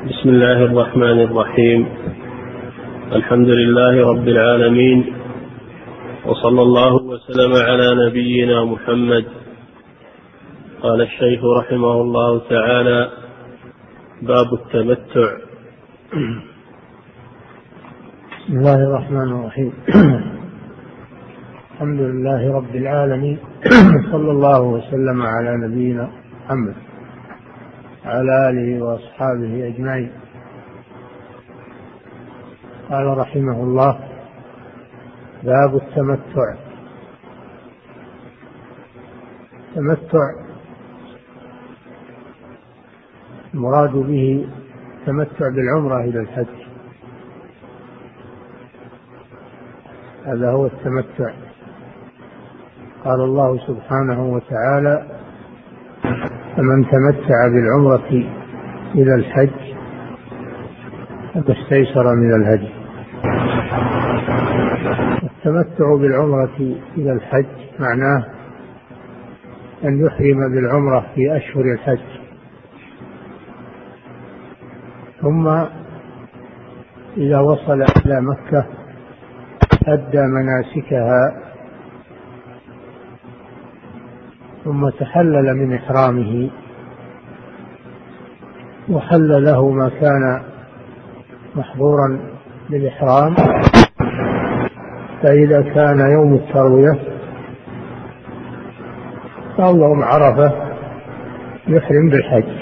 بسم الله الرحمن الرحيم. الحمد لله رب العالمين، وصلى الله وسلم على نبينا محمد. قال الشيخ رحمه الله تعالى: باب التمتع. بسم الله الرحمن الرحيم. الحمد لله رب العالمين، صلى الله وسلم على نبينا محمد وعلى آله وأصحابه أجمعين. قال رحمه الله: باب التمتع. التمتع المراد به التمتع بالعمرة إلى الحج، هذا هو التمتع. قال الله سبحانه وتعالى: فمن تمتع بالعمرة إلى الحج فما استيسر من الهدي. التمتع بالعمرة إلى الحج معناه أن يحرم بالعمرة في أشهر الحج، ثم إذا وصل إلى مكة أدى مناسكها، ثم تحلل من إحرامه وحل له ما كان محظورا بالإحرام. فإذا كان يوم التروية أو يوم عرفة يحرم بالحج.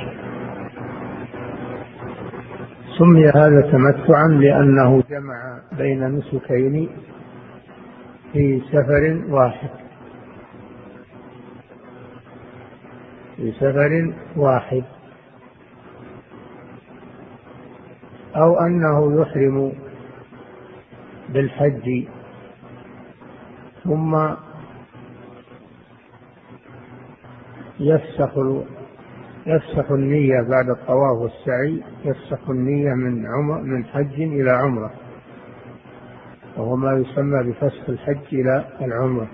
سمي هذا تمتعا لأنه جمع بين نسكين في سفر واحد، أو أنه يحرم بالحج ثم يفسخ النية بعد الطواف والسعي، يفسخ النية من حج إلى عمرة، وهو ما يسمى بفسخ الحج إلى العمرة،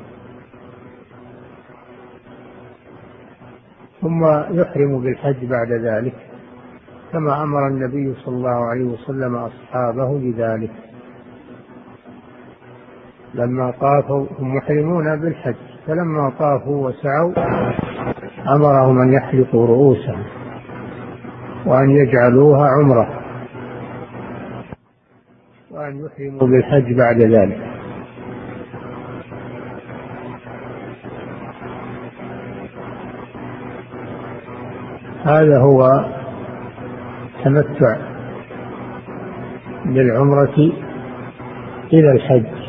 ثم يحرم بالحج بعد ذلك، كما أمر النبي صلى الله عليه وسلم أصحابه بذلك لما طافوا هم محرمون بالحج، فلما طافوا وسعوا أمرهم أن يحلقوا رؤوسهم وأن يجعلوها عمرة وأن يحرموا بالحج بعد ذلك. هذا هو التمتع بالعمرة إلى الحج،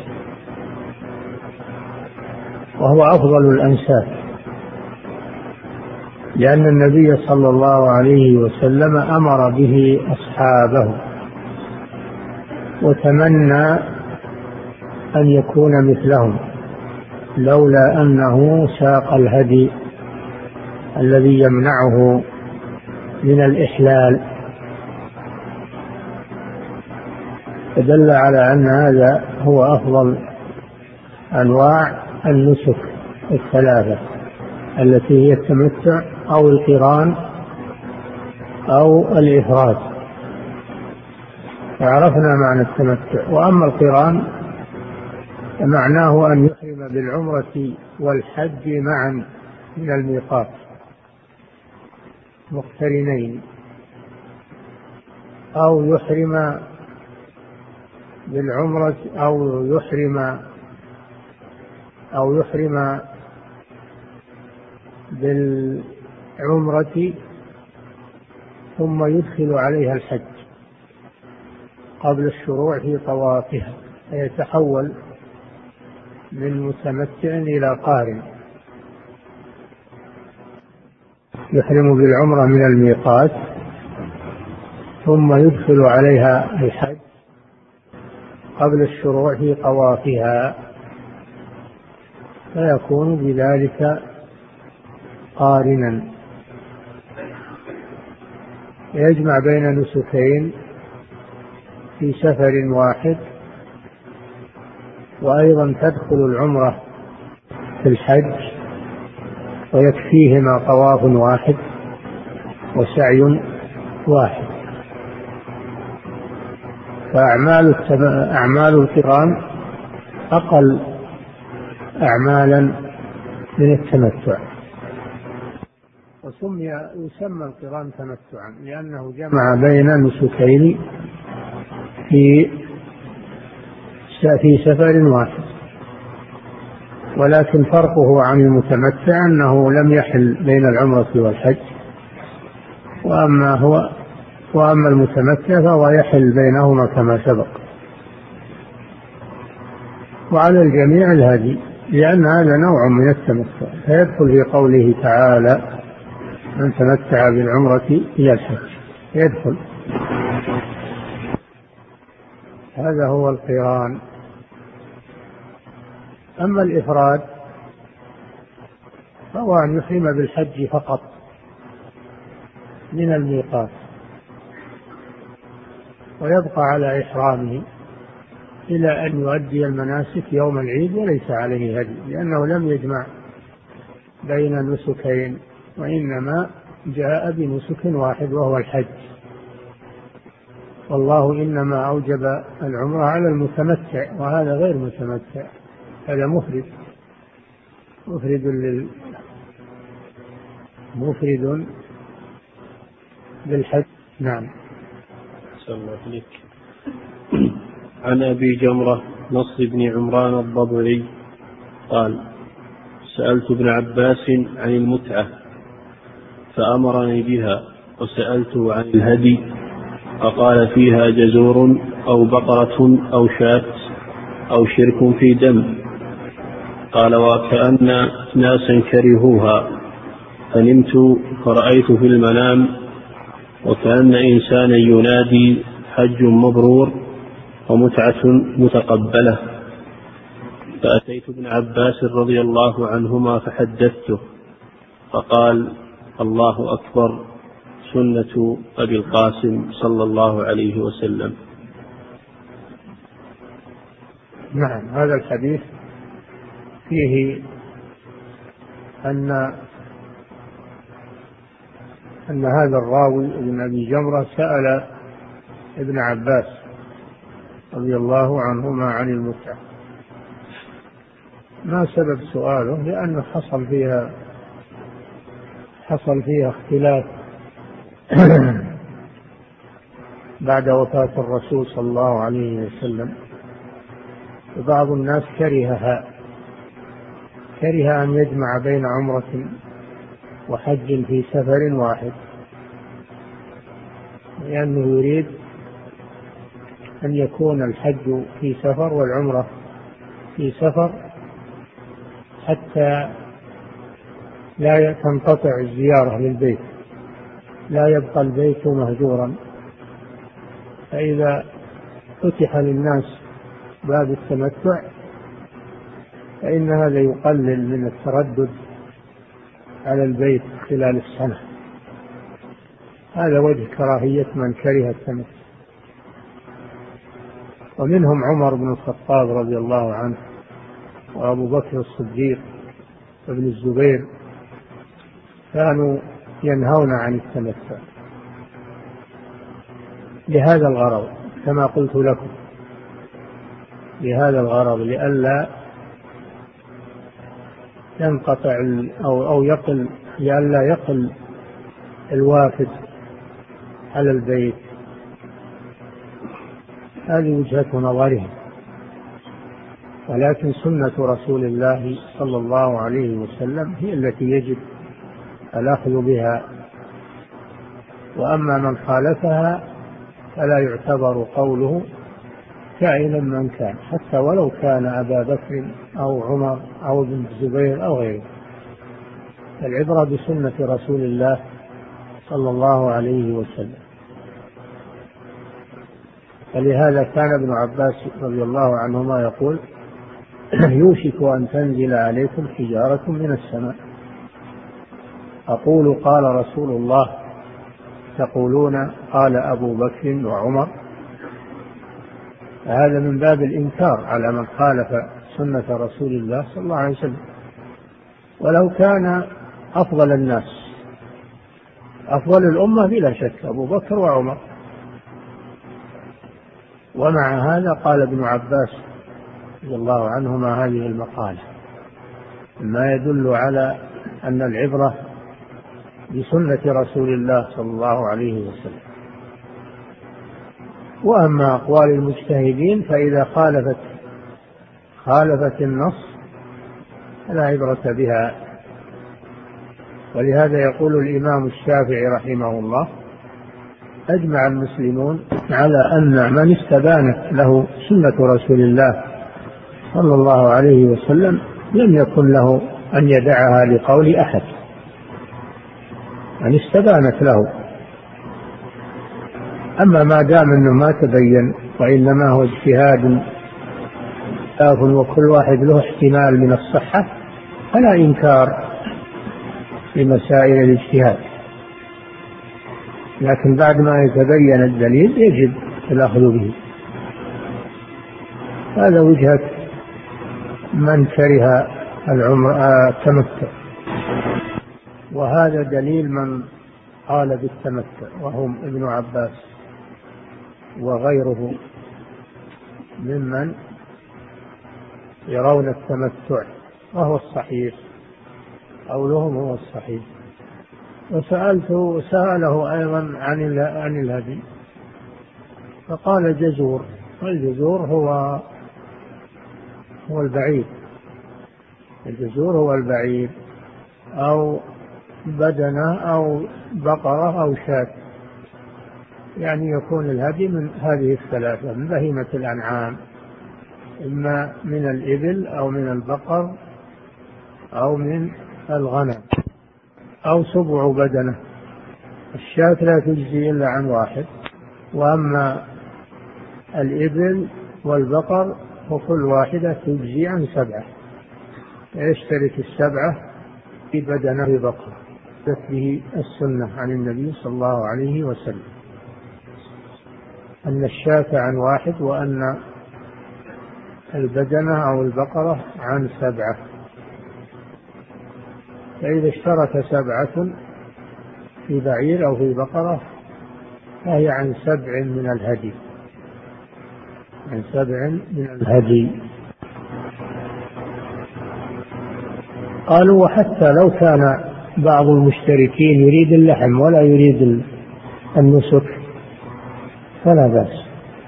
وهو أفضل الأنساك، لأن النبي صلى الله عليه وسلم أمر به أصحابه وتمنى أن يكون مثلهم، لولا أنه ساق الهدي الذي يمنعه من الإحلال، فدل على أن هذا هو أفضل أنواع النسك الثلاثة التي هي التمتع أو القران أو الإفراد. فعرفنا معنى التمتع. وأما القران فمعناه أن يحرم بالعمرة والحج معا من الميقات مقترنين، أو يحرم بالعمرة أو يحرم بالعمرة ثم يدخل عليها الحج قبل الشروع في طوافها، فيتحول من متمتع إلى قارن. يحرم بالعمرة من الميقات ثم يدخل عليها الحج قبل الشروع في طوافها، فيكون بذلك قارنا، يجمع بين نسكين في سفر واحد، وأيضا تدخل العمرة في الحج ويكفيهما طواف واحد وسعي واحد. فأعمال القران أقل أعمالا من التمتع، يسمى القران تمتعا لأنه جمع بين نسكين في سفر واحد. ولكن فرقه عن المتمتع أنه لم يحل بين العمرة والحج، وأما المتمتع فهو يحل بينهما كما سبق. وعلى الجميع الهدي، لأن هذا نوع من التمتع، فيدخل في قوله تعالى: من تمتع بالعمرة إلى الحج يدخل. هذا هو القران. أما الإفراد فهو أن يحرم بالحج فقط من الميقات، ويبقى على إحرامه إلى أن يؤدي المناسك يوم العيد وليس عليه هدي، لأنه لم يجمع بين النسكين، وإنما جاء بنسك واحد وهو الحج. والله إنما أوجب العمرة على المتمتع، وهذا غير متمتع، هذا مفرد بالحج. نعم. عن أبي جمرة نصر بن عمران الضبعي قال: سألت ابن عباس عن المتعة فأمرني بها، وسألته عن الهدي فقال: فيها جزور أو بقرة أو شاة أو شرك في دم. قال: وكأن ناسا كرهوها فنمت فرأيت في المنام وكأن إنسانا ينادي: حج مبرور ومتعة متقبلة. فأتيت ابن عباس رضي الله عنهما فحدثته، فقال: الله أكبر، سنة أبي القاسم صلى الله عليه وسلم. نعم. هذا الحديث فيه أن هذا الراوي ابن أبي جمرة سأل ابن عباس رضي الله عنهما عن المتعة. ما سبب سؤاله؟ لأنه حصل فيها اختلاف بعد وفاة الرسول صلى الله عليه وسلم، وبعض الناس كره أن يجمع بين عمرة وحج في سفر واحد، لأنه يريد أن يكون الحج في سفر والعمرة في سفر حتى لا تنقطع الزيارة للبيت، لا يبقى البيت مهجورا. فإذا فتح للناس باب التمتع فإن هذا يقلل من التردد على البيت خلال السنة. هذا وجه كراهية من كره التمتع. ومنهم عمر بن الخطاب رضي الله عنه، وأبو بكر الصديق وابن الزبير، كانوا ينهون عن التمتع لهذا الغرض، كما قلت لكم، لهذا الغرض، لئلا ينقطع أو يقل، لئلا يقل الوافد على البيت. هذه وجهة نظرهم. ولكن سنة رسول الله صلى الله عليه وسلم هي التي يجب الأخذ بها، وأما من خالفها فلا يعتبر قوله كائنا من كان، حتى ولو كان أبا بكر أو عمر أو ابن الزبير أو غيره. العبرة بسنة رسول الله صلى الله عليه وسلم. فلهذا كان ابن عباس رضي الله عنهما يقول: يوشك أن تنزل عليكم حجارة من السماء. أقول قال رسول الله، تقولون قال أبو بكر وعمر. هذا من باب الإنكار على من خالف سنة رسول الله صلى الله عليه وسلم. ولو كان أفضل الناس، أفضل الأمة بلا شك أبو بكر وعمر، ومع هذا قال ابن عباس رضي الله عنهما هذه المقالة، ما يدل على أن العبرة بسنة رسول الله صلى الله عليه وسلم. وأما أقوال المجتهدين فإذا خالفت النص فلا عبرة بها. ولهذا يقول الإمام الشافعي رحمه الله: أجمع المسلمون على أن من استبانت له سنة رسول الله صلى الله عليه وسلم لم يكن له أن يدعها لقول أحد، أن استبانت له. أما ما دام أنه ما تبين وإنما هو اجتهاد وكل واحد له احتمال من الصحة فلا إنكار في مسائل الاجتهاد، لكن بعد ما يتبين الدليل يجب الأخذ به. هذا وجهة من كره التمتع، وهذا دليل من قال بالتمتع وهم ابن عباس وغيره ممن يرون التمتع، وهو الصحيح، قولهم هو الصحيح. سأله أيضا عن الهدي فقال جزور، والجزور هو البعير، الجزور هو البعير أو بدنة أو بقرة أو شاة، يعني يكون الهدي من هذه الثلاثة، من بهيمة الأنعام، إما من الإبل أو من البقر أو من الغنم أو سبع بدنة. الشاة لا تجزي إلا عن واحد، وأما الإبل والبقر وكل واحدة تجزي عن 7، يشترك 7 في بدنة ببقر. به السنة عن النبي صلى الله عليه وسلم أن الشاة عن 1 وأن البدنة أو البقرة عن 7. فإذا اشترك 7 في بعير أو في بقرة فهي عن 7 من الهدي، عن 7 من الهدي. قالوا: وحتى لو كان بعض المشتركين يريد اللحم ولا يريد النسك فلا بأس.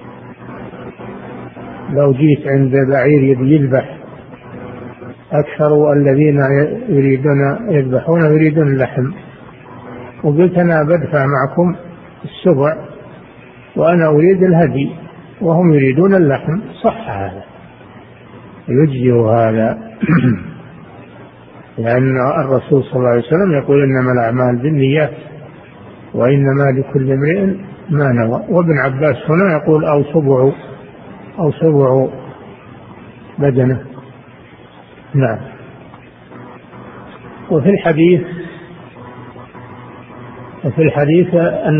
لو جيت عند بعير يذبح، أكثر الذين يذبحون يريدون اللحم، وقلت أنا بدفع معكم 7 وأنا أريد الهدي وهم يريدون اللحم، صح، هذا يجزي هذا. لأن الرسول صلى الله عليه وسلم يقول: إنما الأعمال بالنيات وإنما لكل امرئ ما نوى. وابن عباس هنا يقول: أو سبع بدنة. نعم. وفي الحديث أن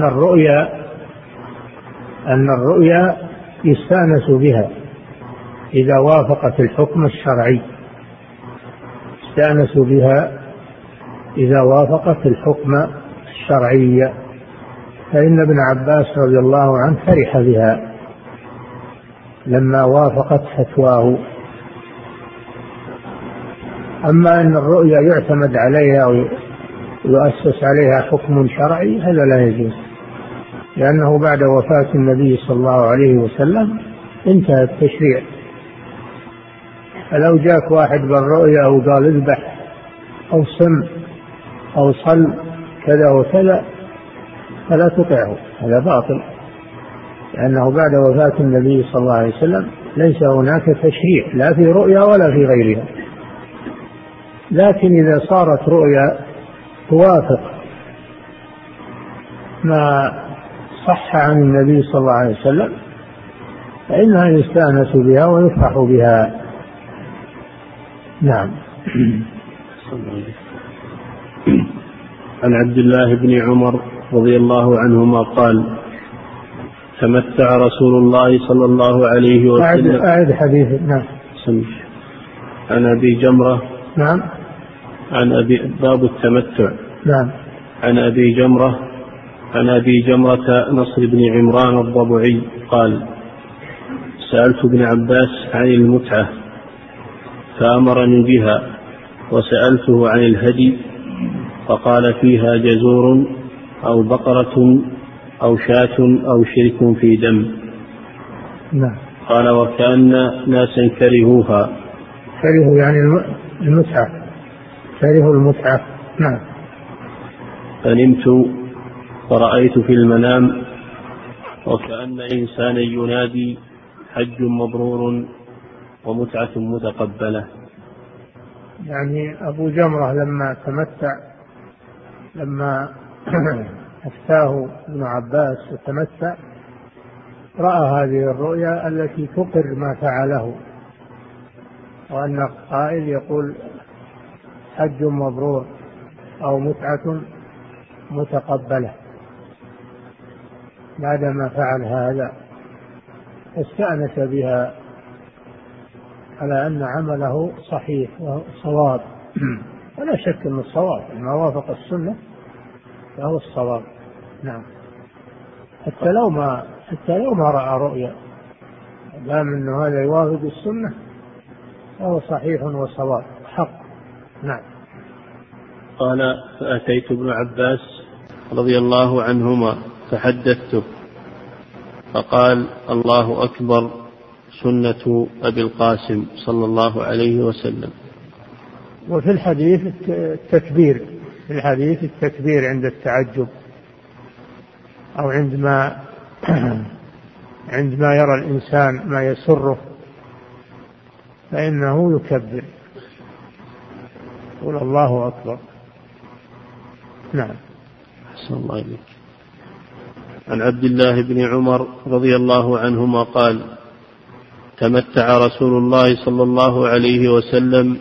الرؤيا يستأنس بها إذا وافقت الحكم الشرعي، يستأنس بها إذا وافقت الحكم الشرعي. فإن ابن عباس رضي الله عنه فرح بها لما وافقت فتواه. أما أن الرؤيا يعتمد عليها أو يؤسس عليها حكم شرعي هذا لا يجوز، لأنه بعد وفاة النبي صلى الله عليه وسلم انتهى التشريع. فلو جاك واحد بالرؤيا وقال اذبح أو سم أو صل كذا وكذا فلا تطعه، هذا باطل، لأنه بعد وفاة النبي صلى الله عليه وسلم ليس هناك تشريع لا في رؤيا ولا في غيرها. لكن إذا صارت رؤيا توافق ما صح عن النبي صلى الله عليه وسلم فإنها يستأنس بها ويفرح بها. نعم. عن عبد الله بن عمر رضي الله عنهما قال: تمتع رسول الله صلى الله عليه وسلم. أعد حديث. نعم. عن أبي جمرة. نعم. باب التمتع. نعم. عن أبي جمرة نصر بن عمران الضبعي قال: سألت ابن عباس عن المتعة فأمرني بها، وسألته عن الهدي فقال فيها جزور أو بقرة أو شاة أو شرك في دم. نعم. قال وكأن ناسا كرهوها. كرهوا يعني المتعة، كرهوا المتعة. نعم. فنمت فرأيت في المنام وكأن إنسانا ينادي حج مبرور ومتعة متقبلة. يعني أبو جمرة لما تمتع، لما أفتاه ابن عباس وتمتع، رأى هذه الرؤيا التي تقر ما فعله، وأن قائل يقول حج مبرور أو متعة متقبلة بعدما فعل هذا، استأنس بها على أن عمله صحيح وصواب. ولا شك أن الصواب ما وافق السنة فهو الصواب. نعم. حتى لو ما رأى رؤيا، دام أنه هذا يوافق السنة فهو صحيح وصواب حق. نعم. قال فأتيت ابن عباس رضي الله عنهما فحدثته فقال الله أكبر سنة أبي القاسم صلى الله عليه وسلم. وفي الحديث التكبير، في الحديث التكبير عند التعجب أو عندما يرى الإنسان ما يسره فإنه يكبر، يقول الله أكبر. نعم. أحسن الله إليك. عن عبد الله بن عمر رضي الله عنهما قال تمتع رسول الله صلى الله عليه وسلم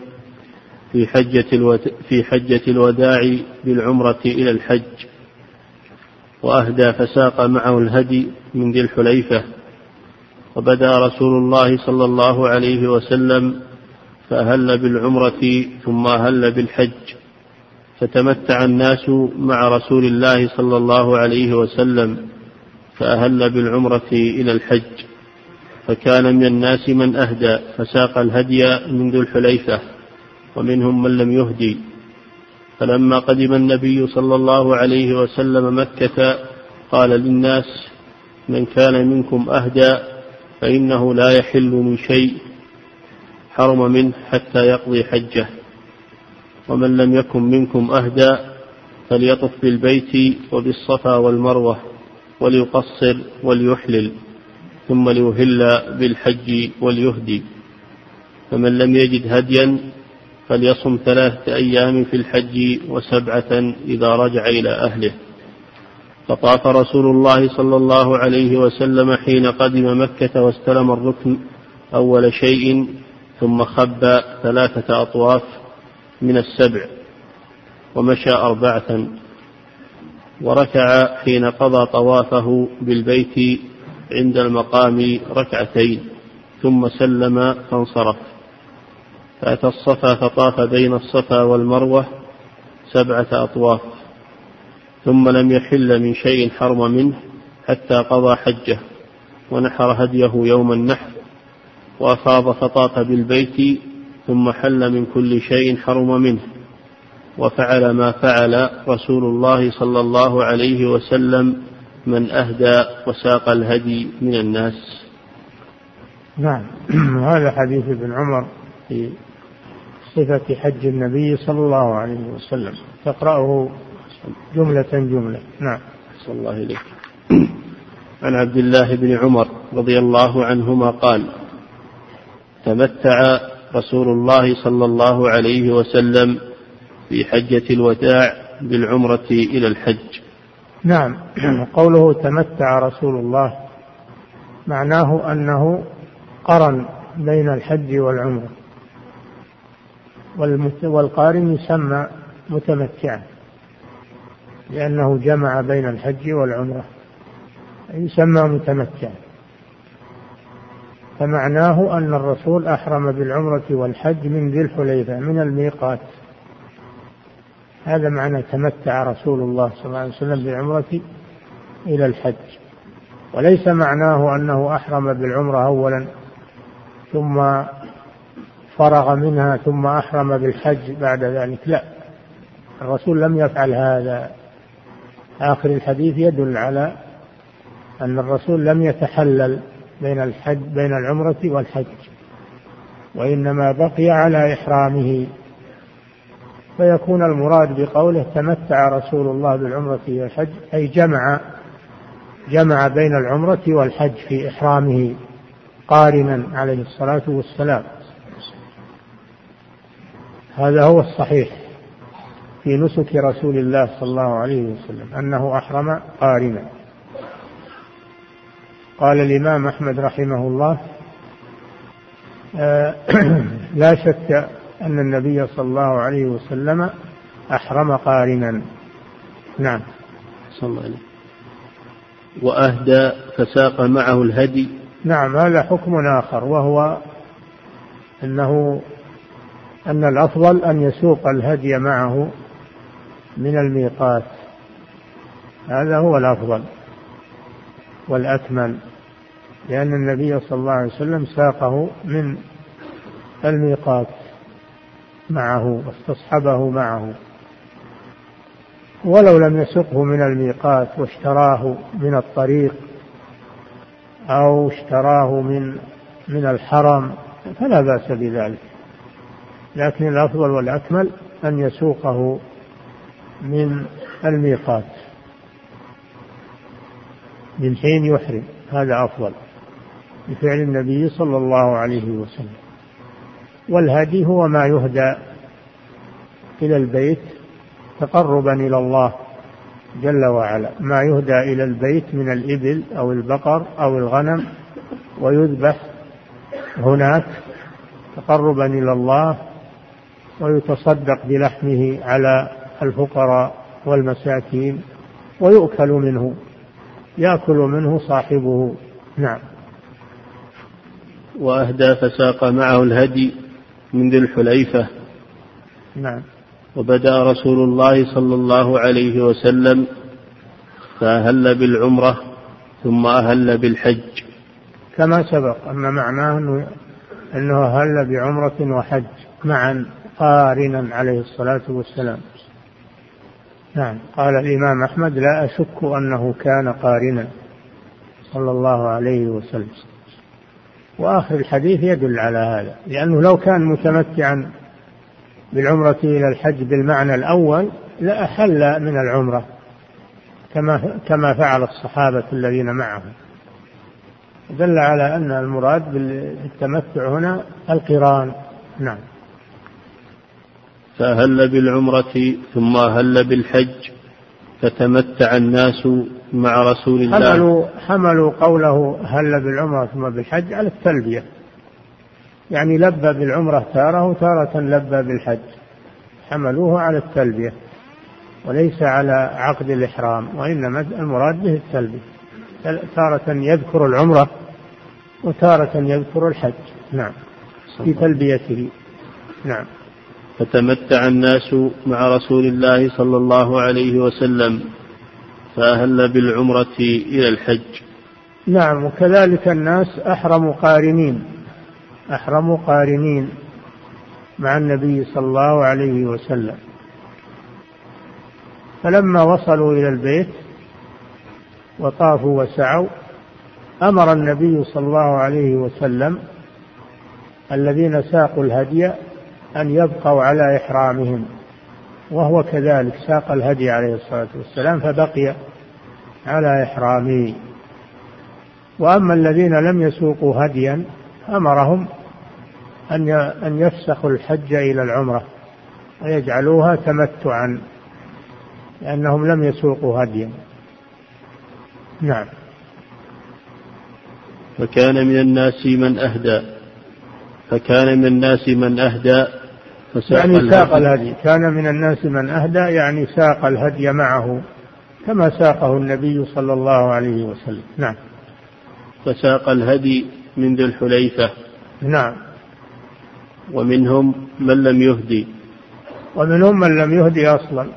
في حجة الوداع بالعمرة إلى الحج، وأهدى فساق معه الهدي من ذي الحليفة، وبدأ رسول الله صلى الله عليه وسلم فأهل بالعمرة ثم أهل بالحج، فتمتع الناس مع رسول الله صلى الله عليه وسلم فأهل بالعمرة إلى الحج، فكان من الناس من أهدى فساق الهدي من ذي الحليفة، ومنهم من لم يهدي. فلما قدم النبي صلى الله عليه وسلم مكة قال للناس من كان منكم أهدى فإنه لا يحل من شيء حرم منه حتى يقضي حجه، ومن لم يكن منكم أهدى فليطف بالبيت وبالصفا والمروة وليقصر وليحلل ثم ليهل بالحج وليهدي، فمن لم يجد هديا فليصم 3 أيام في الحج و7 إذا رجع إلى أهله. فطاف رسول الله صلى الله عليه وسلم حين قدم مكة واستلم الركن أول شيء، ثم خب 3 أطواف من 7 ومشى 4، وركع حين قضى طوافه بالبيت عند المقام 2 ثم سلم فانصرف، فأتى الصفا فطاف بين الصفا والمروة 7 أطواف، ثم لم يحل من شيء حرم منه حتى قضى حجه، ونحر هديه يوم النحر، وأفاض فطاف بالبيت ثم حل من كل شيء حرم منه، وفعل ما فعل رسول الله صلى الله عليه وسلم من أهدى وساق الهدي من الناس. نعم. هذا حديث ابن عمر في صفة حج النبي صلى الله عليه وسلم، تقرأه جملة. نعم. صلى الله عليه. عن عبد الله بن عمر رضي الله عنهما قال تمتع رسول الله صلى الله عليه وسلم في حجة الوداع بالعمرة إلى الحج. نعم. قوله تمتع رسول الله معناه أنه قرن بين الحج والعمرة، والقارن يسمى متمتعا لأنه جمع بين الحج والعمرة، يسمى متمتعا. فمعناه أن الرسول أحرم بالعمرة والحج من ذي الحليفة من الميقات، هذا معنى تمتع رسول الله صلى الله عليه وسلم بالعمرة إلى الحج، وليس معناه أنه أحرم بالعمرة أولا ثم فرغ منها ثم أحرم بالحج بعد ذلك، لا، الرسول لم يفعل هذا. آخر الحديث يدل على أن الرسول لم يتحلل بين العمرة والحج، وإنما بقي على إحرامه، فيكون المراد بقوله تمتع رسول الله بالعمرة والحج أي جمع بين العمرة والحج في إحرامه قارنا عليه الصلاة والسلام. هذا هو الصحيح في نسك رسول الله صلى الله عليه وسلم أنه أحرم قارنا. قال الإمام أحمد رحمه الله لا شك أن النبي صلى الله عليه وسلم أحرم قارنا. نعم. صلى الله عليه. وأهدى فساق معه الهدي. نعم، هذا حكم آخر، وهو أن الأفضل أن يسوق الهدي معه من الميقات، هذا هو الأفضل والأكمل، لأن النبي صلى الله عليه وسلم ساقه من الميقات معه واستصحبه معه، ولو لم يسقه من الميقات واشتراه من الطريق أو اشتراه من الحرم فلا بأس بذلك، لكن الأفضل والأكمل أن يسوقه من الميقات من حين يحرم، هذا أفضل بفعل النبي صلى الله عليه وسلم. والهدي هو ما يهدى إلى البيت تقربا إلى الله جل وعلا، ما يهدى إلى البيت من الإبل أو البقر أو الغنم ويذبح هناك تقربا إلى الله، ويتصدق بلحمه على الفقراء والمساكين ويؤكل منه، يأكل منه صاحبه. نعم. وأهدى فساق معه الهدي من ذي الحليفة. نعم. وبدأ رسول الله صلى الله عليه وسلم فأهل بالعمرة ثم أهل بالحج، كما سبق أن معناه أنه أهل بعمرة وحج معا قارنا عليه الصلاة والسلام. نعم. قال الإمام أحمد لا أشك أنه كان قارنا صلى الله عليه وسلم. وآخر الحديث يدل على هذا، لأنه لو كان متمتعا بالعمرة إلى الحج بالمعنى الأول لأحل من العمرة كما فعل الصحابة الذين معه، دل على أن المراد بالتمتع هنا القران. نعم. فأهل بالعمرة ثم أهل بالحج فتمتع الناس مع رسول الله. حملوا قوله هل بالعمرة ثم بالحج على التلبية، يعني لبى بالعمرة تارة وتارة لبى بالحج، حملوه على التلبية وليس على عقد الإحرام، وإنما المراد به التلبية، تارة يذكر العمرة وتارة يذكر الحج. نعم. في تلبيته. نعم. فتمتع الناس مع رسول الله صلى الله عليه وسلم فأهل بالعمرة إلى الحج. نعم. وكذلك الناس أحرموا قارنين مع النبي صلى الله عليه وسلم، فلما وصلوا إلى البيت وطافوا وسعوا أمر النبي صلى الله عليه وسلم الذين ساقوا الهدي أن يبقوا على إحرامهم، وهو كذلك ساق الهدي عليه الصلاة والسلام فبقي على إحرامه. وأما الذين لم يسوقوا هديا أمرهم أن يفسخوا الحج إلى العمرة ويجعلوها تمتعا، لأنهم لم يسوقوا هديا. نعم. فكان من الناس من أهدى يعني ساق الهدي. كان من الناس من أهدى يعني ساق الهدي معه كما ساقه النبي صلى الله عليه وسلم. نعم. فساق الهدي من ذي الحليفة. نعم. ومنهم من لم يهدي أصلا،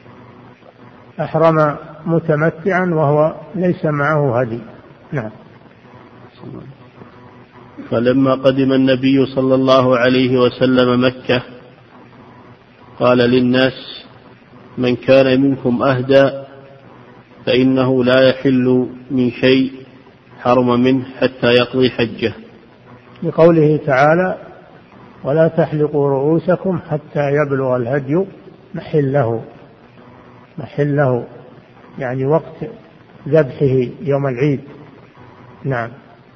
أحرم متمتعا وهو ليس معه هدي. نعم. فلما قدم النبي صلى الله عليه وسلم مكة قال للناس: من كان منكم أهدى فإنه لا يحل من شيء حرم منه حتى يقضي حجه، لقوله تعالى: ولا تحلقوا رؤوسكم حتى يبلغ الهدي محله يعني وقت ذبحه يوم العيد. نعم.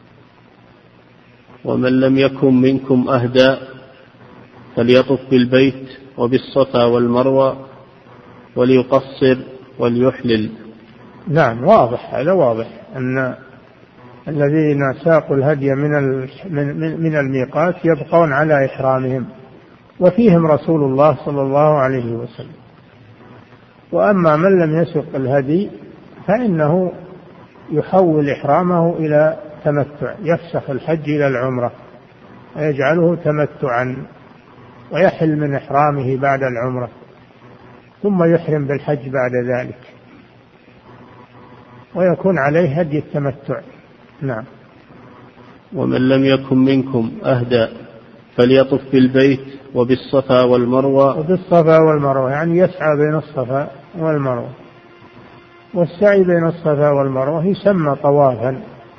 ومن لم يكن منكم أهدى فليطف بالبيت وبالصفا والمروة وليقصر وليحلل. نعم، واضح، هذا واضح أن الذين ساقوا الهدي من الميقات يبقون على إحرامهم، وفيهم رسول الله صلى الله عليه وسلم. وأما من لم يسق الهدي فإنه يحول إحرامه إلى تمتع، يفسخ الحج إلى العمرة ويجعله تمتعا، ويحل من إحرامه بعد العمرة ثم يحرم بالحج بعد ذلك، ويكون عليه هدي التمتع. نعم. ومن لم يكن منكم أهدى فليطف بالبيت وبالصفا والمروة يعني يسعى بين الصفا والمروة، والسعي بين الصفا والمروة يسمى طوافا،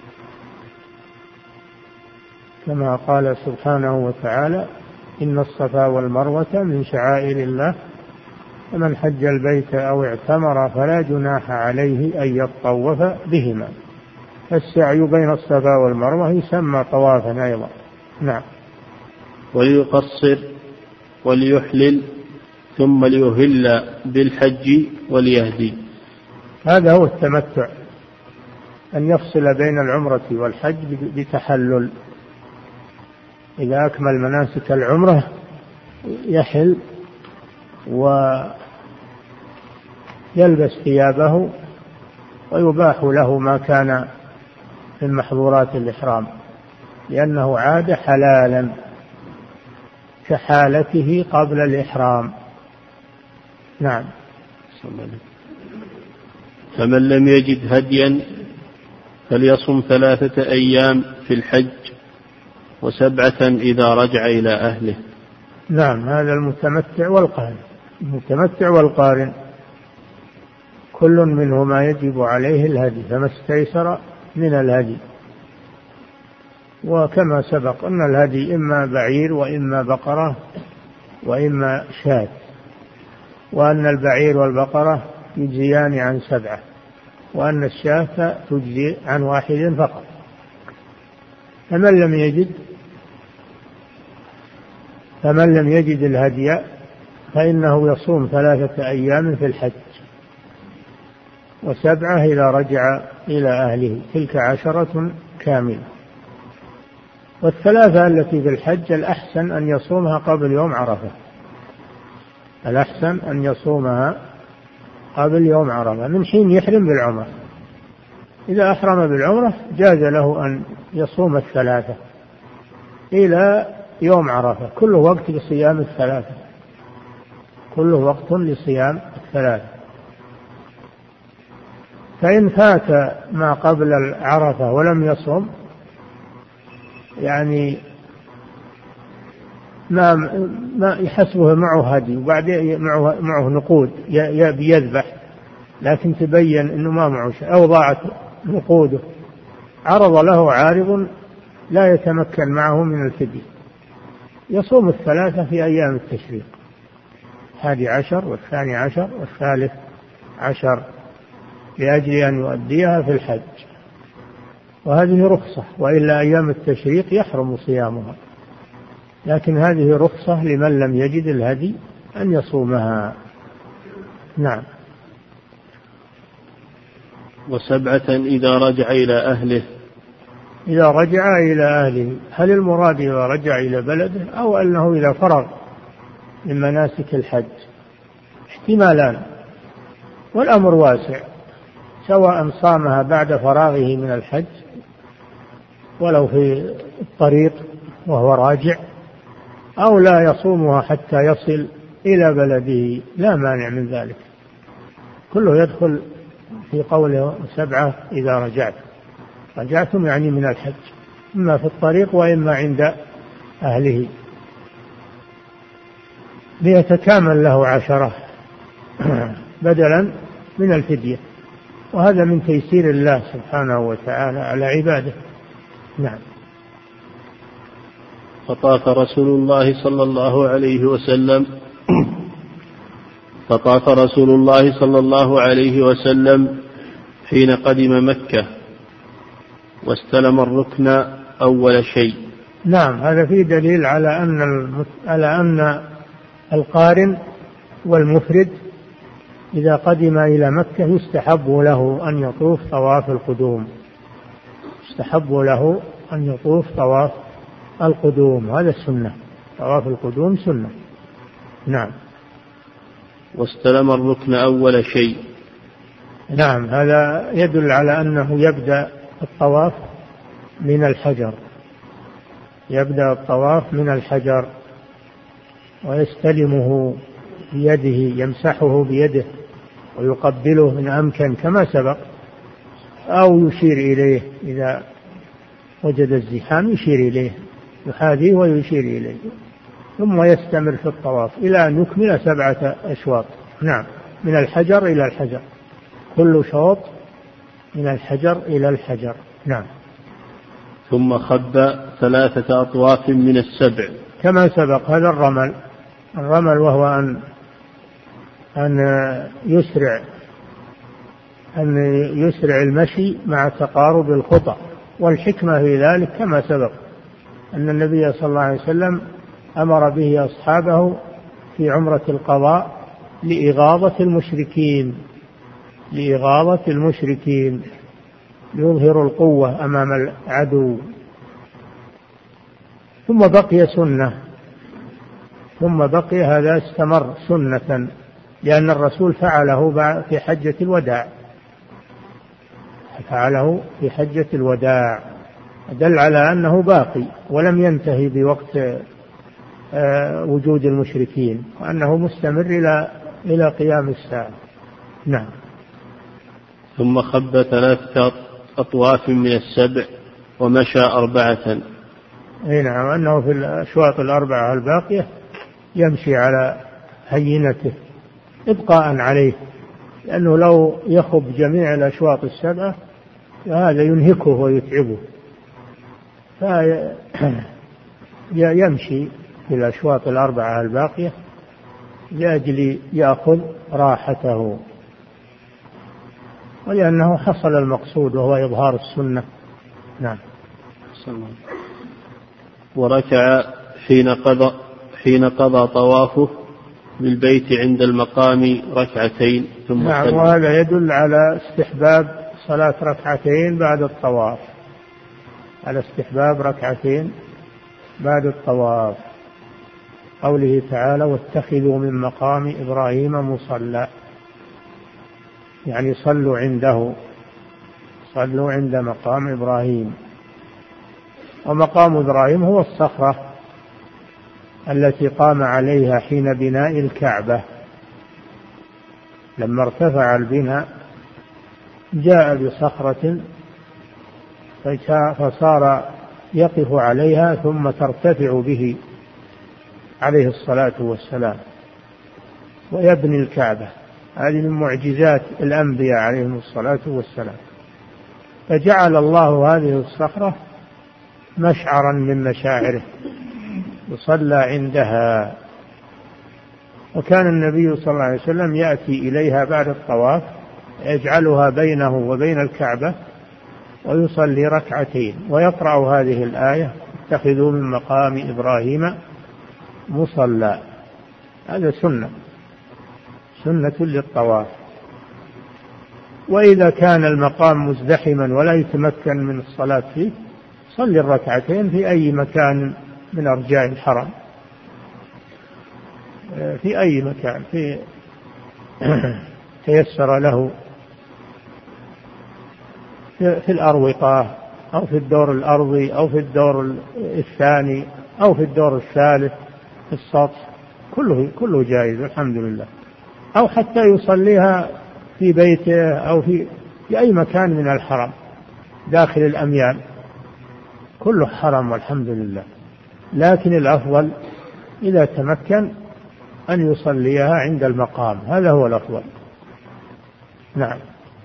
كما قال سبحانه وتعالى: إن الصفا والمروة من شعائر الله فمن حج البيت أو اعتمر فلا جناح عليه أن يطوف بهما. السعي بين الصفا والمروة يسمى طوافا أيضا. نعم. وليقصر وليحلل ثم ليهل بالحج وليهدي. هذا هو التمتع، أن يفصل بين العمرة والحج بتحلل. إذا أكمل مناسك العمرة يحل ويلبس ثيابه ويباح له ما كان من محظورات الإحرام، لأنه عاد حلالا كحالته قبل الإحرام. نعم. فمن لم يجد هديا فليصم 3 أيام في الحج و7 إذا رجع إلى أهله. نعم، هذا المتمتع والقارن كل منهما يجب عليه الهدي، فما استيسر من الهدي. وكما سبق أن الهدي إما بعير وإما بقرة وإما شاة، وأن البعير والبقرة يجزيان عن 7، وأن الشاة تجزي عن 1 فقط. فمن لم يجد الهدي فإنه يصوم 3 أيام في الحج و7 إذا رجع إلى أهله، تلك 10 كاملة. وال3 التي في الحج الأحسن أن يصومها قبل يوم عرفة، الأحسن أن يصومها قبل يوم عرفة من حين يحرم بالعمرة. إذا أحرم بالعمرة جاز له أن يصوم 3 إلى يوم عرفة، كله وقت لصيام 3، كله وقت لصيام 3. فإن فات ما قبل عرفة ولم يصوم، يعني ما يحسبه معه هدي وبعدين معه نقود يذبح، لكن تبين أنه ما معه شيء أو ضاعت نقوده، عرض له عارض لا يتمكن معه من الفدية، يصوم 3 في أيام التشريق، 11 و12 و13 لأجل أن يؤديها في الحج. وهذه رخصة، وإلا أيام التشريق يحرم صيامها، لكن هذه رخصة لمن لم يجد الهدي أن يصومها. نعم. و7 إذا رجع إلى أهله. إذا رجع إلى أهله، هل المراد إذا رجع إلى بلده أو أنه إذا فرغ من مناسك الحج؟ احتمالان، والأمر واسع، سواء صامها بعد فراغه من الحج ولو في الطريق وهو راجع، أو لا يصومها حتى يصل إلى بلده، لا مانع من ذلك، كله يدخل في قوله 7 إذا رجعتم يعني من الحج. إما في الطريق وإما عند أهله، ليتكامل له 10 بدلا من الفدية، وهذا من تيسير الله سبحانه وتعالى على عباده. نعم. فطاف رسول الله صلى الله عليه وسلم حين قدم مكة واستلم الركن أول شيء. نعم، هذا فيه دليل على أن القارن والمفرد إذا قدم إلى مكة يستحب له أن يطوف طواف القدوم، هذا السنة، طواف القدوم سنة. نعم. واستلم الركن أول شيء. نعم، هذا يدل على أنه يبدأ الطواف من الحجر، ويستلمه بيده، يمسحه بيده ويقبله إن أمكن كما سبق، أو يشير إليه إذا وجد الزحام، يشير إليه، يحاذيه ويشير إليه، ثم يستمر في الطواف إلى أن يكمل 7 أشواط. نعم، من الحجر إلى الحجر، كل شوط من الحجر إلى الحجر. نعم. ثم خب 3 أطواف من السبع كما سبق. هذا الرمل وهو أن يسرع المشي مع تقارب الخطى، والحكمة في ذلك كما سبق أن النبي صلى الله عليه وسلم أمر به أصحابه في عمرة القضاء لإغاظة المشركين يظهر القوة أمام العدو. ثم بقي هذا استمر سنة، لأن الرسول فعله في حجة الوداع، دل على أنه باقي ولم ينتهي بوقت وجود المشركين، وأنه مستمر إلى قيام الساعة. نعم. ثم خب 3 أطواف من السبع ومشى 4. نعم، أنه في الأشواط 4 الباقية يمشي على هينته إبقاء عليه، لأنه لو يخب جميع الأشواط 7 فهذا ينهكه ويتعبه، فيمشي في الأشواط 4 الباقية لأجل يأخذ راحته، ولأنه حصل المقصود وهو إظهار السنة. نعم. وركع حين قضى طوافه بالبيت عند المقام 2 ثم نعم، وهذا يدل على استحباب صلاة 2 بعد الطواف، بعد الطواف، قوله تعالى: واتخذوا من مقام إبراهيم مصلى، يعني صلوا عند مقام إبراهيم. ومقام إبراهيم هو الصخرة التي قام عليها حين بناء الكعبة، لما ارتفع البناء جاء بصخرة فصار يقف عليها ثم ترتفع به عليه الصلاة والسلام ويبني الكعبة. هذه من معجزات الأنبياء عليهم الصلاة والسلام، فجعل الله هذه الصخرة مشعرا من مشاعره يصلى عندها. وكان النبي صلى الله عليه وسلم يأتي إليها بعد الطواف يجعلها بينه وبين الكعبة ويصلي 2 ويقرأ هذه الآية: اتخذوا من مقام إبراهيم مصلى. هذا سنة للطواف. وإذا كان المقام مزدحما ولا يتمكن من الصلاة فيه صلي 2 في أي مكان من أرجاء الحرم، في أي مكان تيسر له، في الأروقة أو في الدور الأرضي أو في الدور الثاني أو في الدور الثالث في السطح، كله جائز الحمد لله. أو حتى يصليها في بيته أو في أي مكان من الحرم داخل الأميال، كله حرام والحمد لله، لكن الأفضل إذا تمكن أن يصليها عند المقام، هذا هو الأفضل. نعم.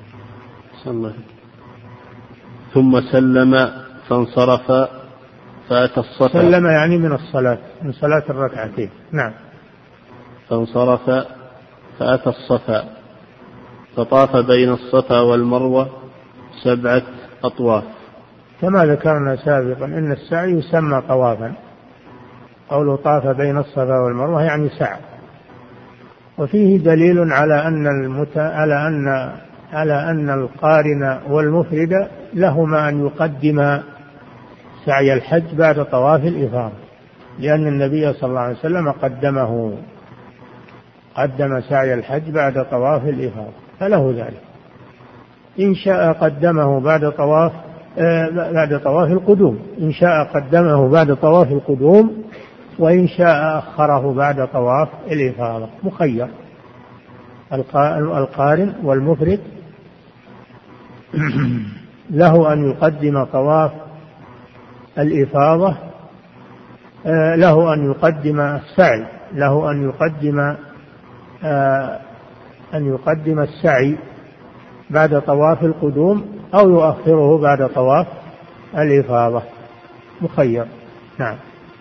ثم سلم فانصرف فأتى الصفا. سلم يعني من الصلاة، من صلاة الركعتين. نعم. فانصرف فأتى الصفا فطاف بين الصفا والمروة 7 أطواف. كما ذكرنا سابقا أن السعي يسمى طوافا، قوله طاف بين الصفا والمروة يعني سعى. وفيه دليل على أن القارن والمفرد لهما أن يقدم سعي الحج بعد طواف الإفاضة، لأن النبي صلى الله عليه وسلم قدم سعي الحج بعد طواف الإفاضة، فله ذلك. إن شاء قدمه بعد طواف القدوم، إن شاء قدمه بعد طواف القدوم، وإن شاء أخره بعد طواف الإفاضة، مخير. القارن والمفرد له أن يقدم طواف الإفاضة، له أن يقدم السعي، له أن يقدم السعي بعد طواف القدوم أو يؤخره بعد طواف الإفاضة، مخير. نعم.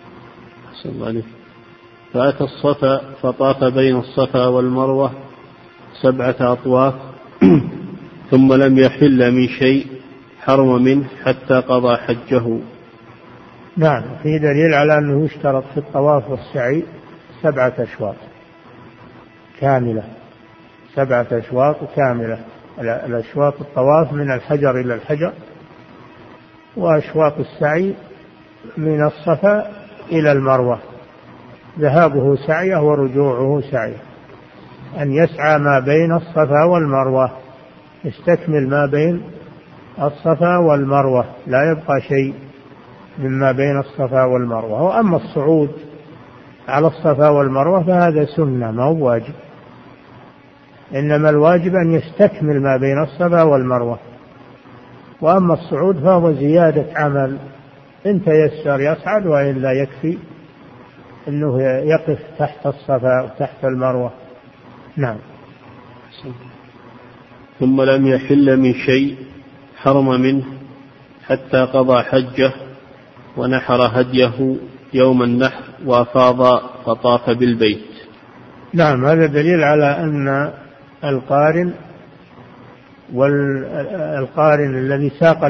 فأتى الصفا فطاف بين الصفا والمروة 7 أطواف ثم لم يحل من شيء حرم منه حتى قضى حجه. نعم، في دليل على أنه يشترط في الطواف والسعي 7 أشواط كاملة، 7 أشواط كاملة. الأشواط الطواف من الحجر إلى الحجر، وأشواط السعي من الصفا إلى المروة، ذهابه سعيه ورجوعه سعيه، أن يسعى ما بين الصفا والمروة، يستكمل ما بين الصفا والمروة، لا يبقى شيء مما بين الصفا والمروة. وأما الصعود على الصفا والمروة فهذا سنة، ما هو واجب، إنما الواجب أن يستكمل ما بين الصفا والمروة. وأما الصعود فهو زيادة عمل، إن تيسر يصعد، وإلا يكفي أنه يقف تحت الصفا وتحت المروة. نعم. ثم لم يحل من شيء حرم منه حتى قضى حجه ونحر هديه يوم النحر وأفاض فطاف بالبيت. نعم، هذا دليل على أن القارن الذي ساق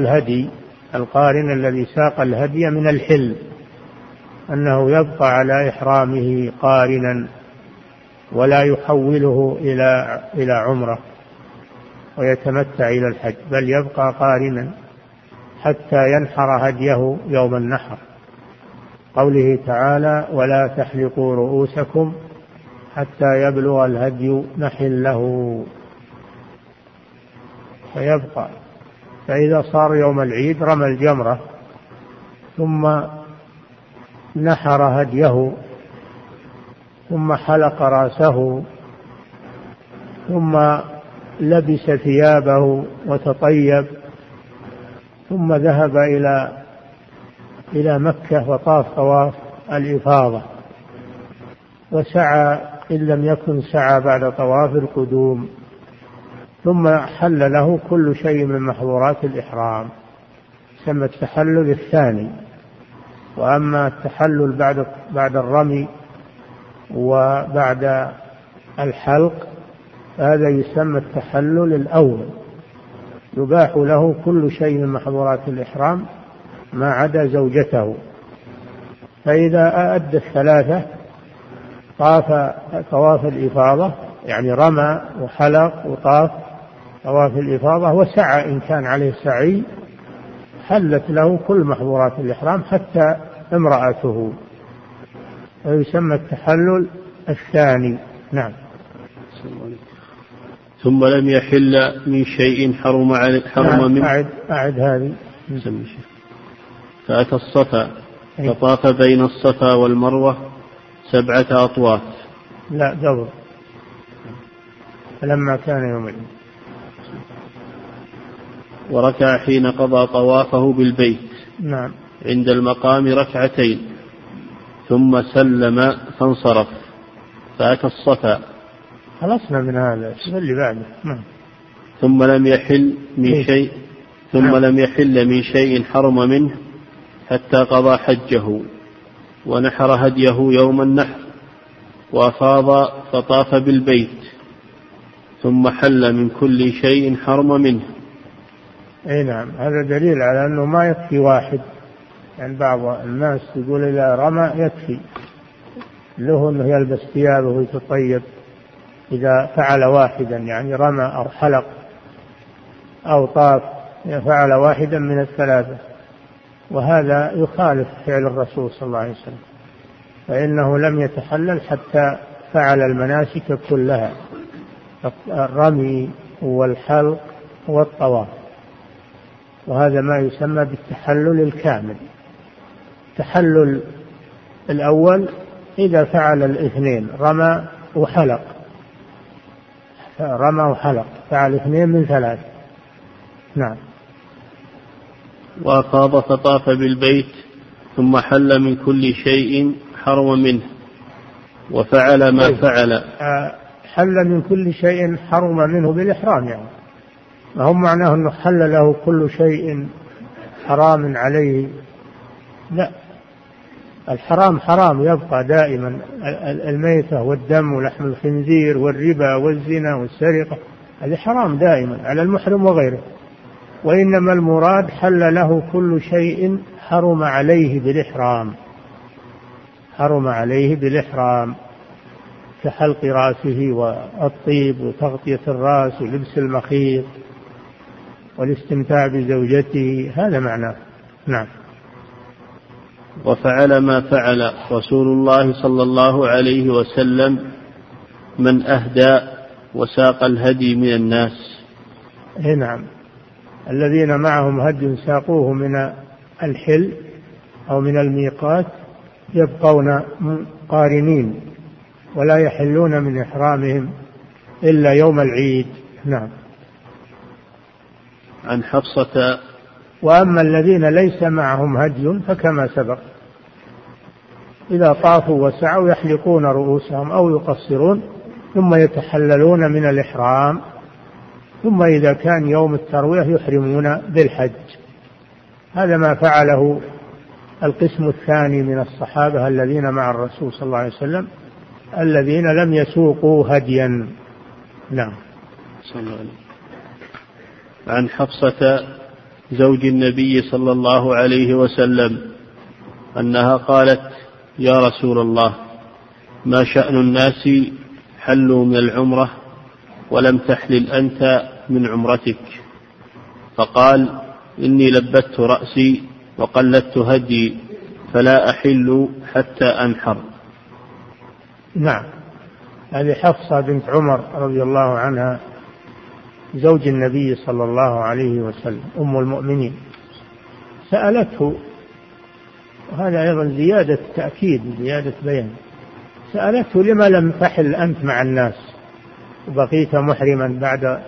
الهدي من الحل، أنه يبقى على إحرامه قارنا ولا يحوله إلى عمرة ويتمتع إلى الحج، بل يبقى قارنا حتى ينحر هديه يوم النحر، قوله تعالى: ولا تحلقوا رؤوسكم حتى يبلغ الهدي محله، فيبقى. فإذا صار يوم العيد رمى الجمرة ثم نحر هديه ثم حلق رأسه ثم لبس ثيابه وتطيب ثم ذهب إلى مكة وطاف طواف الإفاضة وسعى إن لم يكن سعى بعد طواف القدوم، ثم حل له كل شيء من محظورات الإحرام، سمى التحلل الثاني. وأما التحلل بعد الرمي وبعد الحلق هذا يسمى التحلل الأول، يباح له كل شيء من محظورات الإحرام ما عدا زوجته. فإذا أدى الثلاثة طاف طواف الإفاضة، يعني رمى وحلق وطاف طواف الإفاضة وسعى إن كان عليه سعي، حلت له كل محظورات الإحرام حتى امرأته، ويسمى التحلل الثاني. نعم. ثم لم يحل من شيء حرم منه. أعد هذه. فأتى الصفا فطاف بين الصفا والمروة 7 أطواف. لا، قبل فلما كان يوم العيد. وركع حين قضى طوافه بالبيت. نعم. عند المقام ركعتين ثم سلم فانصرف فأتى الصفا. خلصنا من هذا اللي بعده. ثم لم يحل من شيء حرم منه حتى قضى حجه ونحر هديه يوم النحر وأفاض فطاف بالبيت ثم حل من كل شيء حرم منه. اي نعم، هذا دليل على أنه ما يكفي واحد. يعني بعض الناس يقول إذا رمى يكفي له أنه يلبس ثيابه ويتطيب إذا فعل واحدا، يعني رمى أو حلق أو طاف، فعل واحدا من الثلاثة، وهذا يخالف فعل الرسول صلى الله عليه وسلم، فإنه لم يتحلل حتى فعل المناسك كلها، الرمي والحلق والطواف، وهذا ما يسمى بالتحلل الكامل. التحلل الأول إذا فعل الاثنين، رمى وحلق، فعل اثنين من ثلاث. نعم. وأفاض فطاف بالبيت ثم حل من كل شيء حرم منه وفعل ما فعل. حل من كل شيء حرم منه بالإحرام، يعني ما هو معناه أنه حل له كل شيء حرام عليه، لا، الحرام حرام يبقى دائما، الميتة والدم ولحم الخنزير والربا والزنا والسرقة، هذا حرام دائما على المحرم وغيره، وإنما المراد حل له كل شيء حرم عليه بالإحرام، كحلق رأسه والطيب وتغطية الرأس ولبس المخيط والاستمتاع بزوجته، هذا معناه. نعم. وفعل ما فعل رسول الله صلى الله عليه وسلم من أهدى وساق الهدي من الناس. نعم، الذين معهم هدي ساقوه من الحل أو من الميقات يبقون قارنين ولا يحلون من إحرامهم إلا يوم العيد. نعم. عن حفصة. وأما الذين ليس معهم هدي فكما سبق، إذا طافوا وسعوا يحلقون رؤوسهم أو يقصرون ثم يتحللون من الإحرام، ثم إذا كان يوم التروية يحرمون بالحج. هذا ما فعله القسم الثاني من الصحابة الذين مع الرسول صلى الله عليه وسلم الذين لم يسوقوا هديا. نعم. صلى الله عليه. عن حفصة زوج النبي صلى الله عليه وسلم أنها قالت: يا رسول الله، ما شأن الناس حلوا من العمرة ولم تحلل أنت من عمرتك؟ فقال: إني لبت رأسي وقلدت هدي فلا أحل حتى أنحر. نعم، هذه حفصة بنت عمر رضي الله عنها زوج النبي صلى الله عليه وسلم أم المؤمنين، سألته، وهذا أيضا زيادة تأكيد زيادة بيان، سألته: لما لم تحل أنت مع الناس وبقيت محرما بعد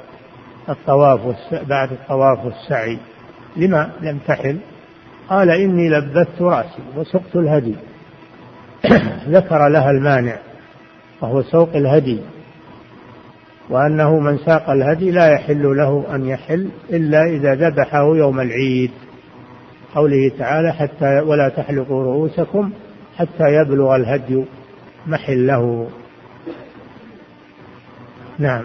الطواف والسعي، لما لم تحل؟ قال: إني لبت رأسي وسقت الهدي. ذكر لها المانع وهو سوق الهدي، وأنه من ساق الهدي لا يحل له أن يحل إلا إذا ذبحه يوم العيد، قوله تعالى: حتى ولا تحلقوا رؤوسكم حتى يبلغ الهدي محله. نعم.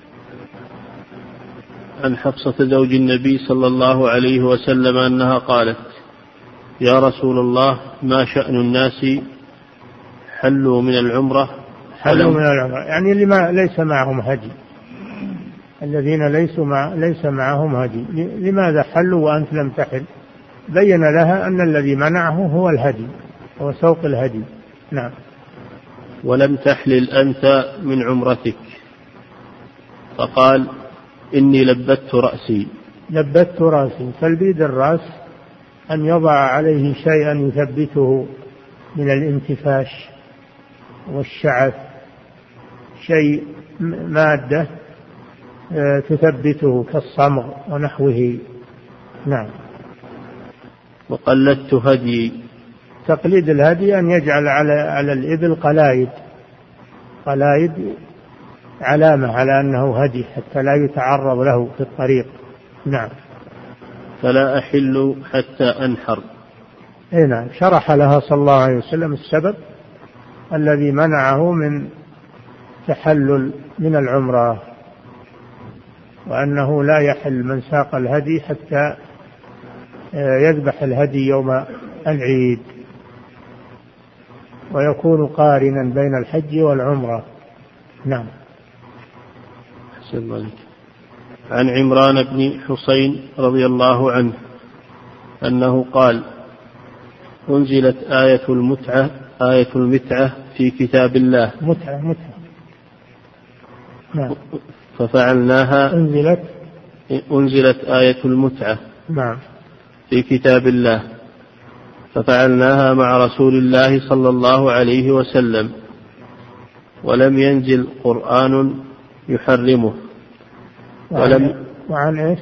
عن حفصة زوج النبي صلى الله عليه وسلم أنها قالت: يا رسول الله، ما شأن الناس حلوا من العمرة يعني اللي ليس معهم هدي، الذين ليس معهم هدي، لماذا حلوا وأنت لم تحل؟ بين لها أن الذي منعه هو الهدي، هو سوق الهدي. نعم. ولم تحلل أنت من عمرتك؟ فقال: إني لبت رأسي. تلبيد الرأس أن يضع عليه شيئا يثبته من الانتفاش والشعث، شيء مادة تثبته كالصمغ ونحوه. نعم. وقلدت هدي. تقليد الهدي أن يجعل على الإبل قلايد علامة على أنه هدي حتى لا يتعرض له في الطريق. نعم. فلا أحل حتى أنحر. نعم. شرح لها صلى الله عليه وسلم السبب الذي منعه من تحلل من العمرة، وأنه لا يحل من ساق الهدي حتى يذبح الهدي يوم العيد، ويكون قارنا بين الحج والعمرة. نعم. عن عمران بن حسين رضي الله عنه أنه قال: أنزلت آية المتعة في كتاب الله. متعة. نعم. ففعلناها. أنزلت آية المتعة. نعم. في كتاب الله ففعلناها مع رسول الله صلى الله عليه وسلم، ولم ينزل قرآن يحرمه. وعن إيش؟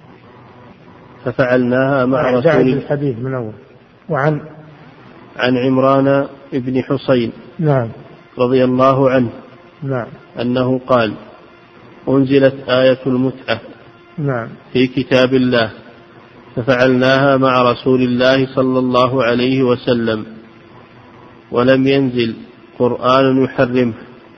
ففعلناها مع رسول الحديث من أول. عن عمران بن حسين. نعم. رضي الله عنه. نعم. أنه قال: أنزلت آية المتعة. نعم. في كتاب الله ففعلناها مع رسول الله صلى الله عليه وسلم، ولم ينزل قرآن يحرمه،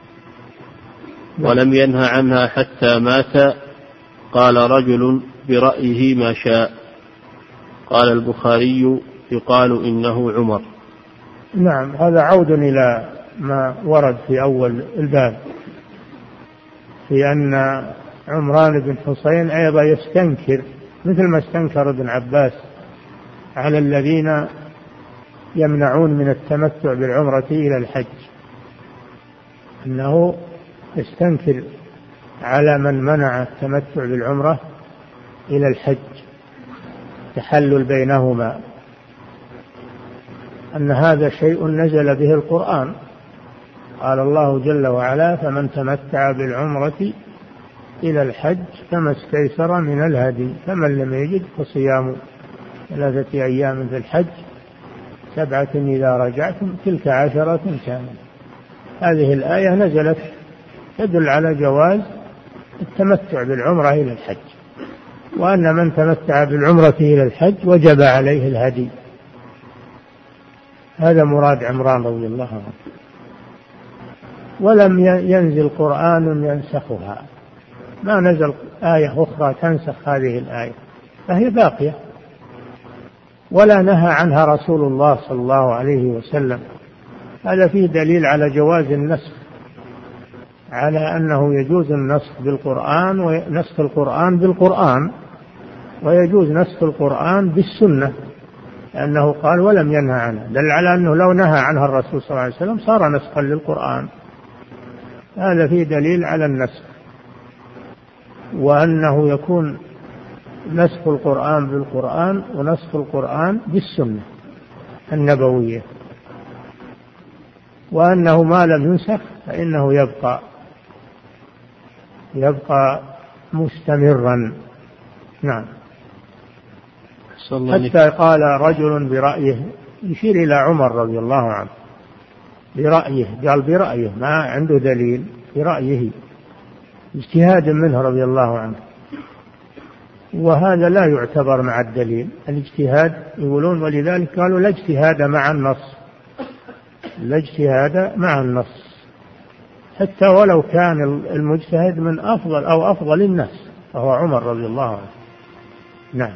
ولم ينه عنها حتى مات. قال رجل برأيه ما شاء. قال البخاري: يقال إنه عمر. نعم. هذا عود إلى ما ورد في أول الباب في أن عمران بن حسين أيضا يستنكر مثل ما استنكر ابن عباس على الذين يمنعون من التمتع بالعمرة إلى الحج، أنه يستنكر على من منع التمتع بالعمرة إلى الحج تحلل بينهما، أن هذا شيء نزل به القرآن. قال الله جل وعلا: فمن تمتع بالعمرة إلى الحج فما استيسر من الهدي، فمن لم يجد فصيام 3 أيام في الحج 7 إذا رجعتم تلك 10 كاملة. هذه الآية نزلت تدل على جواز التمتع بالعمرة إلى الحج، وأن من تمتع بالعمرة إلى الحج وجب عليه الهدي. هذا مراد عمران رضي الله عنه. ولم ينزل قرآن ينسخها، ما نزل آية أخرى تنسخ هذه الآية، فهي باقية، ولا نهى عنها رسول الله صلى الله عليه وسلم. هذا فيه دليل على جواز النسخ، على أنه يجوز النسخ بالقرآن ونسخ القرآن بالقرآن، ويجوز نسخ القرآن بالسنة، لأنه قال ولم ينهى عنها، دل على أنه لو نهى عنها الرسول صلى الله عليه وسلم صار نسخا للقرآن. هذا فيه دليل على النسخ، وأنه يكون نسخ القرآن بالقرآن ونسخ القرآن بالسنة النبوية، وأنه ما لم ينسخ فإنه يبقى مستمرا. نعم. حتى قال رجل برأيه، يشير إلى عمر رضي الله عنه، برأيه، قال برأيه ما عنده دليل، برأيه اجتهاد منه رضي الله عنه، وهذا لا يعتبر مع الدليل. الاجتهاد يقولون، ولذلك قالوا لا اجتهاد مع النص، لا اجتهاد مع النص، حتى ولو كان المجتهد من أفضل الناس، فهو عمر رضي الله عنه. نعم.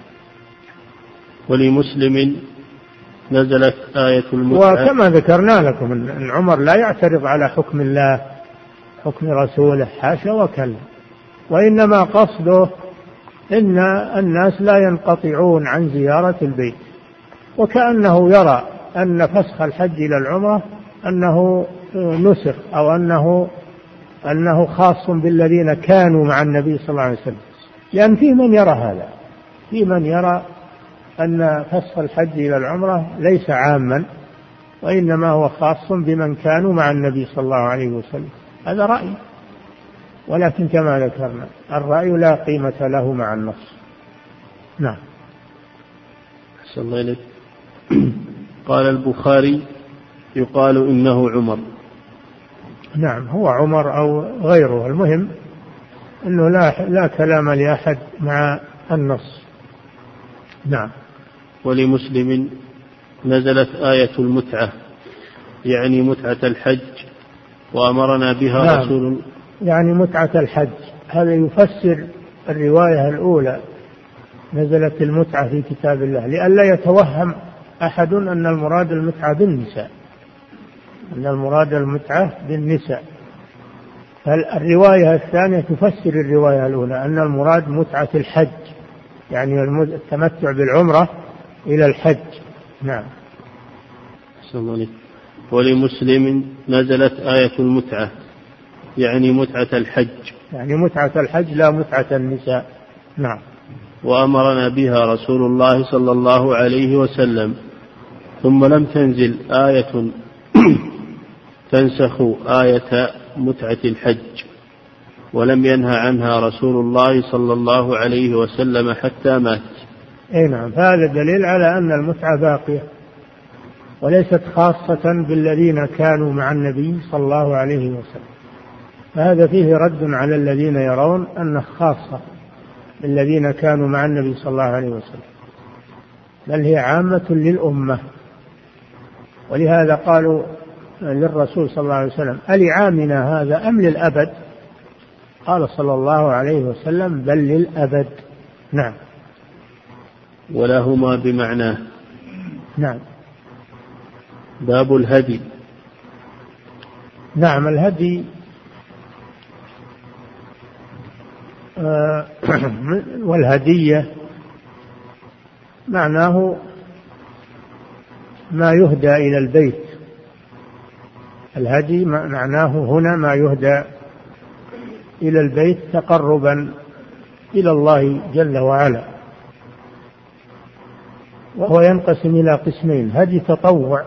ولمسلم نزلت آية المتعة. وكما ذكرنا لكم أن عمر لا يعترض على حكم الله حكم رسوله، حاشا وكلا، وإنما قصده إن الناس لا ينقطعون عن زيارة البيت، وكأنه يرى أن فسخ الحج إلى العمرة أنه نسخ، أو أنه خاص بالذين كانوا مع النبي صلى الله عليه وسلم، لأن في من يرى هذا، في من يرى أن فسخ الحج إلى العمرة ليس عاما، وإنما هو خاص بمن كانوا مع النبي صلى الله عليه وسلم. هذا رأي، ولكن كما ذكرنا الرأي لا قيمة له مع النص. نعم. أحسن الله إليك. قال البخاري يقال إنه عمر. نعم، هو عمر أو غيره، المهم أنه لا كلام لأحد مع النص. نعم. ولمسلم نزلت آية المتعة يعني متعة الحج وأمرنا بها. نعم. رسول يعني متعة الحج، هذا يفسر الرواية الأولى نزلت المتعة في كتاب الله، لئلا يتوهم أحد أن المراد المتعة بالنساء، أن المراد المتعة بالنساء. فالرواية الثانية تفسر الرواية الأولى أن المراد متعة الحج، يعني التمتع بالعمرة إلى الحج. نعم. ولمسلم نزلت آية المتعة يعني متعة الحج، يعني متعة الحج لا متعة النساء. نعم. وأمرنا بها رسول الله صلى الله عليه وسلم، ثم لم تنزل آية تنسخ آية متعة الحج، ولم ينهى عنها رسول الله صلى الله عليه وسلم حتى مات. أي نعم، فهذا دليل على أن المتعة باقية وليست خاصة بالذين كانوا مع النبي صلى الله عليه وسلم، فهذا فيه رد على الذين يرون أنه خاصة بالذين كانوا مع النبي صلى الله عليه وسلم، بل هي عامة للأمة. ولهذا قالوا للرسول صلى الله عليه وسلم: ألعامنا هذا أم للأبد؟ قال صلى الله عليه وسلم: بل للأبد. نعم. ولهما بمعناه. نعم. باب الهدي. نعم، الهدي والهدية معناه ما يهدى إلى البيت. الهدي معناه هنا ما يهدى إلى البيت تقربا إلى الله جل وعلا، وهو ينقسم إلى قسمين: هدي تطوع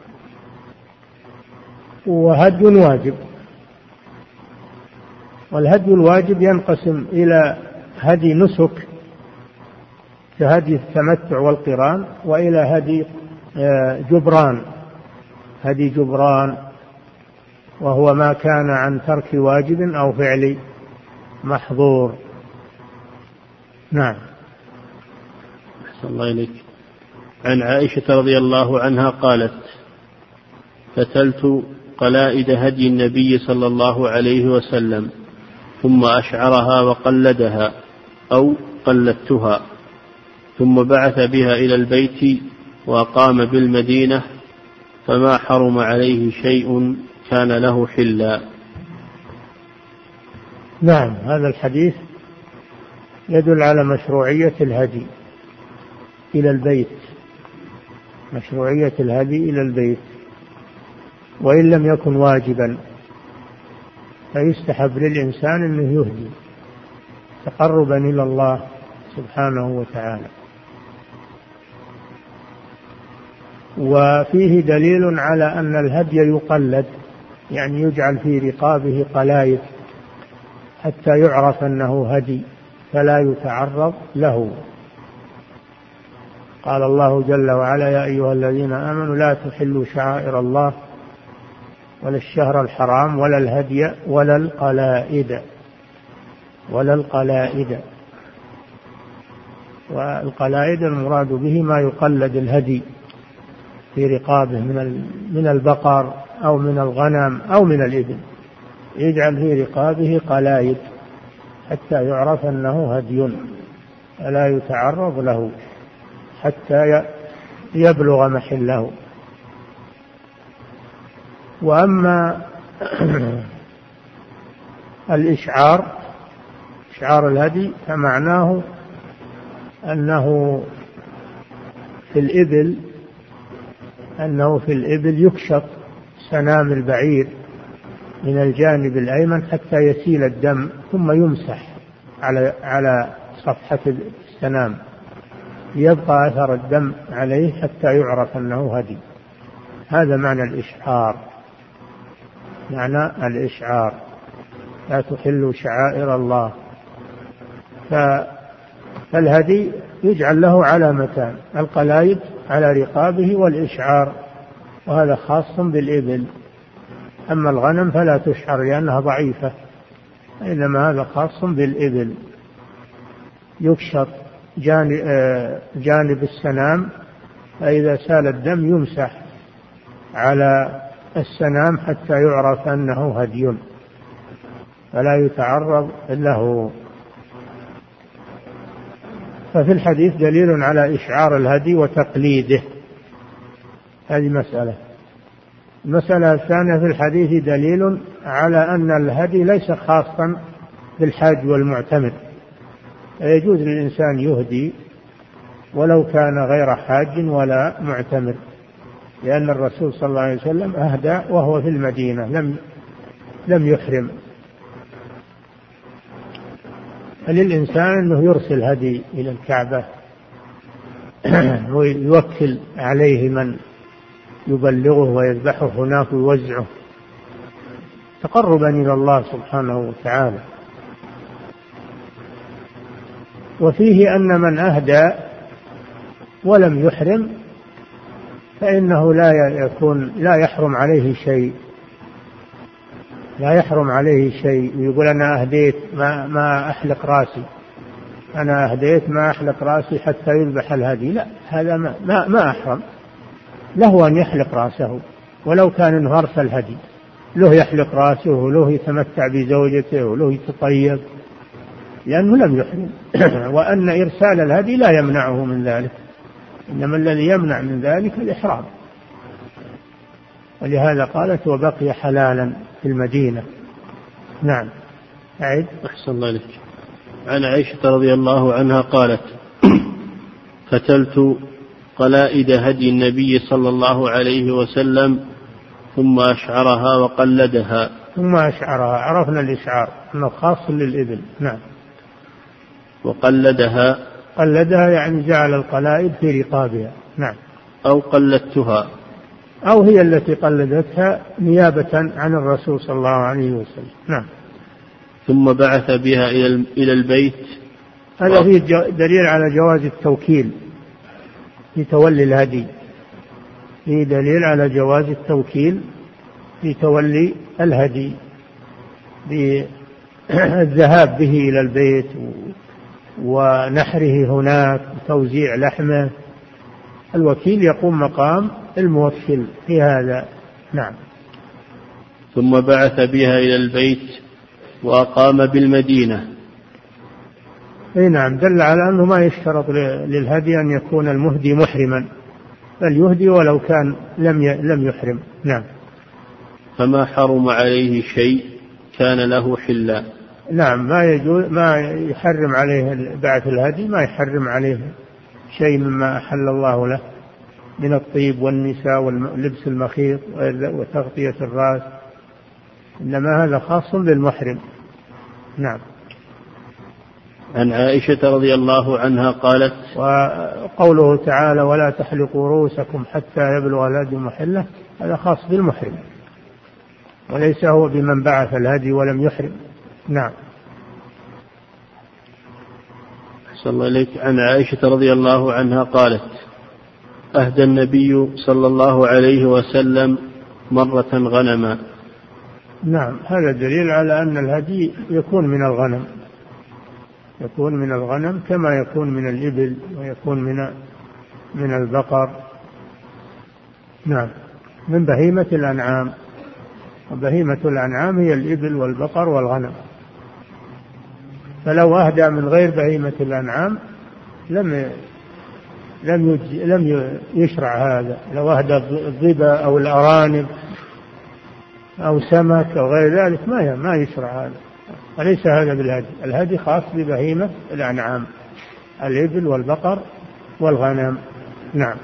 وهدي واجب. والهدي الواجب ينقسم إلى هدي نسك كهدي التمتع والقران، وإلى هدي جبران، هدي جبران وهو ما كان عن ترك واجب أو فعل محظور. نعم. أحسن الله إليك. عن عائشة رضي الله عنها قالت: فتلت قلائد هدي النبي صلى الله عليه وسلم ثم أشعرها وقلدها أو قلدتها، ثم بعث بها إلى البيت وقام بالمدينة، فما حرم عليه شيء كان له حلا. نعم، هذا الحديث يدل على مشروعية الهدي إلى البيت، مشروعية الهدي إلى البيت، وإن لم يكن واجبا فيستحب للإنسان أنه يهدي تقربا إلى الله سبحانه وتعالى. وفيه دليل على أن الهدي يقلد، يعني يجعل في رقابه قلايد حتى يعرف أنه هدي فلا يتعرض له. قال الله جل وعلا: يا أيها الذين آمنوا لا تحلوا شعائر الله ولا الشهر الحرام ولا الهدي ولا القلائد. والقلائد المراد به ما يقلد الهدي في رقابه من البقر أو من الغنم أو من الإبل، يجعل في رقابه قلائد حتى يعرف أنه هدي فلا يتعرض له حتى يبلغ محله. وأما الإشعار، إشعار الهدي، فمعناه أنه في الإبل يكشط سنام البعير من الجانب الأيمن حتى يسيل الدم، ثم يمسح على صفحة السنام يبقى أثر الدم عليه حتى يعرف أنه هدي. هذا معنى الإشعار، معنى الإشعار: لا تحلوا شعائر الله. فالهدي يجعل له علامتان: القلائد على رقابه والإشعار، وهذا خاص بالإبل. أما الغنم فلا تشعر لأنها ضعيفة، إنما هذا خاص بالإبل. يكشط جانب السنام، فإذا سال الدم يمسح على السنام حتى يعرف أنه هدي، فلا يتعرض له. ففي الحديث دليل على إشعار الهدي وتقليده. هذه مسألة. المسألة الثانية في الحديث دليل على أن الهدي ليس خاصا بالحاج والمعتمر، يجوز للإنسان يهدي ولو كان غير حاج ولا معتمر، لأن الرسول صلى الله عليه وسلم أهدى وهو في المدينة لم يحرم. فللإنسان أنه يرسل هدي إلى الكعبة ويوكل عليه من يبلغه ويذبحه هناك ويوزعه تقربا إلى الله سبحانه وتعالى. وفيه أن من أهدى ولم يحرم فإنه لا يحرم عليه شيء، لا يحرم عليه شيء. يقول أنا أهديت ما أحلق راسي، أنا أهديت ما أحلق راسي حتى يذبح الهدي، لا، هذا ما أحرم. له أن يحلق راسه ولو كان إنه أرسل الهدي، له يحلق راسه وله يتمتع بزوجته وله يتطيب لأنه لم يحرم. وأن إرسال الهدي لا يمنعه من ذلك، إنما الذي يمنع من ذلك الإحرام. ولهذا قالت وبقي حلالا في المدينة. نعم. أعد. أحسن الله إليك. عن عائشة رضي الله عنها قالت فتلت قلائد هدي النبي صلى الله عليه وسلم ثم أشعرها وقلدها. ثم أشعرها، عرفنا الإشعار أنه خاص للإبل. نعم. وقلدها يعني جعل القلائد في رقابها. نعم. أو قلدتها، أو هي التي قلدتها نيابة عن الرسول صلى الله عليه وسلم. نعم. ثم بعث بها إلى البيت. هذا فيه دليل على جواز التوكيل في تولي الهدي، فيه دليل على جواز التوكيل في تولي الهدي بالذهاب به إلى البيت ونحره هناك وتوزيع لحمه. الوكيل يقوم مقام الموكل في هذا. نعم. ثم بعث بها إلى البيت وأقام بالمدينة. نعم، دل على أنه ما يشترط للهدي أن يكون المهدي محرما، بل يهدي ولو كان لم يحرم. نعم. فما حرم عليه شيء كان له حلا. نعم، ما يحرم عليه بعث الهدي، ما يحرم عليه شيء مما أحل الله له من الطيب والنساء ولبس المخيط وتغطية الرأس، إنما هذا خاص بالمحرم. نعم. عن عائشة رضي الله عنها قالت وقوله تعالى ولا تحلقوا رؤوسكم حتى يبلغ الهدي محله، هذا خاص بالمحرم وليس هو بمن بعث الهدي ولم يحرم. نعم. أحسن الله إليك. عن عائشة رضي الله عنها قالت أهدى النبي صلى الله عليه وسلم مرة غنما. نعم، هذا دليل على أن الهدي يكون من الغنم، يكون من الغنم كما يكون من الإبل ويكون من البقر. نعم، من بهيمة الأنعام، وبهيمة الأنعام هي الإبل والبقر والغنم. فلو أهدى من غير بهيمة الأنعام لم يشرع هذا. لو أهدى الظبا أو الأرانب أو سمك أو غير ذلك ما يشرع هذا، وليس هذا بالهدي. الهدي خاص ببهيمة الأنعام، الإبل والبقر والغنم. نعم.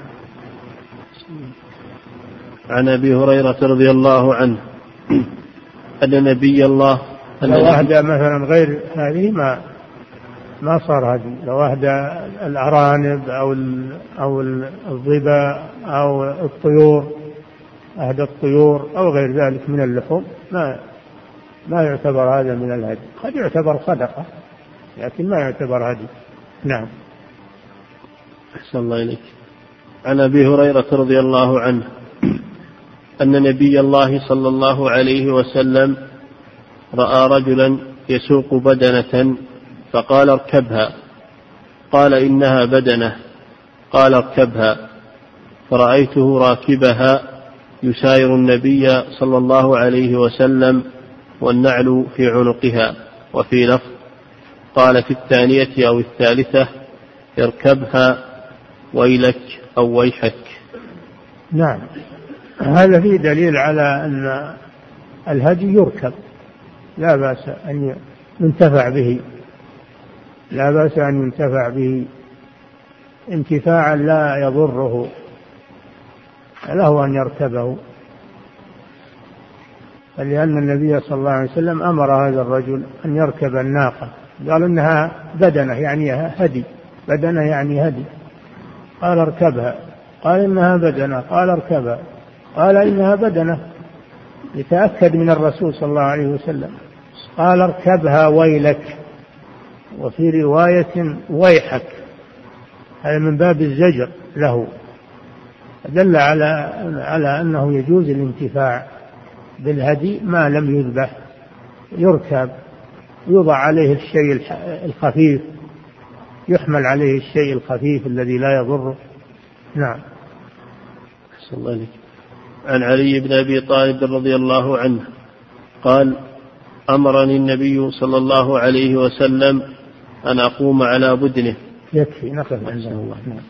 عن أبي هريرة رضي الله عنه أن نبي الله لو أهدى مثلا غير هذه ما صار هدي. لو أهدى الأرانب أو الظبا أو الطيور، أهدى الطيور أو غير ذلك من اللحوم، ما يعتبر هذا من الهدي. قد يعتبر صدقة لكن ما يعتبر هدي. نعم. أحسن الله إليك. عن أبي هريرة رضي الله عنه أن نبي الله صلى الله عليه وسلم رأى رجلا يسوق بدنة فقال اركبها، قال إنها بدنة، قال اركبها، فرأيته راكبها يساير النبي صلى الله عليه وسلم والنعل في عنقها. وفي لفظ قال في الثانية أو الثالثة اركبها ويلك أو ويحك. نعم، هذا فيه دليل على أن الهدي يركب، لا بأس أن ينتفع به، لا بأس أن ينتفع به انتفاعا لا يضره، له أن يركبه، لأن النبي صلى الله عليه وسلم أمر هذا الرجل أن يركب الناقة، قال إنها بدنة يعني هدي، بدنة يعني هدي، قال اركبها، قال إنها بدنة، قال اركبها، قال إنها بدنة، يتأكد من الرسول صلى الله عليه وسلم، قال اركبها ويلك، وفي رواية ويحك، هذا من باب الزجر له، دل على أنه يجوز الانتفاع بالهدي ما لم يذبح، يركب، يوضع عليه الشيء الخفيف، يحمل عليه الشيء الخفيف الذي لا يضره. نعم. أحسن الله عليك. عن علي بن أبي طالب رضي الله عنه قال أمرني النبي صلى الله عليه وسلم أن أقوم على بدنه. يكفي نقف عنده الله. نعم.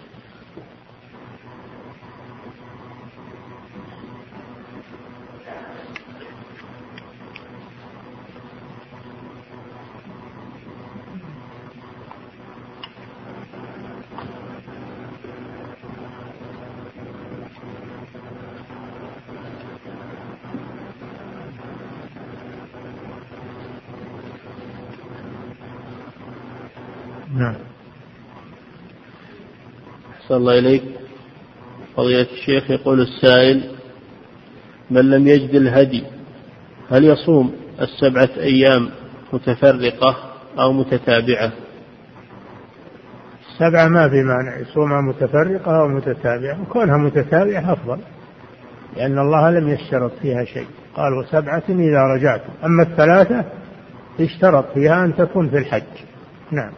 نعم. أحسن الله إليك. فضيلة الشيخ يقول السائل من لم يجد الهدي هل يصوم 7 أيام متفرقة أو متتابعة؟ 7 ما في مانع، يصومها متفرقة أو متتابعة، وكونها متتابعة أفضل، لأن الله لم يشترط فيها شيء، قال 7 إذا رجعتم، أما 3 اشترط فيها أن تكون في الحج. نعم.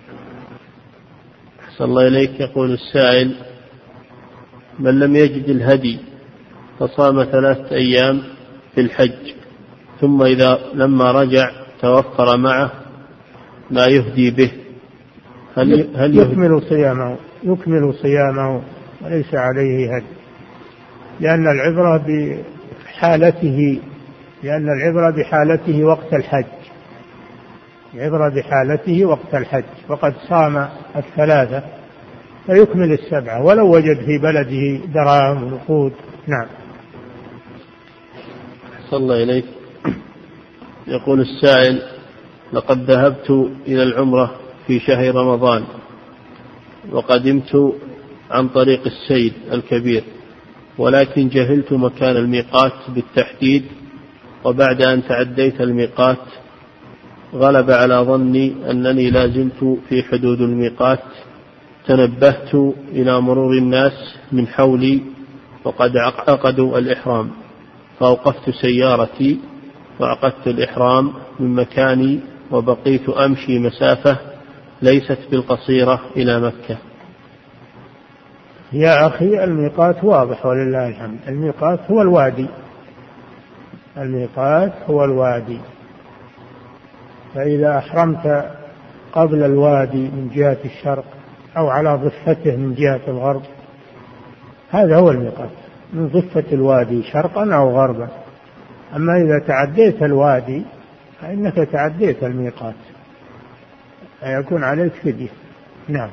أحسن الله إليك. يقول السائل من لم يجد الهدي فصام 3 أيام في الحج، ثم لما رجع توفر معه ما يهدي به، هل يكمل صيامه وليس عليه هدي، لأن العبرة بحالته وقت الحج، العبرة بحالته وقت الحج، وقد صام 3 فيكمل 7 ولو وجد في بلده دراهم ونقود. نعم. صلى الله إليك. يقول السائل لقد ذهبت إلى العمرة في شهر رمضان وقدمت عن طريق السيد الكبير، ولكن جهلت مكان الميقات بالتحديد، وبعد أن تعديت الميقات غلب على ظني أنني لازلت في حدود الميقات، تنبهت إلى مرور الناس من حولي وقد عقدوا الإحرام، فأوقفت سيارتي وعقدت الإحرام من مكاني، وبقيت أمشي مسافة ليست بالقصيرة إلى مكة. يا أخي الميقات واضح ولله الحمد، الميقات هو الوادي، الميقات هو الوادي، فإذا أحرمت قبل الوادي من جهة الشرق أو على ضفته من جهة الغرب هذا هو الميقات، من ضفة الوادي شرقا أو غربا. أما إذا تعديت الوادي فإنك تعديت الميقات، فيكون عليك فدية. نعم.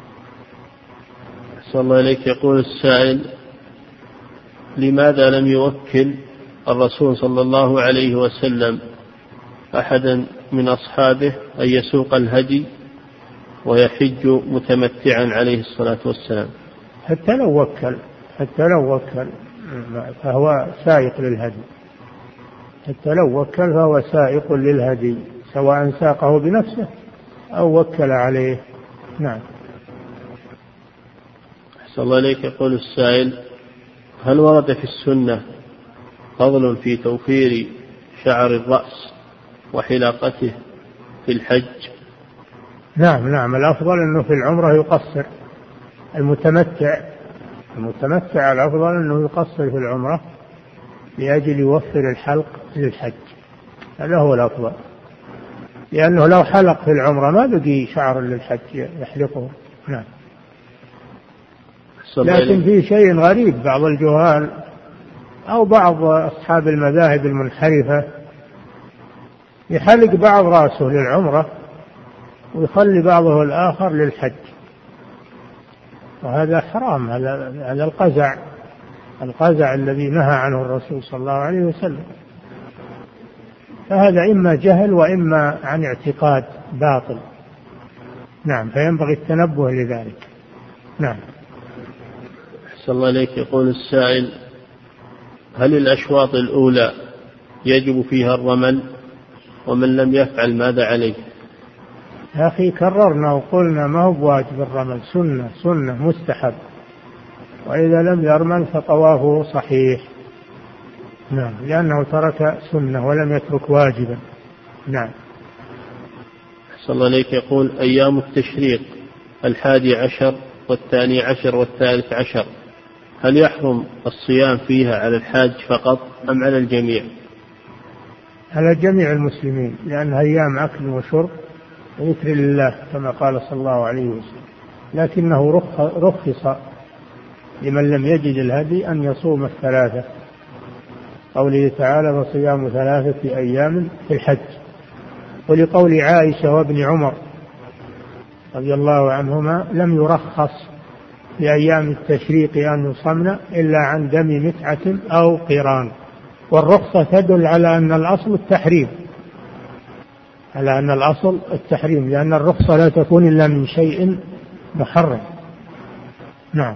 صلى الله عليك. يقول السائل لماذا لم يوكل الرسول صلى الله عليه وسلم أحدا من أصحابه أن يسوق الهدي ويحج متمتعا عليه الصلاة والسلام؟ حتى لو وكل فهو سائق للهدي، حتى لو وكل فهو سائق للهدي، سواء ساقه بنفسه أو وكل عليه. نعم. أحسن الله إليك. يقول السائل: هل ورد في السنة فضل في توفير شعر الرأس وحلاقته في الحج؟ نعم الأفضل أنه في العمرة يقصر. المتمتع الأفضل أنه يقصر في العمرة لأجل يوفر الحلق للحج، هذا هو الأفضل، لأنه لو حلق في العمرة ما بقي شعر للحج يحلقه. نعم. لكن في شيء غريب، بعض الجهال أو بعض أصحاب المذاهب المنحرفة يحلق بعض رأسه للعمرة ويخلي بعضه الآخر للحج، وهذا حرام. هذا القزع الذي نهى عنه الرسول صلى الله عليه وسلم. فهذا إما جهل وإما عن اعتقاد باطل. نعم، فينبغي التنبه لذلك. نعم. أحسن الله إليك. يقول السائل: هل الأشواط الأولى يجب فيها الرمل؟ ومن لم يفعل ماذا عليه؟ يا أخي كررنا وقلنا ما هو واجب الرمل، سنة مستحب، وإذا لم يرمل فطوافه صحيح. نعم، لأنه ترك سنة ولم يترك واجبا. نعم. أحسن الله إليك. يقول: أيام التشريق 11 و12 و13، هل يحرم الصيام فيها على الحاج فقط أم على الجميع؟ على جميع المسلمين، لأنها أيام أكل وشرب وذكر لله كما قال صلى الله عليه وسلم، لكنه رخص لمن لم يجد الهدي أن يصوم الثلاثة، قوله تعالى: فصيام 3 أيام في الحج. ولقول عائشة وابن عمر رضي الله عنهما: لم يرخص لأيام التشريق أن يصمن إلا عن دم متعة أو قران. والرخصة تدل على أن الأصل التحريم، لأن الرخصة لا تكون إلا من شيء محرم. نعم.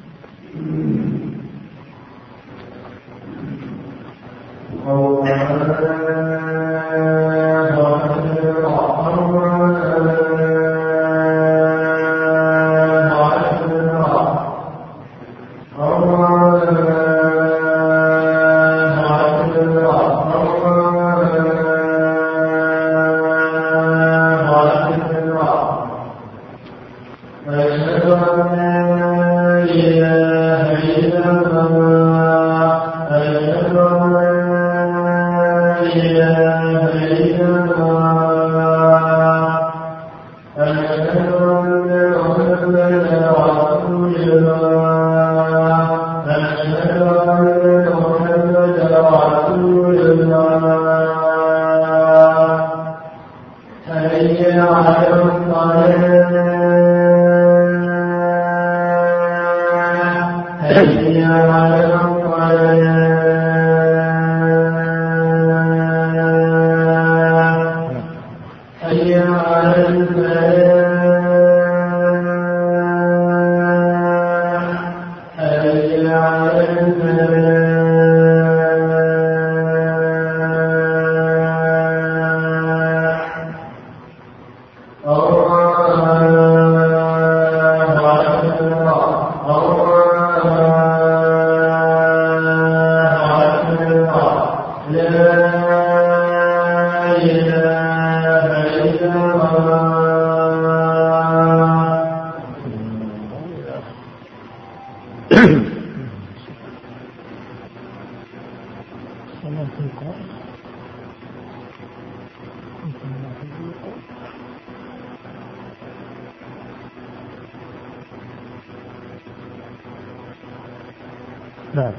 نعم.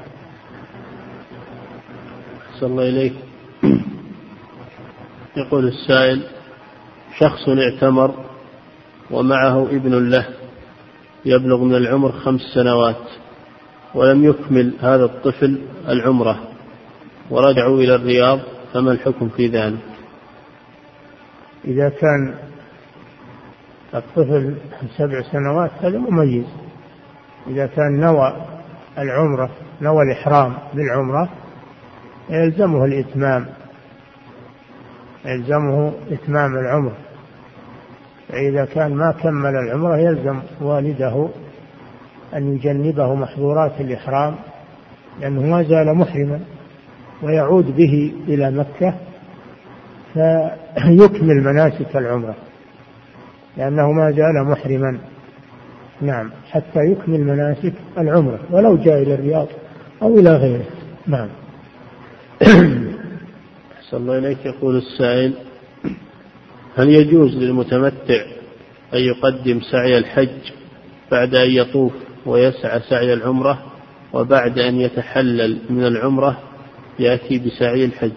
أحسن الله إليك. يقول السائل: شخص اعتمر ومعه ابن له يبلغ من العمر 5 سنوات ولم يكمل هذا الطفل العمرة ورجعوا إلى الرياض، فما الحكم في ذلك؟ إذا كان الطفل 7 سنوات هذا مميز. إذا كان نوى العمرة، نوى الإحرام بالعمرة، يلزمه إتمام العمرة. فإذا كان ما كمل العمرة يلزم والده أن يجنبه محظورات الإحرام لأنه ما زال محرما، ويعود به إلى مكة فيكمل مناسك العمرة لأنه ما زال محرما. نعم، حتى يكمل مناسك العمرة ولو جاء إلى الرياض أو إلى غيره. نعم. أحسن الله إليك. يقول السائل: هل يجوز للمتمتع أن يقدم سعي الحج بعد أن يطوف ويسعى سعي العمرة، وبعد أن يتحلل من العمرة يأتي بسعي الحج؟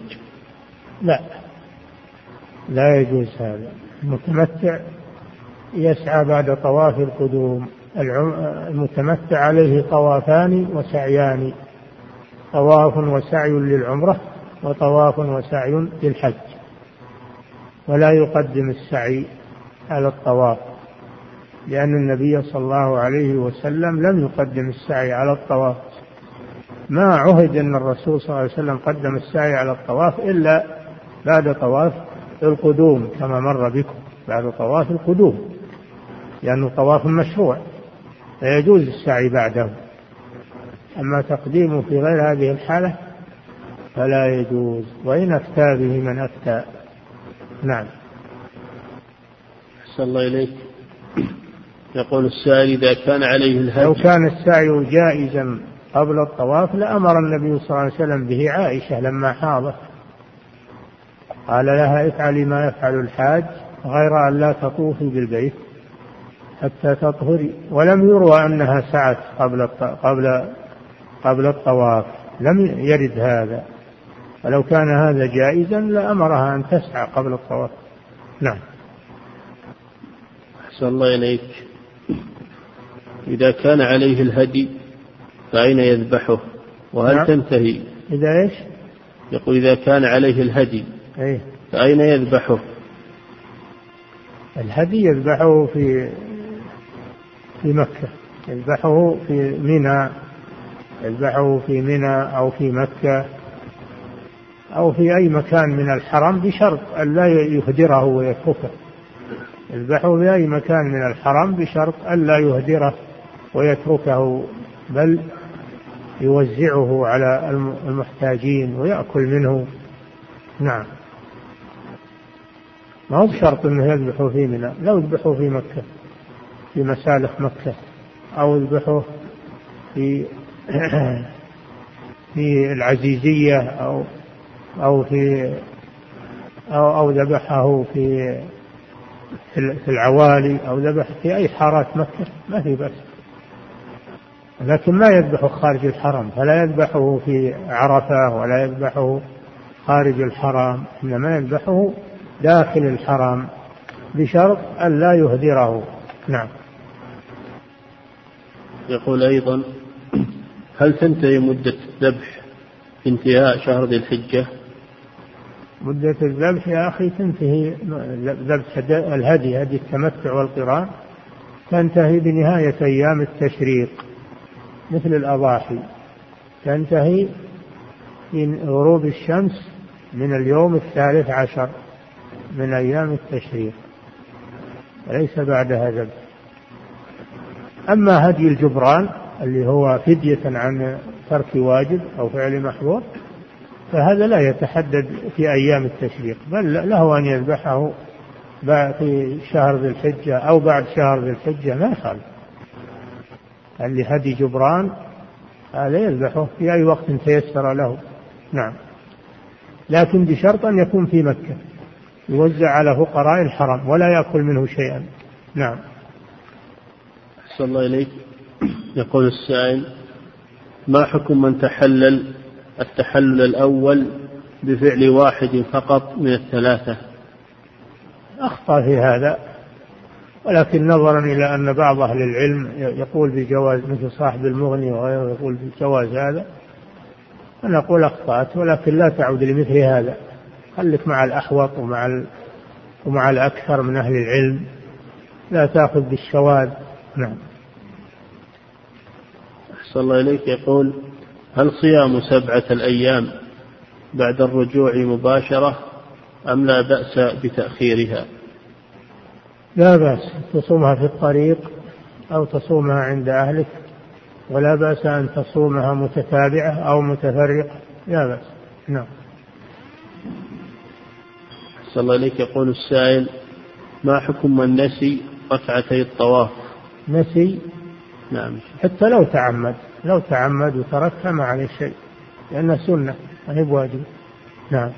لا يجوز هذا. المتمتع يسعى بعد طواف القدوم. المتمتع عليه طوافان وسعيان: طواف وسعي للعمرة، وطواف وسعي للحج، ولا يقدم السعي على الطواف، لأن النبي صلى الله عليه وسلم لم يقدم السعي على الطواف. ما عهد أن الرسول صلى الله عليه وسلم قدم السعي على الطواف إلا بعد طواف القدوم كما مر بكم، بعد طواف القدوم، لأنه طواف مشروع فيجوز السعي بعده. أما تقديمه في غير هذه الحالة فلا يجوز، وإن أفتى به من أفتى. نعم. أحسن الله إليك. يقول السائل: إذا كان عليه الهدي، لو كان السعي جائزا قبل الطواف لأمر النبي صلى الله عليه وسلم به عائشة لما حاضت، قال لها: افعلي ما يفعل الحاج غير أن لا تطوفي بالبيت حتى تطهري. ولم يروى أنها سعت قبل الطواف، لم يرد هذا. ولو كان هذا جائزا لأمرها أن تسعى قبل الطواف. نعم. أحسن الله إليك. إذا كان عليه الهدي فأين يذبحه؟ وهل نعم. تنتهي إذا إيش؟ يقول: إذا كان عليه الهدي فأين يذبحه؟ الهدي يذبحه في مكة، يذبحه في منى، يذبحه في منى أو في مكة أو في أي مكان من الحرم، بشرط أن لا يهدره ويتركه. يذبحه في أي مكان من الحرم بشرط أن لا يهدره ويتركه، بل يوزعه على المحتاجين ويأكل منه. نعم. ما هو بشرط أنه يذبحه في منى، لو يذبحه في مكة في مسالخ مكة، أو يذبحه في في العزيزية أو ذبحه في العوالي، أو ذبح في أي حارات مكة ما في بأس. لكن ما يذبحه خارج الحرم، فلا يذبحه في عرفة ولا يذبحه خارج الحرم، إنما يذبحه داخل الحرم بشرط أن لا يهدره. نعم. يقول أيضا: هل تنتهي مدة الذبح انتهاء شهر ذي الحجة؟ مدة الذبح يا أخي تنتهي، ذبح الهدي، هدي التمتع والقران، تنتهي بنهاية أيام التشريق مثل الأضاحي، تنتهي في غروب الشمس من اليوم 13 من أيام التشريق، وليس بعدها ذبح. أما هدي الجبران اللي هو فدية عن ترك واجب أو فعل محظور، فهذا لا يتحدد في أيام التشريق، بل له أن يذبحه في شهر ذي الحجة أو بعد شهر ذي الحجة، ما يخالف. اللي هدي جبران هذا يذبحه في أي وقت تيسر له. نعم. لكن بشرط أن يكون في مكة، يوزع على فقراء الحرم ولا يأكل منه شيئا. نعم. أحسن الله إليك. يقول السائل: ما حكم من تحلل التحلل الأول بفعل واحد فقط من الثلاثة؟ أخطأ في هذا، ولكن نظرا إلى أن بعض أهل العلم يقول بجواز، مثل صاحب المغني وغيره يقول بجواز هذا، فنقول أخطأت، ولكن لا تعود لمثل هذا. خلك مع الأحوط ومع الأكثر من أهل العلم، لا تأخذ بالشواذ. نعم. أحسن الله إليك. يقول: هل صيام 7 الأيام بعد الرجوع مباشرة أم لا بأس بتأخيرها؟ لا بأس، تصومها في الطريق أو تصومها عند أهلك ولا بأس أن تصومها متتابعة أو متفرقة، لا بأس. نعم. صلى الله عليك. يقول السائل: ما حكم من نسي ركعتي الطواف؟ نسي؟ نعم. حتى لو تعمد وتركها ما عليه شيء، لأنها سنة ما هي بواجب. نعم.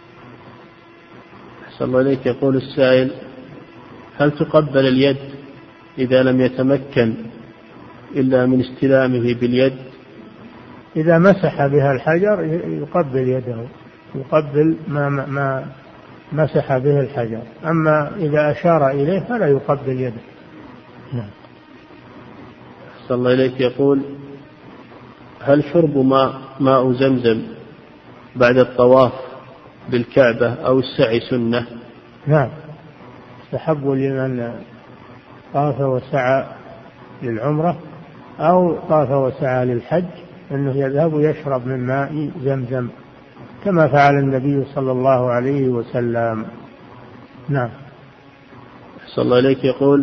صلى الله عليك. يقول السائل: هل تقبل اليد إذا لم يتمكن إلا من استلامه باليد؟ إذا مسح بها الحجر يقبل يده، يقبل ما مسح به الحجر، أما إذا أشار إليه فلا يقبل يده. نعم. صلى الله عليك. يقول: هل شرب ماء زمزم بعد الطواف بالكعبة أو السعي سنة؟ نعم، استحب لمن طاف وسعى للعمرة أو طاف وسعى للحج أنه يذهب يشرب من ماء زمزم كما فعل النبي صلى الله عليه وسلم. نعم. صلى الله عليك. يقول: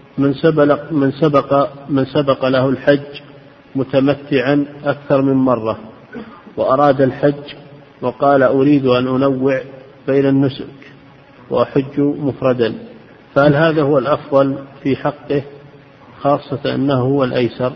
من سبق له الحج متمتعا أكثر من مرة وأراد الحج وقال: أريد أن أنوع بين النسك وأحج مفردا، فهل هذا هو الأفضل في حقه، خاصة أنه هو الأيسر؟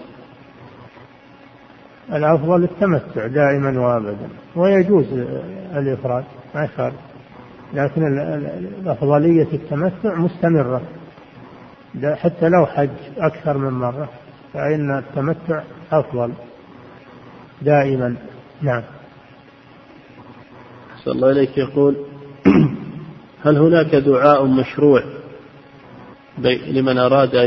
الأفضل التمتع دائما وابدا، ويجوز الإفراد ما يخالف، لكن الأفضلية التمتع مستمرة حتى لو حج أكثر من مرة، فإن التمتع أفضل دائما. نعم. صلى الله عليك. يقول: هل هناك دعاء مشروع لمن أراد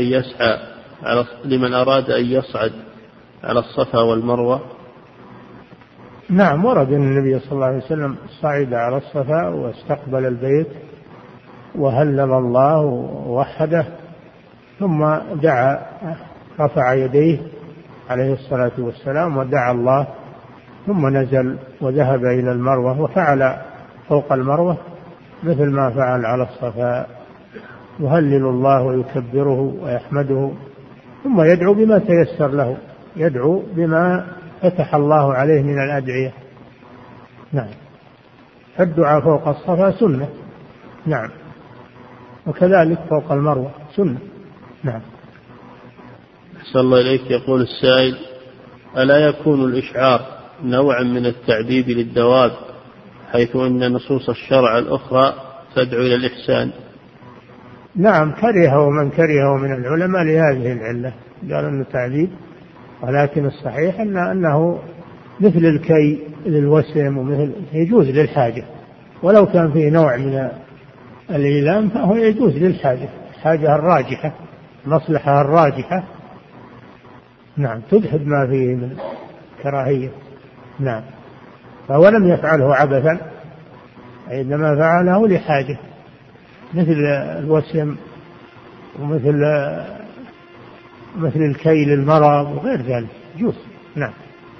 أن يصعد على الصفا والمروة؟ نعم، ورد أن النبي صلى الله عليه وسلم صعد على الصفا واستقبل البيت وهلل الله ووحده، ثم دعا، رفع يديه عليه الصلاة والسلام ودعا الله، ثم نزل وذهب إلى المروة وفعل فوق المروة مثل ما فعل على الصفا، يهلل الله ويكبره ويحمده، ثم يدعو بما تيسر له، يدعو بما فتح الله عليه من الأدعية. نعم. الدعاء فوق الصفا سنة. نعم. وكذلك فوق المروة سنة. نعم. صلى الله عليك. يقول السائل: ألا يكون الإشعار نوعا من التعذيب للدواب، حيث أن نصوص الشرع الأخرى تدعو إلى الإحسان؟ نعم، كرهه من كرهه من العلماء لهذه العلة، قال أنه تعذيب، ولكن الصحيح أنه مثل الكي للوسم، ومثل يجوز للحاجة، ولو كان فيه نوع من الإيلام فهو يجوز للحاجة، الحاجة الراجحة، المصلحة الراجحة. نعم، تدحض ما فيه من كراهية. نعم. فهو لم يفعله عبثا، إنما فعله لحاجة، مثل الوسم ومثل الكي للمرض وغير ذلك، يجوز. نعم.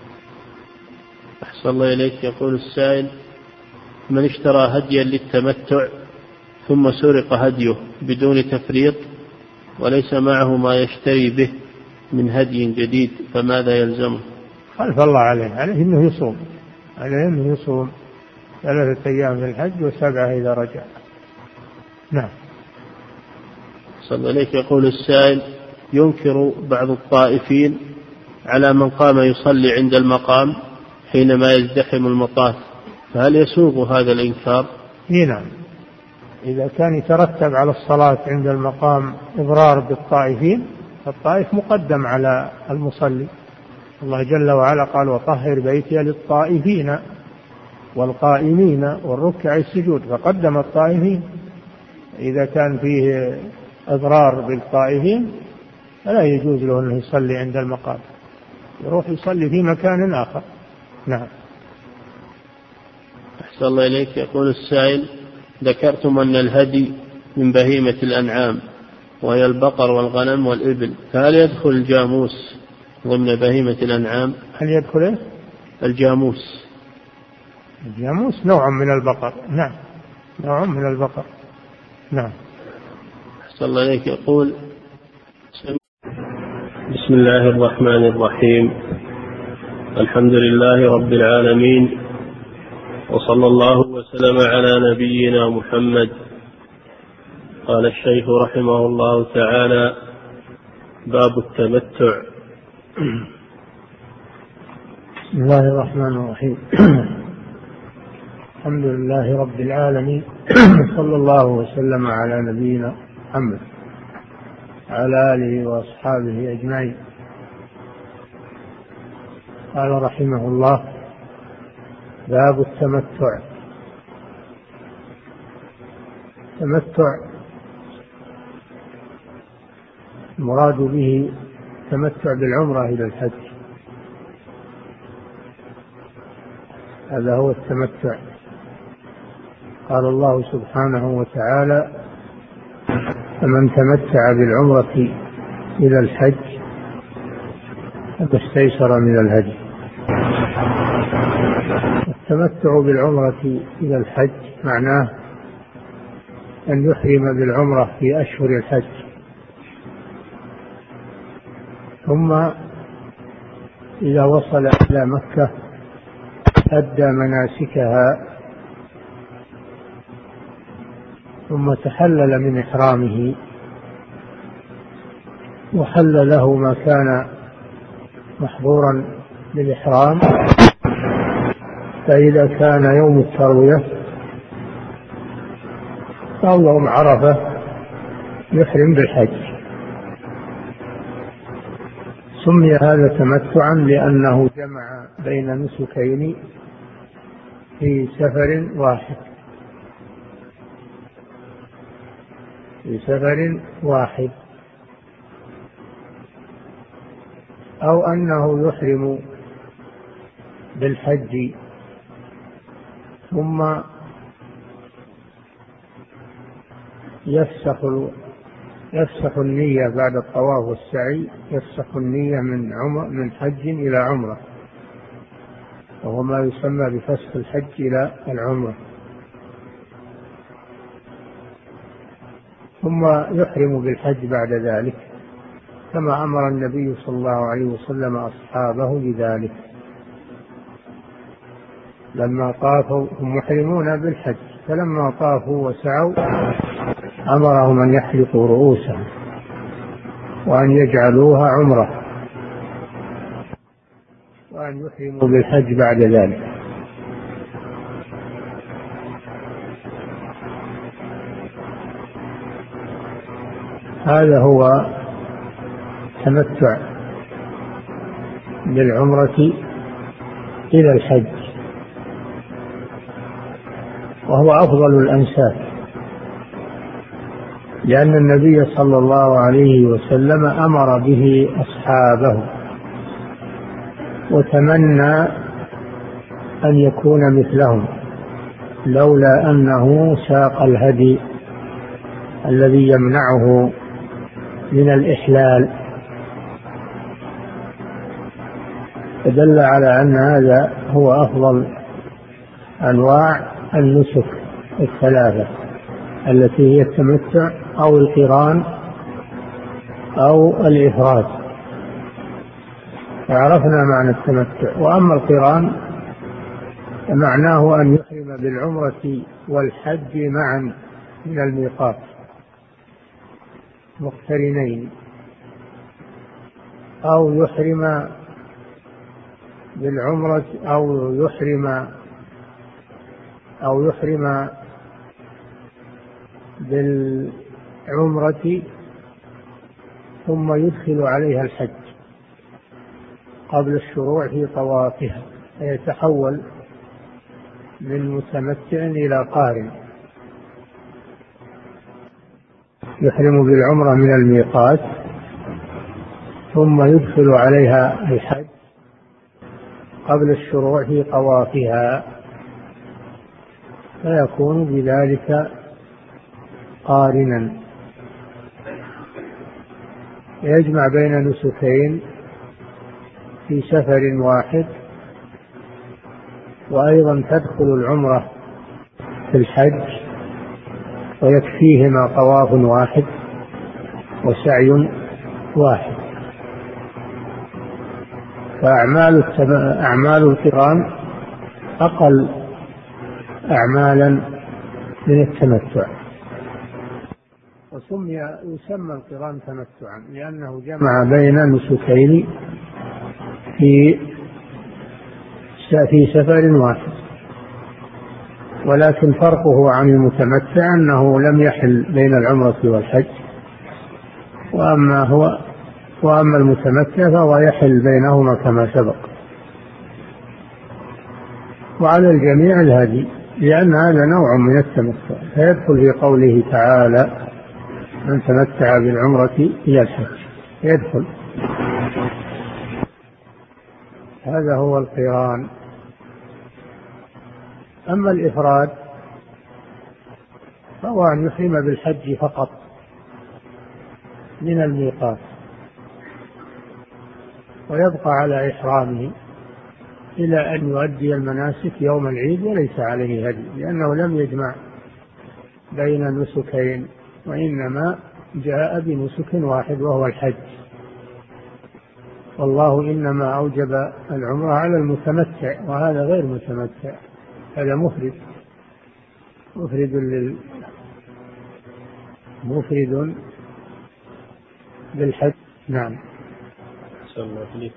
أحسن الله إليك. يقول السائل: من اشترى هديا للتمتع ثم سرق هديه بدون تفريط وليس معه ما يشتري به من هدي جديد، فماذا يلزمه؟ خلف الله عليه إنه يصوم، عليه إنه يصوم 3 أيام في الحج و7 إذا رجع. نعم. صلى الله عليك. يقول السائل: ينكر بعض الطائفين على من قام يصلي عند المقام حينما يزدحم المطاف، فهل يسوغ هذا الإنكار؟ نعم، إذا كان يترتب على الصلاة عند المقام إضرار بالطائفين، فالطائف مقدم على المصلي. الله جل وعلا قال: وطهر بيتي للطائفين والقائمين والركع السجود، فقدم الطائفين. إذا كان فيه إضرار بالطائفين فلا يجوز له أنه يصلي عند المقام، يروح يصلي في مكان آخر. نعم. أحسن الله إليك. يقول السائل: ذكرتم أن الهدي من بهيمة الأنعام وهي البقر والغنم والإبل، فهل يدخل الجاموس ضمن بهيمة الأنعام؟ هل يدخل الجاموس؟ الجاموس نوع من البقر. نعم، نوع من البقر. نعم. أحسن الله إليك. يقول: بسم بسم الله الرحمن الرحيم. الحمد لله رب العالمين، وصلى الله وسلم على نبينا محمد. قال الشيخ رحمه الله تعالى: باب التمتع. بسم الله الرحمن الرحيم. الحمد لله رب العالمين، صلى الله وسلم على نبينا محمد على آله وأصحابه أجمعين. قال رحمه الله: باب التمتع. التمتع المراد به التمتع بالعمرة إلى الحج، هذا هو التمتع. قال الله سبحانه وتعالى: فمن تمتع بالعمرة إلى الحج فما استيسر من الهدي. التمتع بالعمرة إلى الحج معناه أن يحرم بالعمرة في أشهر الحج، ثم إذا وصل إلى مكة أدى مناسكها، ثم تحلل من إحرامه وحل له ما كان محظورا بالإحرام. فإذا كان يوم التروية أو يوم عرفة يحرم بالحج. سمي هذا تمتعا لأنه جمع بين نسكين في سفر واحد، أو أنه يحرم بالحج ثم يفسخ النية بعد الطواف والسعي، يفسخ النية من حج إلى عمرة، وهو ما يسمى بفسخ الحج إلى العمرة، ثم يحرم بالحج بعد ذلك، كما أمر النبي صلى الله عليه وسلم أصحابه بذلك لما طافوا هم محرمون بالحج، فلما طافوا وسعوا أمرهم أن يحلقوا رؤوسهم وأن يجعلوها عمرة وأن يحرموا بالحج بعد ذلك. هذا هو تمتع بالعمرة إلى الحج، وهو أفضل الأنساك، لأن النبي صلى الله عليه وسلم أمر به أصحابه وتمنى أن يكون مثلهم، لولا أنه ساق الهدي الذي يمنعه من الإحلال، فدل على أن هذا هو أفضل أنواع النسك الثلاثة التي هي التمتع أو القران أو الإفراد. فعرفنا معنى التمتع. وأما القران معناه أن يحرم بالعمرة والحج معا من الميقات مقترنين، أو يحرم بالعمرة أو يحرم بالعمرة ثم يدخل عليها الحج قبل الشروع في طوافها، فيتحول من متمتع إلى قارن. يحرم بالعمرة من الميقات ثم يدخل عليها الحج قبل الشروع في طوافها، فيكون بذلك قارنا، يجمع بين نسكين في سفر واحد، وأيضا تدخل العمرة في الحج ويكفيهما طواف واحد وسعي واحد. فأعمال القران أقل أعمالا من التمتع، يسمى القران تمتعا لأنه جمع بين نسكين في سفر واحد. ولكن فرقه عن المتمتع أنه لم يحل بين العمرة والحج، وأما المتمتع فهو يحل بينهما كما سبق. وعلى الجميع الهدي، لأن هذا نوع من التمتع، فيدخل في قوله تعالى من تمتع بالعمرة إلى الحج يدخل. هذا هو القران. أما الإفراد فهو أن يحرم بالحج فقط من الميقات ويبقى على إحرامه إلى أن يؤدي المناسك يوم العيد وليس عليه هدي، لأنه لم يجمع بين النسكين، وإنما جاء بنسك واحد وهو الحج. والله إنما أوجب العمرة على المتمتع، وهذا غير متمتع، هذا مفرد بالحج. نعم. صلى الله عليك.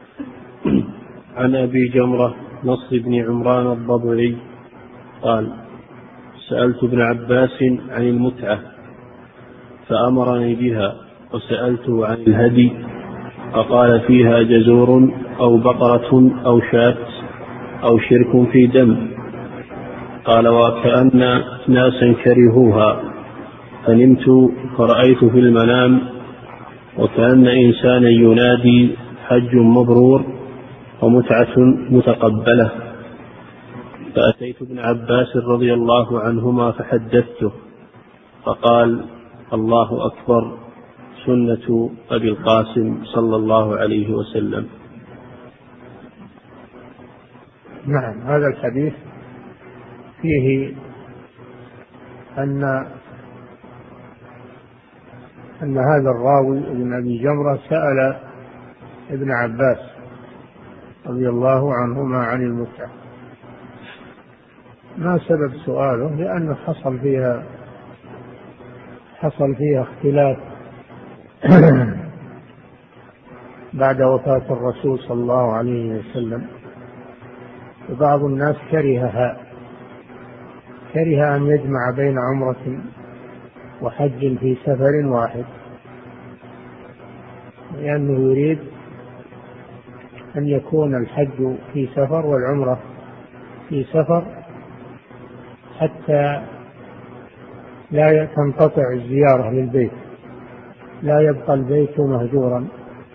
عن أبي جمرة نصر بن عمران الضبعي قال سألت ابن عباس عن المتعة فأمرني بها، وسألته عن الهدي فقال فيها جزور أو بقرة أو شاة أو شرك في دم. قال وكأن ناسا كرهوها فنمت فرأيت في المنام وكأن إنسانا ينادي حج مبرور ومتعة متقبلة، فأتيت ابن عباس رضي الله عنهما فحدثته فقال الله أكبر سنة أبي القاسم صلى الله عليه وسلم. نعم. هذا الحديث فيه أن هذا الراوي ابن أبي جمرة سأل ابن عباس رضي الله عنهما عن المتعة. ما سبب سؤاله؟ لأنه حصل فيها اختلاف بعد وفاة الرسول صلى الله عليه وسلم، وبعض الناس كره أن يجمع بين عمرة وحج في سفر واحد، لأنه يريد أن يكون الحج في سفر والعمرة في سفر حتى لا تنقطع الزيارة للبيت، لا يبقى البيت مهجورا.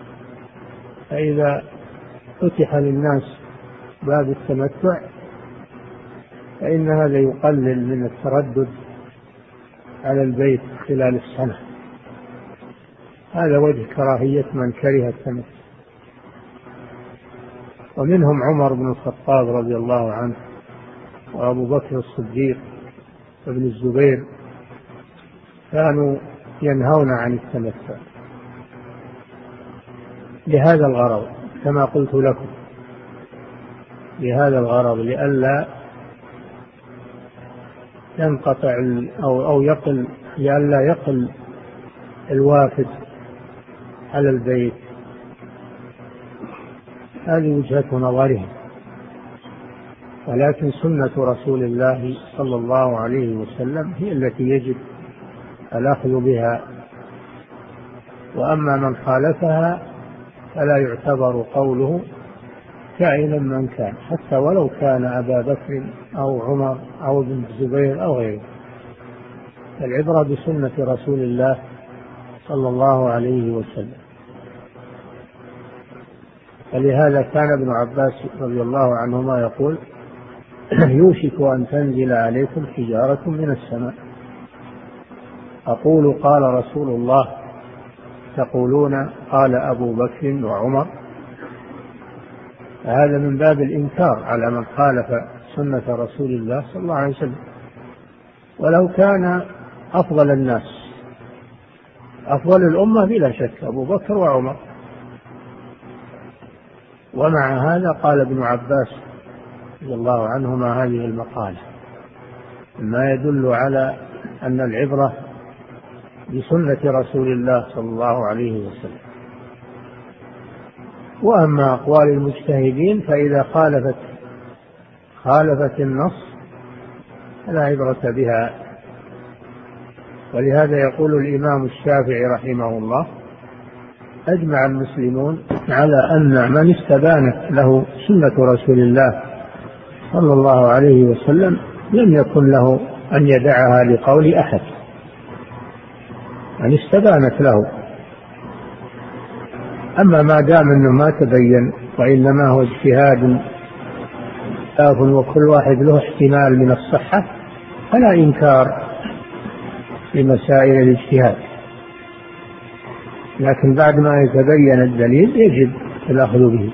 فإذا فتح للناس باب التمتع فإن هذا يقلل من التردد على البيت خلال السنة. هذا وجه كراهية من كره التمتع. ومنهم عمر بن الخطاب رضي الله عنه وأبو بكر الصديق وابن الزبير، كانوا ينهون عن التمتع لهذا الغرض كما قلت لكم، لهذا الغرض لئلا ينقطع أو يقل، لئلا يقل الوافد على البيت. هذه وجهة نظرهم. ولكن سنة رسول الله صلى الله عليه وسلم هي التي يجب الأخذ بها، وأما من خالفها فلا يعتبر قوله كائنا من كان، حتى ولو كان أبا بكر أو عمر أو ابن الزبير أو غيره. العبرة بسنة رسول الله صلى الله عليه وسلم. فلهذا كان ابن عباس رضي الله عنهما يقول يوشك أن تنزل عليكم حجارة من السماء. أقول قال رسول الله، تقولون قال أبو بكر وعمر. هذا من باب الإنكار على من خالف سنة رسول الله صلى الله عليه وسلم. ولو كان أفضل الناس، أفضل الأمة بلا شك أبو بكر وعمر، ومع هذا قال ابن عباس رضي الله عنهما هذه المقالة، ما يدل على أن العبرة بسنة رسول الله صلى الله عليه وسلم. وأما أقوال المجتهدين فإذا خالفت النص لا عبرة بها. ولهذا يقول الإمام الشافعي رحمه الله: أجمع المسلمون على أن من استبانت له سنة رسول الله صلى الله عليه وسلم لم يكن له أن يدعها لقول أحد، أن استبانت له. أما ما دام أنه ما تبين وإنما هو اجتهاد وكل واحد له احتمال من الصحة فلا إنكار لمسائل الاجتهاد، لكن بعد ما يتبين الدليل يجب الأخذ به.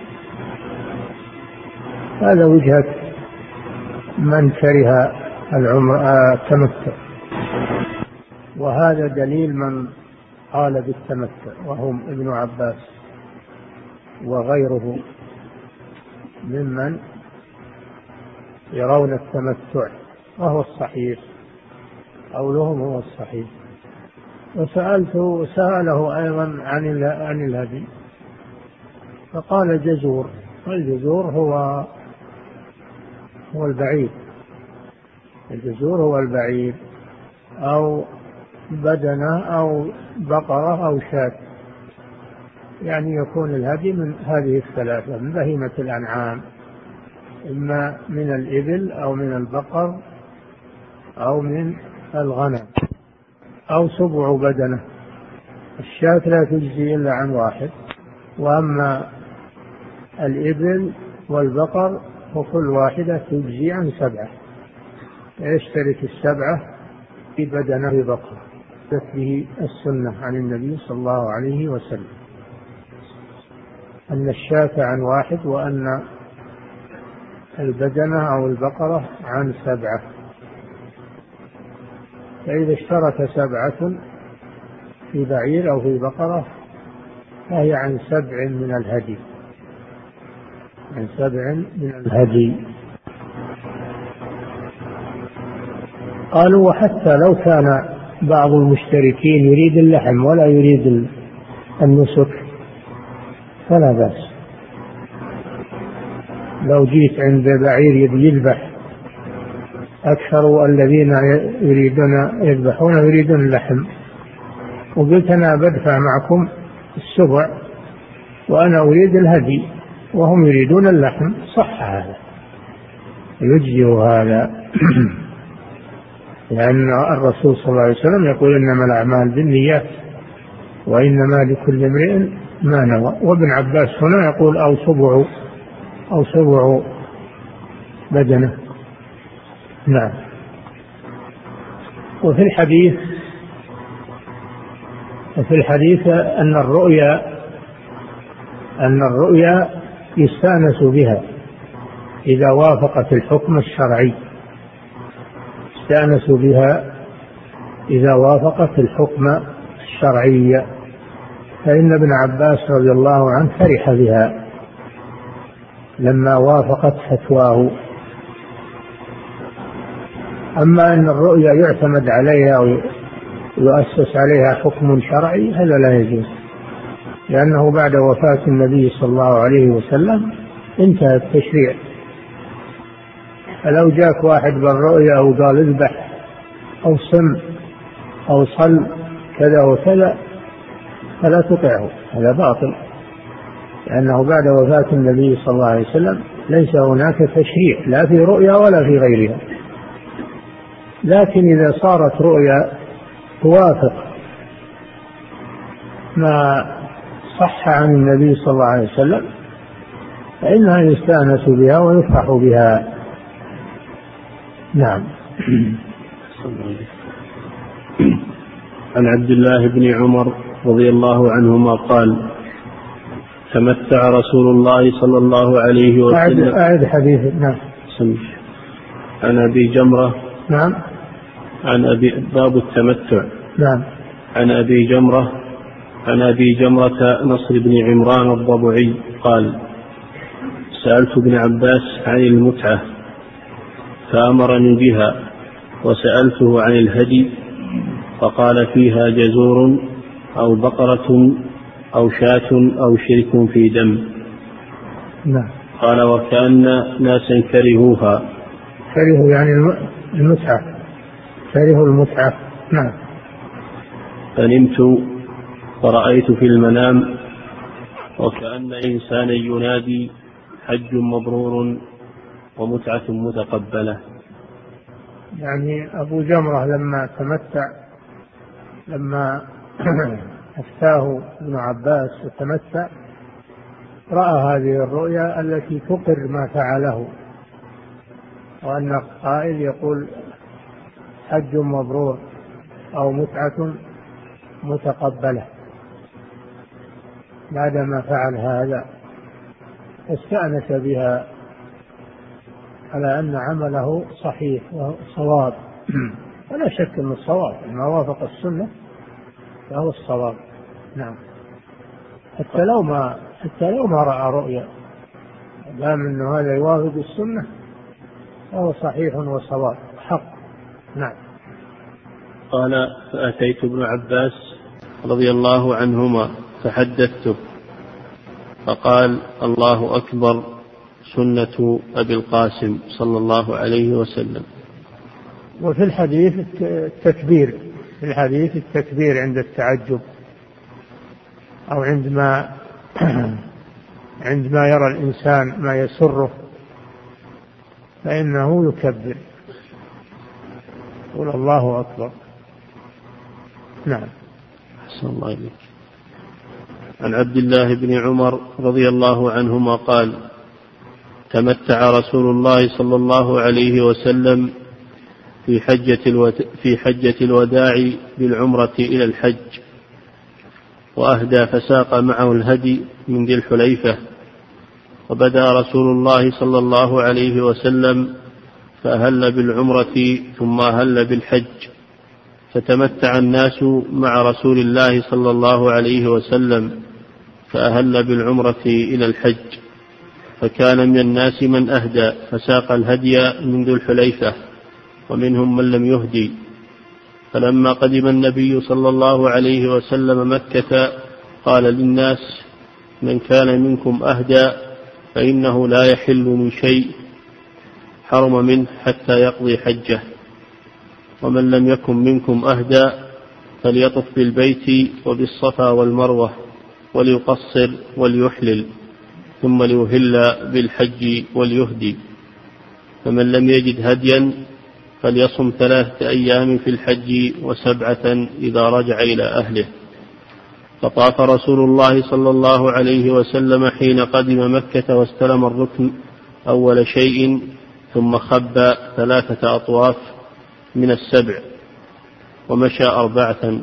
هذا وجهة من كره التمتع، وهذا دليل من قال بالتمتع وهم ابن عباس وغيره ممن يرون التمتع، وهو الصحيح، قولهم هو الصحيح. سأله أيضا عن الهدي فقال جزور، والجزور هو البعير، الجزور هو البعير أو بدنة أو بقرة أو شاة، يعني يكون الهدي من هذه الثلاثة، من بهيمة الأنعام، إما من الإبل أو من البقر أو من الغنم أو سبع بدنة. الشاة لا تجزي إلا عن واحد، وأما الإبل والبقر وكل واحدة تجزي عن 7، يشترك 7 في بدنة ببقر. به السنة عن النبي صلى الله عليه وسلم أن الشاة عن 1 وأن البدنة أو البقرة عن 7. فإذا اشترك 7 في بعير أو في بقرة فهي عن 7 من الهدي، عن 7 من الهدي. قالوا: وحتى لو كان بعض المشتركين يريد اللحم ولا يريد النسك فلا بأس. لو جيت عند بعير يذبح، أكثر الذين يذبحون يريدون اللحم، وقلت أنا بدفع معكم 7 وأنا أريد الهدي وهم يريدون اللحم، صح هذا، يجزئ هذا. لأن الرسول صلى الله عليه وسلم يقول: إنما الأعمال بالنيات وإنما لكل امرئ ما نوى. وابن عباس هنا يقول: أو سبع بدنة. نعم. وفي الحديث أن الرؤيا يستأنس بها إذا وافقت الحكم الشرعي، يستأنس بها إذا وافقت الحكم الشرعي. فإن ابن عباس رضي الله عنه فرح بها لما وافقت فتواه. أما أن الرؤيا يعتمد عليها ويؤسس عليها حكم شرعي هذا لا يجوز، لأنه بعد وفاة النبي صلى الله عليه وسلم انتهى التشريع. فلو جاك واحد بالرؤيا أو قال اذبح أو سم أو صل كذا وكذا فلا تطعه، هذا باطل، لأنه بعد وفاة النبي صلى الله عليه وسلم ليس هناك تشريع لا في رؤيا ولا في غيرها. لكن إذا صارت رؤيا توافق ما صح عن النبي صلى الله عليه وسلم فإنها يستأنس بها ويفرح بها. نعم. عن عبد الله بن عمر رضي الله عنهما قال: تمتع رسول الله صلى الله عليه وسلم. أعد حديث. نعم. عن أبي جمرة. نعم. باب التمتع. نعم. عن أبي جمرة نصر بن عمران الضبعي قال: سألت ابن عباس عن المتعة فأمرني بها، وسألته عن الهدي فقال فيها جزور أو بقرة أو شاة أو شرك في دم. نعم. قال وكأن ناسا كرهوها. كرهوا يعني المتعة، كرهوا المتعة. نعم. فنمت فرأيت في المنام وكأن إنسانا ينادي حج مبرور ومتعة متقبلة. يعني أبو جمرة لما تمتع، لما أفتاه ابن عباس وتمتع، رأى هذه الرؤيا التي تقر ما فعله، وأن قائل يقول حج مبرور أو متعة متقبلة بعدما فعل هذا، استأنس بها على أن عمله صحيح وصواب. ولا شك أن الصواب ما وافق السنة فهو الصواب. نعم. حتى لو ما رأى رؤيا، دام أنه هذا يوافق السنة فهو صحيح وصواب حق. نعم. قال فأتيت ابن عباس رضي الله عنهما فحدثته فقال الله أكبر سنة أبي القاسم صلى الله عليه وسلم. وفي الحديث التكبير، في الحديث التكبير عند التعجب أو عندما يرى الإنسان ما يسره فإنه يكبر، يقول الله أكبر. نعم. أحسن الله إليك. عن عبد الله بن عمر رضي الله عنهما قال تمتع رسول الله صلى الله عليه وسلم في حجة الوداع بالعمرة إلى الحج، وأهدى فساق معه الهدي من ذي الحليفة، وبدأ رسول الله صلى الله عليه وسلم فأهل بالعمرة ثم أهل بالحج، فتمتع الناس مع رسول الله صلى الله عليه وسلم فأهل بالعمرة إلى الحج، فكان من الناس من أهدى فساق الهدي من ذي الحليفة، ومنهم من لم يهدي. فلما قدم النبي صلى الله عليه وسلم مكة قال للناس من كان منكم أهدى فإنه لا يحل من شيء حرم منه حتى يقضي حجه، ومن لم يكن منكم أهدى فليطف بالبيت وبالصفا والمروة وليقصر وليحلل ثم ليهل بالحج وليهدي، فمن لم يجد هديا فليصم 3 أيام في الحج و7 إذا رجع إلى أهله. فطاف رسول الله صلى الله عليه وسلم حين قدم مكة واستلم الركن أول شيء، ثم خب 3 أطواف من 7 ومشى 4،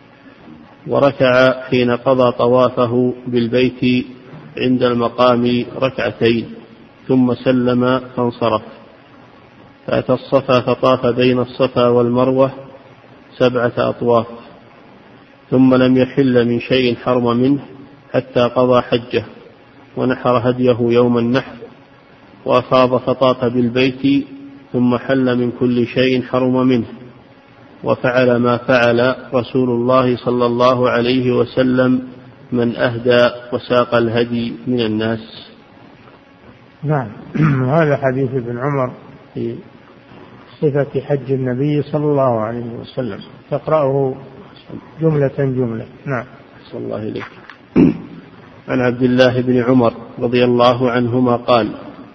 وركع حين قضى طوافه بالبيت عند المقام 2 ثم سلم فانصرف، فأتى الصفا فطاف بين الصفا والمروة 7 أطواف، ثم لم يحل من شيء حرم منه حتى قضى حجه، ونحر هديه يوم النحر، وأفاض فطاف بالبيت ثم حل من كل شيء حرم منه، وفعل ما فعل رسول الله صلى الله عليه وسلم من أهدى وساق الهدي من الناس. نعم. هذا حديث ابن عمر في صفة حج النبي صلى الله عليه وسلم، تقرأه جملة جملة. نعم. صلى الله عليه. عن عبد الله بن عمر رضي الله عنهما قال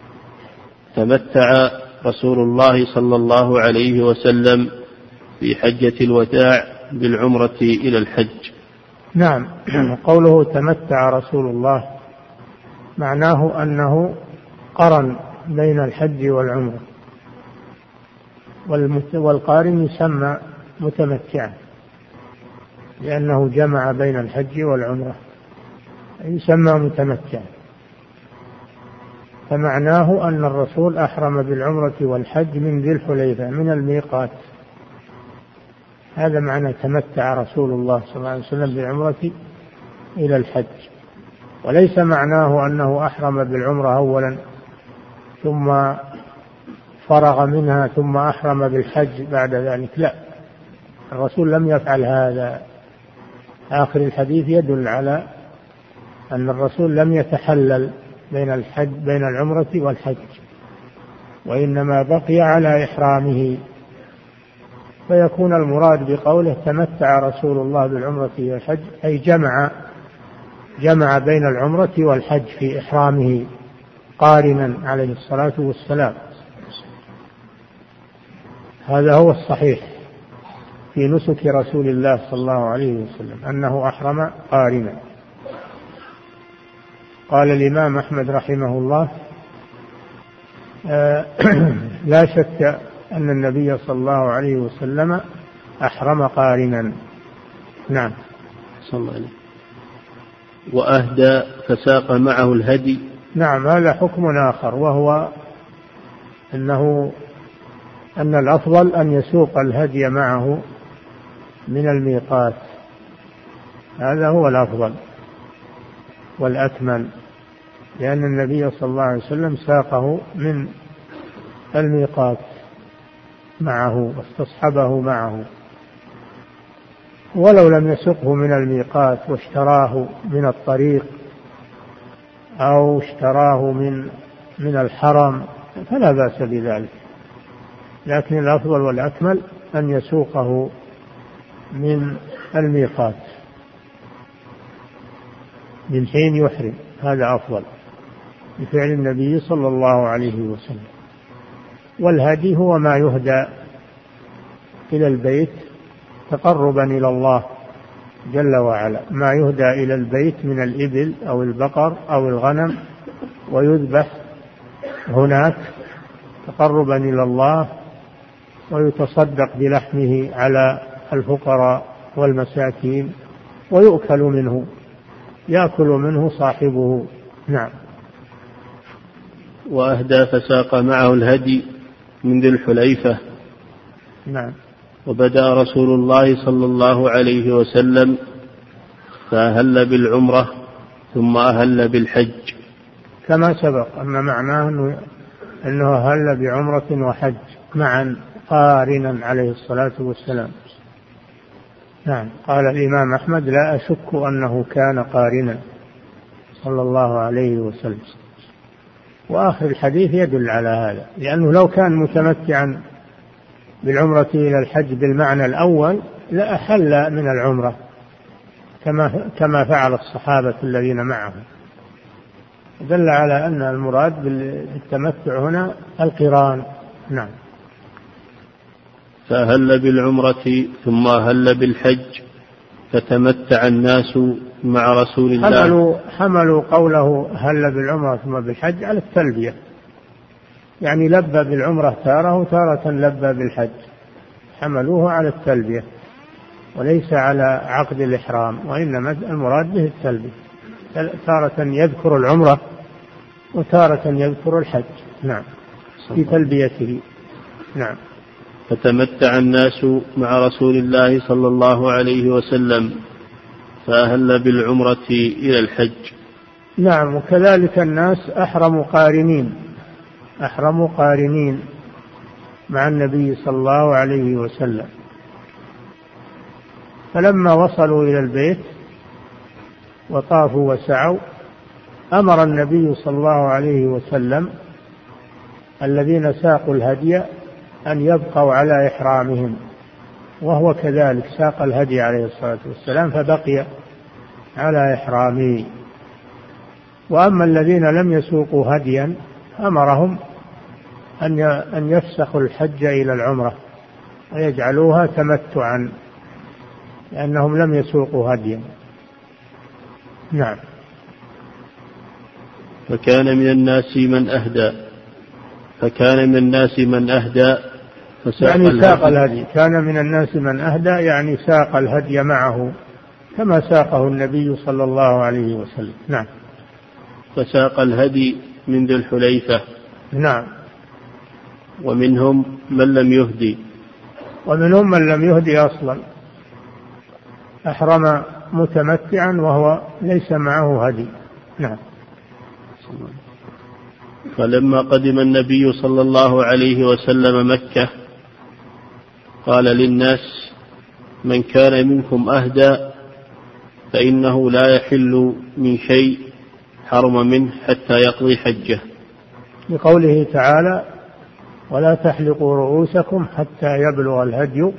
تمتع رسول الله صلى الله عليه وسلم في حجة الوداع بالعمرة إلى الحج. نعم. قوله تمتع رسول الله معناه أنه قرن بين الحج والعمرة، والقارن يسمى متمتعا لأنه جمع بين الحج والعمرة، يسمى متمتعا. فمعناه أن الرسول أحرم بالعمرة والحج من ذي الحليفة من الميقات، هذا معنى تمتع رسول الله صلى الله عليه وسلم بالعمرة إلى الحج، وليس معناه أنه أحرم بالعمرة أولا ثم فرغ منها ثم أحرم بالحج بعد ذلك، لا، الرسول لم يفعل هذا. آخر الحديث يدل على أن الرسول لم يتحلل بين العمرة والحج، وإنما بقي على إحرامه، فيكون المراد بقوله تمتع رسول الله بالعمرة والحج أي جمع بين العمرة والحج في إحرامه قارنا عليه الصلاة والسلام. هذا هو الصحيح في نسك رسول الله صلى الله عليه وسلم أنه أحرم قارنا. قال الإمام أحمد رحمه الله لا شك أن النبي صلى الله عليه وسلم أحرم قارنا. نعم. صلى الله عليه. وأهدى فساق معه الهدي. نعم، هذا حكم آخر، وهو أن الأفضل أن يسوق الهدي معه من الميقات، هذا هو الأفضل والأكمل، لأن النبي صلى الله عليه وسلم ساقه من الميقات معه واستصحبه معه، ولو لم يسقه من الميقات واشتراه من الطريق أو اشتراه من الحرم فلا بأس بذلك، لكن الأفضل والأكمل أن يسوقه من الميقات من حين يحرم، هذا أفضل بفعل النبي صلى الله عليه وسلم. والهدي هو ما يهدى إلى البيت تقربا إلى الله جل وعلا، ما يهدى إلى البيت من الإبل أو البقر أو الغنم ويذبح هناك تقربا إلى الله، ويتصدق بلحمه على الفقراء والمساكين ويؤكل منه، يأكل منه صاحبه. نعم. وأهدى فساق معه الهدي من ذي الحليفة. نعم. وبدأ رسول الله صلى الله عليه وسلم فأهل بالعمرة ثم أهل بالحج، كما سبق أن معناه أنه أهل بعمرة وحج معا قارنا عليه الصلاة والسلام. نعم. قال الإمام أحمد لا أشك أنه كان قارنا صلى الله عليه وسلم. وآخر الحديث يدل على هذا، لأنه لو كان متمتعا بالعمرة إلى الحج بالمعنى الأول لأحل من العمرة كما فعل الصحابة الذين معه، دل على أن المراد بالتمتع هنا القران. نعم. فأهل بالعمرة ثم أهل بالحج فتمتع الناس مع رسول الله. حملوا قوله هل بالعمرة ثم بالحج على التلبية، يعني لبى بالعمرة تارة وتارة لبى بالحج، حملوه على التلبية وليس على عقد الإحرام، وإنما المراد به التلبية، تارة يذكر العمرة وتارة يذكر الحج. نعم. في تلبيته. نعم. فتمتع الناس مع رسول الله صلى الله عليه وسلم فأهل بالعمرة إلى الحج. نعم. وكذلك الناس أحرموا قارنين مع النبي صلى الله عليه وسلم، فلما وصلوا إلى البيت وطافوا وسعوا أمر النبي صلى الله عليه وسلم الذين ساقوا الهدي أن يبقوا على إحرامهم، وهو كذلك ساق الهدي عليه الصلاة والسلام فبقي على إحرامه. وأما الذين لم يسوقوا هديا أمرهم أن يفسخوا الحج إلى العمرة ويجعلوها تمتعا، لأنهم لم يسوقوا هديا. نعم. فكان من الناس من أهدى يعني ساق الهدي. كان من الناس من أهدى يعني ساق الهدي معه كما ساقه النبي صلى الله عليه وسلم. نعم. فساق الهدي من ذي الحليفة. نعم. ومنهم من لم يهدي أصلا، أحرم متمتعا وهو ليس معه هدي. نعم. فلما قدم النبي صلى الله عليه وسلم مكة قال للناس: من كان منكم أهدى فإنه لا يحل من شيء حرم منه حتى يقضي حجه، لقوله تعالى: ولا تحلقوا رؤوسكم حتى يبلغ الهدي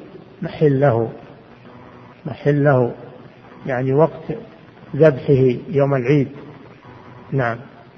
محله يعني وقت ذبحه يوم العيد. نعم.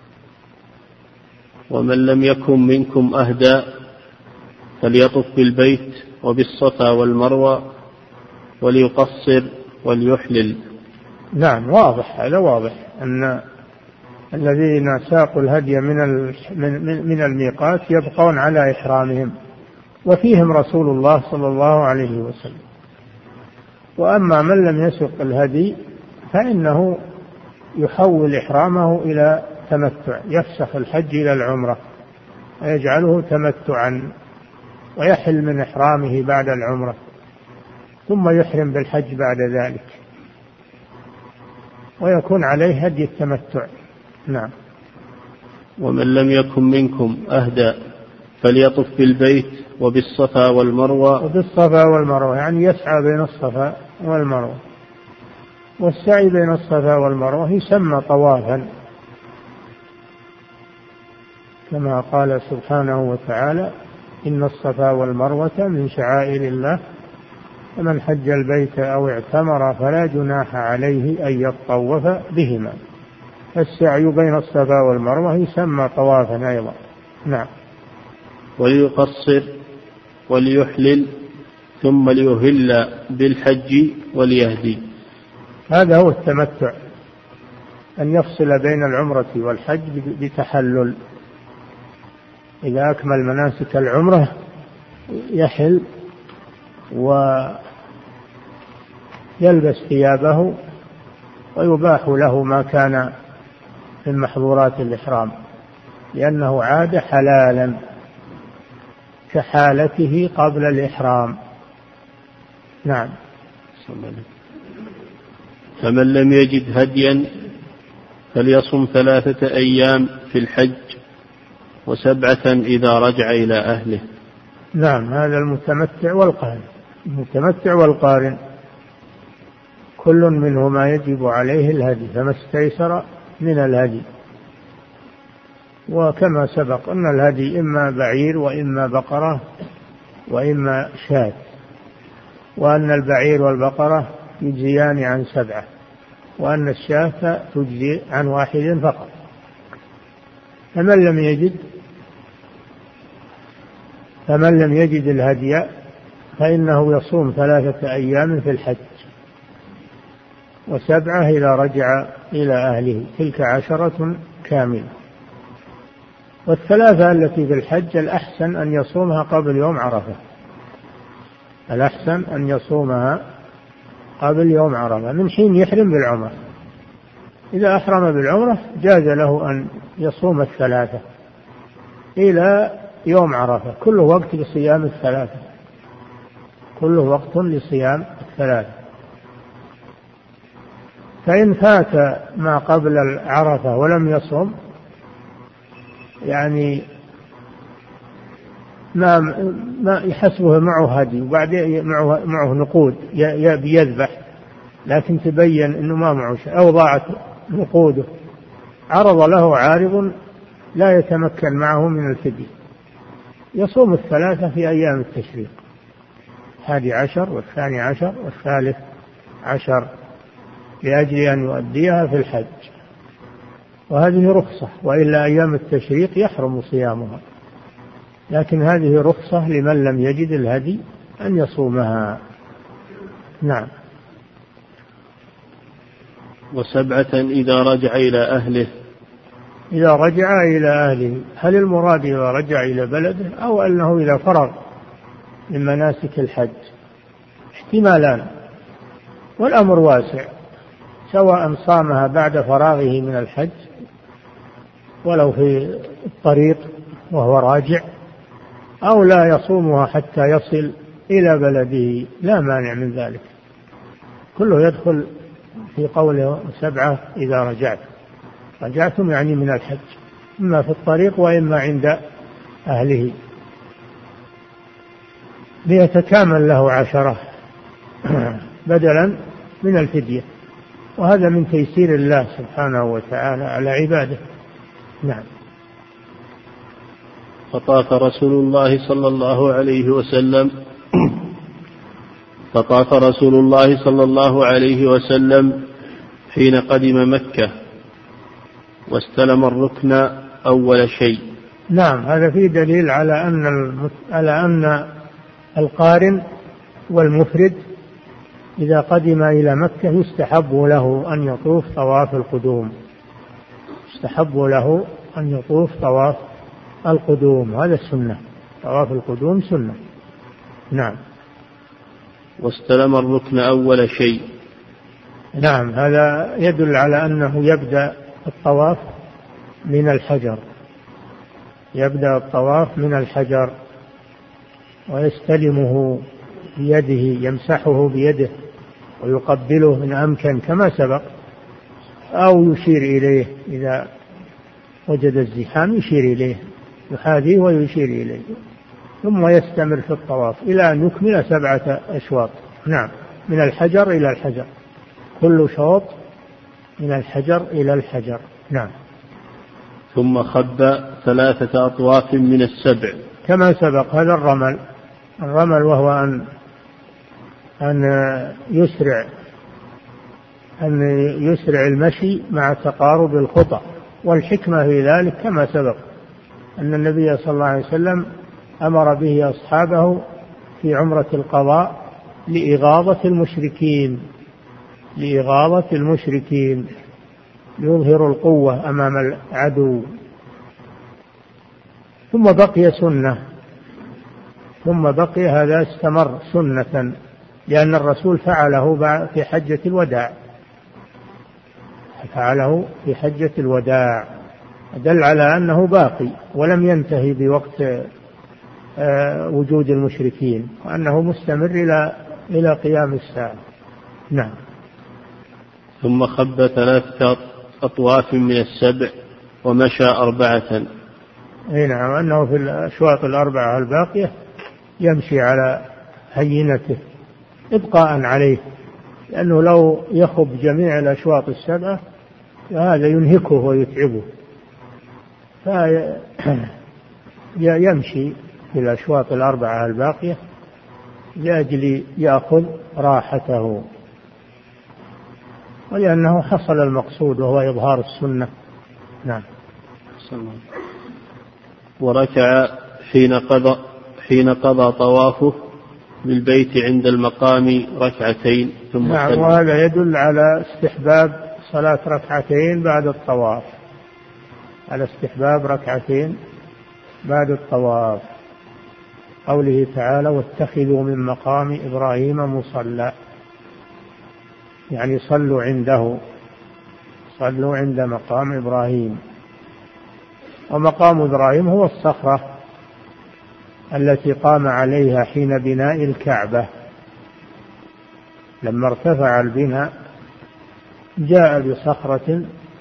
ومن لم يكن منكم أهدى فليطف بالبيت وبالصفا والمروة وليقصر وليحلل. نعم، واضح، هذا واضح أن الذين ساقوا الهدي من الميقات يبقون على إحرامهم، وفيهم رسول الله صلى الله عليه وسلم. وأما من لم يسق الهدي فإنه يحول إحرامه إلى تمتع، يفسخ الحج إلى العمرة ويجعله تمتعا، ويحل من إحرامه بعد العمرة ثم يحرم بالحج بعد ذلك، ويكون عليه هدي التمتع. نعم. ومن لم يكن منكم أهدى فليطف بالبيت وبالصفا والمروة يعني يسعى بين الصفا والمروة، والسعي بين الصفا والمروة يسمى طوافا، كما قال سبحانه وتعالى: إن الصفا والمروة من شعائر الله فمن حج البيت أو اعتمر فلا جناح عليه أن يطوف بهما. السعي بين الصفا والمروة يسمى طوافا أيضا. نعم. وليقصر وليحلل ثم ليهل بالحج وليهدي. هذا هو التمتع، أن يفصل بين العمرة والحج بتحلل. إذا أكمل مناسك العمرة يحل ويلبس ثيابه، ويباح له ما كان من محظورات الإحرام، لأنه عاد حلالا كحالته قبل الإحرام. نعم. فمن لم يجد هديا فليصم 3 أيام في الحج و7 إذا رجع إلى أهله. نعم، هذا المتمتع والقارن كل منهما يجب عليه الهدي، فما استيسر من الهدي. وكما سبق أن الهدي إما بعير وإما بقرة وإما شاة، وأن البعير والبقرة يجزيان عن 7، وأن الشاة تجزي عن 1 فقط. فمن لم يجد الهدي فإنه يصوم 3 أيام في الحج و7 إذا رجع إلى أهله، تلك 10 كاملة. والثلاثة التي في الحج الأحسن أن يصومها قبل يوم عرفة، من حين يحرم بالعمرة. إذا أحرم بالعمرة جاز له أن يصوم 3 إلى يوم عرفة، كله وقت لصيام 3. فإن فات ما قبل عرفة ولم يصوم، يعني ما يحسبه معه هدي، وبعدين معه نقود يذبح، لكن تبين أنه ما معه شيء أو ضاعت نقوده، عرض له عارض لا يتمكن معه من الفدية، يصوم 3 في أيام التشريق، 11 والثاني 10 والثالث 10، لأجل أن يؤديها في الحج. وهذه رخصة، وإلا أيام التشريق يحرم صيامها، لكن هذه رخصة لمن لم يجد الهدي أن يصومها. نعم. و7 إذا رجع إلى أهله. هل المراد إذا رجع إلى بلده أو أنه إذا فرغ من مناسك الحج؟ احتمالان، والأمر واسع، سواء صامها بعد فراغه من الحج ولو في الطريق وهو راجع، أو لا يصومها حتى يصل إلى بلده، لا مانع من ذلك، كله يدخل في قوله 7 إذا رجعتم يعني من الحج. إما في الطريق وإما عند أهله، ليتكامل له 10 بدلا من الفدية، وهذا من تيسير الله سبحانه وتعالى على عباده. نعم. فطاف رسول الله صلى الله عليه وسلم حين قدم مكة واستلم الركن أول شيء. نعم، هذا فيه دليل على أن القارن والمفرد إذا قدم إلى مكة يستحب له أن يطوف طواف القدوم، يستحب له أن يطوف طواف القدوم، هذا السنة، طواف القدوم سنة. نعم. واستلم الركن أول شيء. نعم، هذا يدل على أنه يبدأ الطواف من الحجر، يبدأ الطواف من الحجر ويستلمه بيده، يمسحه بيده ويقبله إن أمكن كما سبق، أو يشير إليه إذا وجد الزحام، يشير إليه، يحاذيه ويشير إليه، ثم يستمر في الطواف إلى أن يكمل 7 أشواط. نعم، من الحجر إلى الحجر، كل شوط من الحجر إلى الحجر. نعم. ثم خب 3 أطواف من السبع كما سبق. هذا الرمل وهو أن يسرع المشي مع تقارب الخطى، والحكمة في ذلك كما سبق أن النبي صلى الله عليه وسلم أمر به أصحابه في عمرة القضاء لإغاظة المشركين يظهر القوة أمام العدو. ثم بقي هذا استمر سنة، لأن الرسول فعله في حجة الوداع، دل على أنه باقي ولم ينتهي بوقت وجود المشركين، وأنه مستمر إلى قيام الساعة. نعم. ثم خب 3 أطواف من السبع ومشى 4. نعم، أنه في الأشواط 4 الباقية يمشي على هينته إبقاء عليه، لأنه لو يخب جميع الأشواط 7 فهذا ينهكه ويتعبه، فيمشي في الأشواط 4 الباقية لأجل يأخذ راحته، ولأنه حصل المقصود وهو إظهار السنة. نعم. وركع حين قضى طوافه بالبيت عند المقام 2 ثم نعم، وهذا يدل على استحباب صلاة 2 بعد الطواف، على استحباب 2 بعد الطواف، قوله تعالى: واتخذوا من مقام إبراهيم مصلى، يعني صلوا عند مقام إبراهيم. ومقام إبراهيم هو الصخرة التي قام عليها حين بناء الكعبة، لما ارتفع البناء جاء بصخرة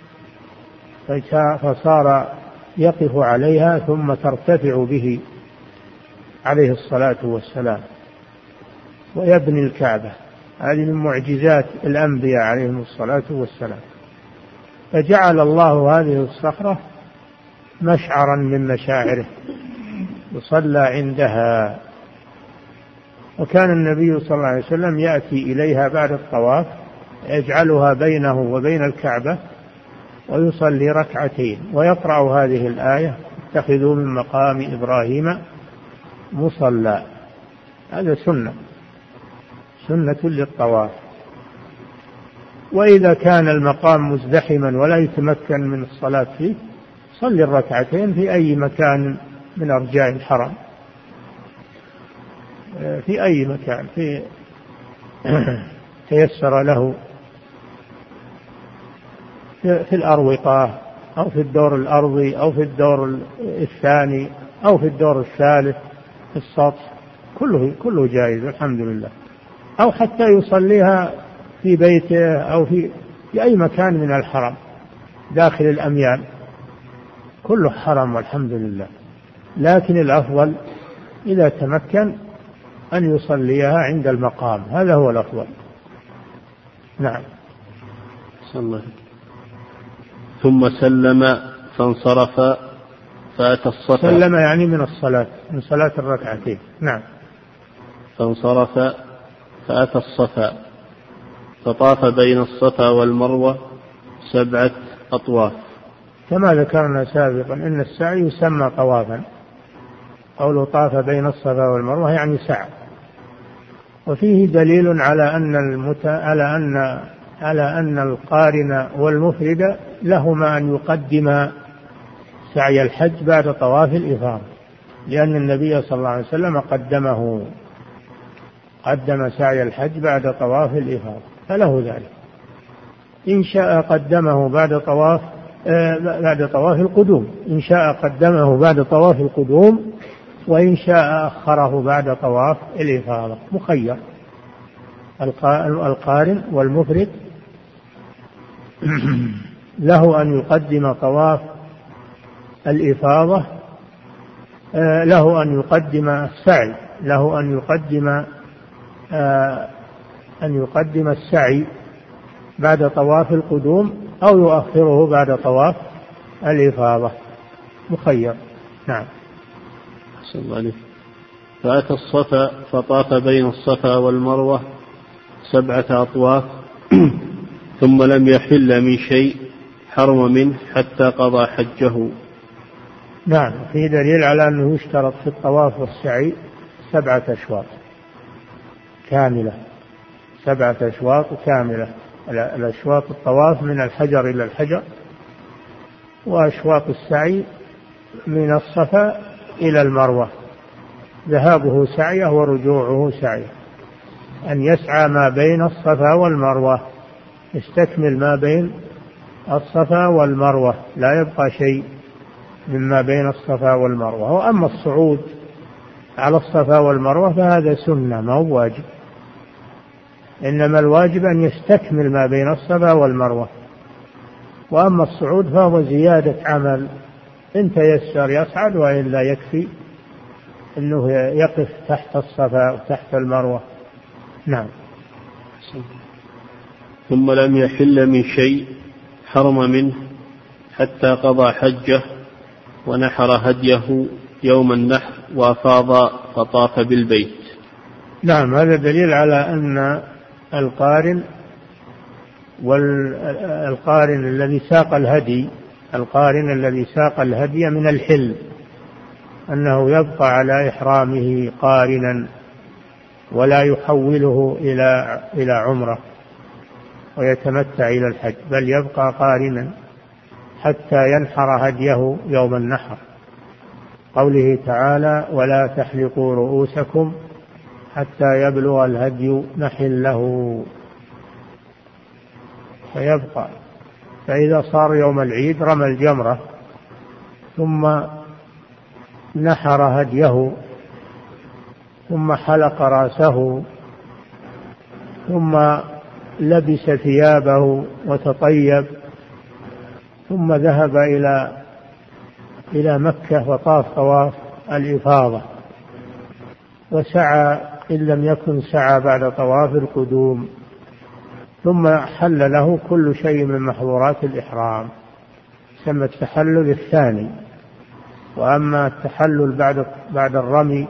فصار يقف عليها ثم ترتفع به عليه الصلاة والسلام ويبني الكعبة. هذه من معجزات الأنبياء عليهم الصلاة والسلام، فجعل الله هذه الصخرة مشعرا من مشاعره يصلى عندها. وكان النبي صلى الله عليه وسلم يأتي إليها بعد الطواف يجعلها بينه وبين الكعبة ويصلي 2 ويقرأ هذه الآية: اتخذوا من مقام إبراهيم مصلى. هذا سنة للطواف. وإذا كان المقام مزدحما ولا يتمكن من الصلاة فيه صلي 2 في أي مكان من أرجاء الحرم، في أي مكان تيسر له، في الأروقة أو في الدور الأرضي أو في الدور الثاني أو في الدور الثالث في السطح، كله جائز الحمد لله. أو حتى يصليها في بيته أو في أي مكان من الحرم داخل الأميال، كله حرام والحمد لله، لكن الأفضل إذا تمكن أن يصليها عند المقام، هذا هو الأفضل. نعم. صلى. ثم سلم فانصرف فأتى الصفا. سلم يعني من الصلاة، من صلاة الركعتين. نعم. فانصرف فأتى الصفا فطاف بين الصفا والمروة 7 أطواف. كما ذكرنا سابقا أن السعي يسمى طوافا، قوله طاف بين الصفا والمروة يعني سعى. وفيه دليل على أن القارن والمفرد لهما أن يقدم سعي الحج بعد طواف الإفاضة، لأن النبي صلى الله عليه وسلم قدم سعي الحج بعد طواف الإفاضة، فله ذلك. إن شاء قدمه بعد طواف القدوم، إن شاء قدمه بعد طواف القدوم، وإن شاء أخره بعد طواف الإفاضة، مخير. القارن والمفرد له أن يقدم طواف الإفاضة، له أن يقدم السعي، له أن يقدم السعي بعد طواف القدوم أو يؤخره بعد طواف الإفاضة، مخير. نعم. صلى الله عليه. فأتى الصفا فطاف بين الصفا والمروة 7 أطواف ثم لم يحل من شيء حرم منه حتى قضى حجه. نعم. في دليل على أنه يشترط في الطواف والسعي 7 أشواط كاملة، 7 أشواط كاملة. الأشواط الطواف من الحجر إلى الحجر، وأشواط السعي من الصفا إلى المروة، ذهابه سعيه ورجوعه سعيه. أن يسعى ما بين الصفا والمروة، يستكمل ما بين الصفا والمروة، لا يبقى شيء مما بين الصفا والمروة. وأما الصعود على الصفا والمروة فهذا سنة، ما هو واجب، إنما الواجب أن يستكمل ما بين الصفا والمروة. وأما الصعود فهو زيادة عمل، إن تيسر يصعد، وإلا يكفي أنه يقف تحت الصفا وتحت المروة. نعم. ثم لم يحل من شيء حرم منه حتى قضى حجه ونحر هديه يوم النحر وأفاض فطاف بالبيت. نعم. هذا دليل على أن القارن الذي ساق الهدي من الحل، أنه يبقى على إحرامه قارنا ولا يحوله إلى عمرة ويتمتع إلى الحج، بل يبقى قارنا حتى ينحر هديه يوم النحر. قوله تعالى: ولا تحلقوا رؤوسكم حتى يبلغ الهدي محله، فيبقى. فإذا صار يوم العيد رمى الجمرة ثم نحر هديه ثم حلق رأسه ثم لبس ثيابه وتطيب ثم ذهب إلى مكة وطاف طواف الإفاضة وسعى، إن لم يكن سعى بعد طواف القدوم، ثم حل له كل شيء من محظورات الإحرام، سمى التحلل الثاني. وأما التحلل بعد الرمي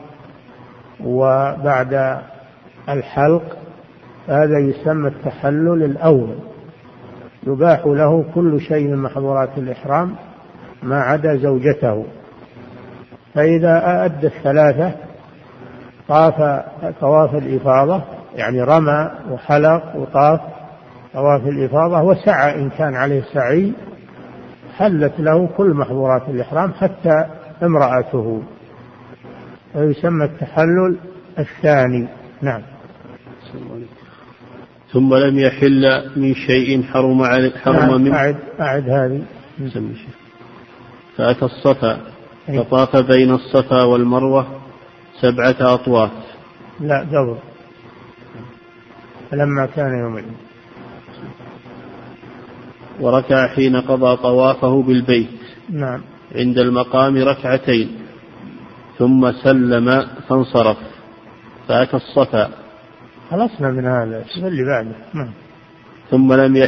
وبعد الحلق هذا يسمى التحلل الأول، يباح له كل شيء من محظورات الإحرام ما عدا زوجته. فإذا أدى الثلاثة طاف طواف الإفاضة، يعني رمى وحلق وطاف طواف الإفاضة وسعى إن كان عليه سعي، حلت له كل محظورات الإحرام حتى امرأته، ويسمى التحلل الثاني. نعم. ثم لم يحل من شيء حرم منه. أعد هذه. فأتى الصفا فطاف بين الصفا والمروة 7 أطواف. لا قبل، فلما كان يوم العيد. وركع حين قضى طوافه بالبيت. نعم. عند المقام ركعتين ثم سلم فانصرف فأتى الصفا. خلصنا من هذا اللي بعده. ثم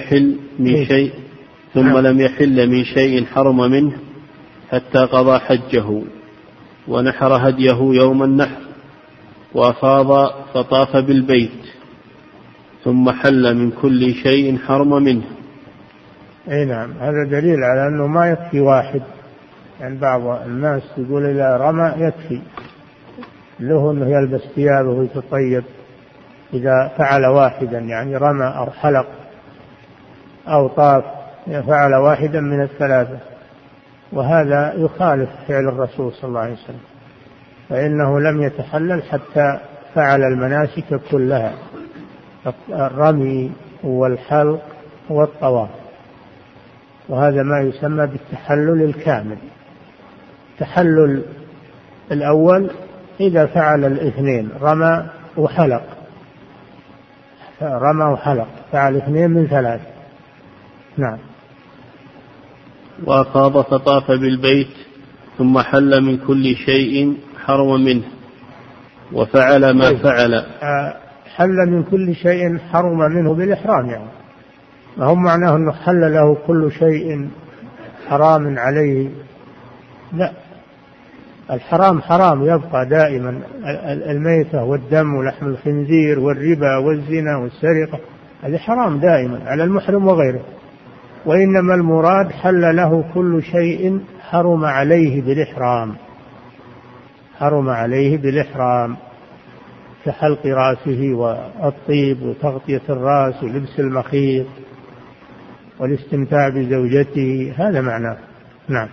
لم يحل من شيء حرم منه حتى قضى حجه ونحر هديه يوم النحر وأفاض فطاف بالبيت ثم حل من كل شيء حرم منه. اي نعم، هذا دليل على أنه ما يكفي واحد. يعني بعض الناس يقول إذا رمى يكفي له أنه يلبس ثيابه ويتطيب إذا فعل واحدا، يعني رمى أو حلق أو طاف فعل واحدا من الثلاثة، وهذا يخالف فعل الرسول صلى الله عليه وسلم، فإنه لم يتحلل حتى فعل المناسك كلها، الرمي والحلق والطواف، وهذا ما يسمى بالتحلل الكامل. التحلل الأول إذا فعل الاثنين، رمى وحلق فعل 2 من 3. نعم. وأفاض فطاف بالبيت ثم حل من كل شيء حرم منه وفعل ما فعل. حل من كل شيء حرم منه بالإحرام، يعني ما هم معناه أنه حل له كل شيء حرام عليه، لا، الحرام حرام يبقى دائما، الميتة والدم ولحم الخنزير والربا والزنا والسرقة هذه حرام دائما على المحرم وغيره، وإنما المراد حل له كل شيء حرم عليه بالإحرام كحلق رأسه والطيب وتغطية الرأس ولبس المخيط والاستمتاع بزوجته، هذا معناه. نعم.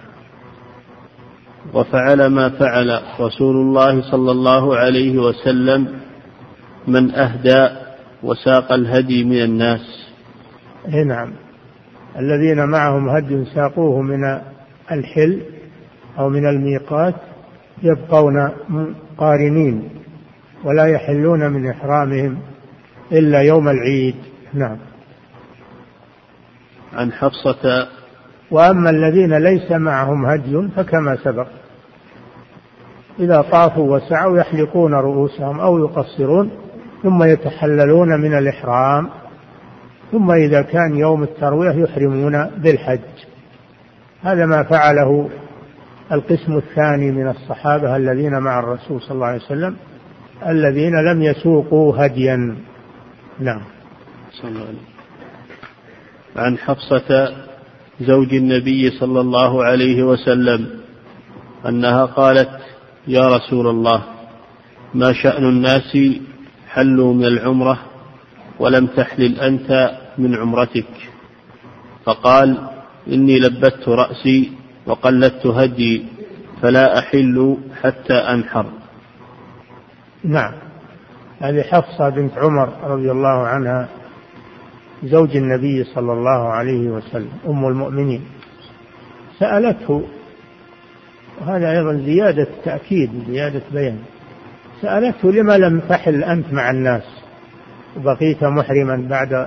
وفعل ما فعل رسول الله صلى الله عليه وسلم من أهدى وساق الهدي من الناس. نعم، الذين معهم هدي ساقوه من الحل أو من الميقات يبقون قارنين ولا يحلون من إحرامهم إلا يوم العيد. نعم. عن حفصة. وأما الذين ليس معهم هدي فكما سبق، إذا طافوا وسعوا يحلقون رؤوسهم أو يقصرون ثم يتحللون من الإحرام، ثم إذا كان يوم التروية يحرمون بالحج. هذا ما فعله القسم الثاني من الصحابة الذين مع الرسول صلى الله عليه وسلم الذين لم يسوقوا هديا. نعم. صلى الله عليه. عن حفصة زوج النبي صلى الله عليه وسلم أنها قالت: يا رسول الله، ما شأن الناس حلوا من العمرة ولم تحلل أنت من عمرتك؟ فقال: إني لبت رأسي وقلدت هدي فلا أحل حتى أنحر. نعم، هذه حفصة بنت عمر رضي الله عنها زوج النبي صلى الله عليه وسلم أم المؤمنين، سألته، وهذا أيضا زيادة تأكيد زيادة بيان، سألته: لما لم تحل أنت مع الناس وبقيت محرما بعد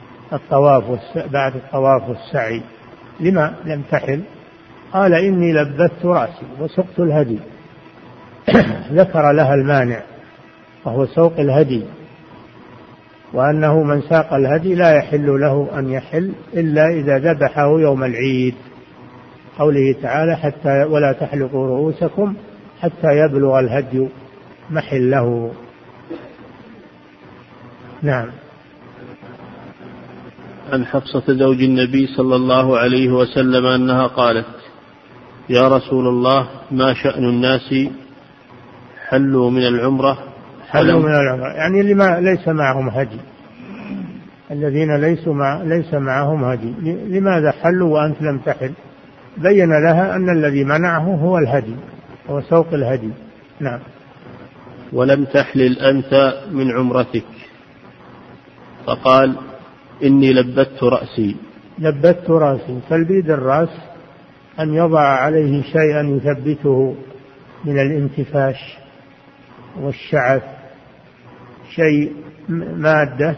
الطواف والسعي، لما لم تحل؟ قال: إني لبت رأسي وسقت الهدي. ذكر لها المانع وهو سوق الهدي، وأنه من ساق الهدي لا يحل له أن يحل إلا إذا ذبحه يوم العيد، قوله تعالى: حتى ولا تحلقوا رؤوسكم حتى يبلغ الهدي محله. نعم. عن حفصة زوج النبي صلى الله عليه وسلم أنها قالت: يا رسول الله، ما شأن الناس حلوا من العمرة؟ يعني اللي ليس معهم هدي، الذين ليس معهم هدي، لماذا حلوا وأنت لم تحل؟ بين لها أن الذي منعه هو الهدي، هو سوق الهدي. نعم. ولم تحلل أنت من عمرتك؟ فقال: إني لبت رأسي. لبت رأسي، تلبيد الرأس أن يضع عليه شيئا يثبته من الانتفاش والشعث، شيء مادة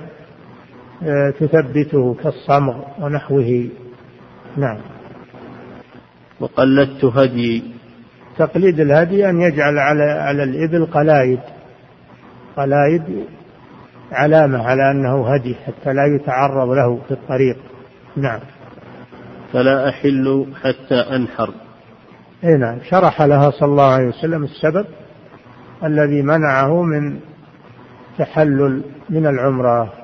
تثبته كالصمغ ونحوه. نعم. وقلدت هدي. تقليد الهدي أن يجعل على الإبل قلايد علامة على أنه هدي حتى لا يتعرض له في الطريق. نعم. فلا أحل حتى أنحر. نعم. شرح لها صلى الله عليه وسلم السبب الذي منعه من تحلل من العمرة،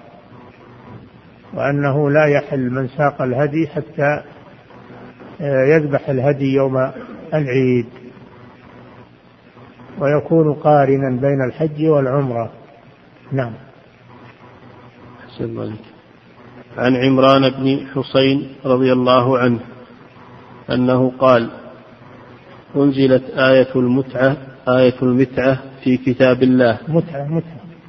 وأنه لا يحل من ساق الهدي حتى يذبح الهدي يوم العيد، ويكون قارنا بين الحج والعمرة. نعم. عن عمران بن حسين رضي الله عنه أنه قال: أنزلت آية المتعة في كتاب الله. متعة.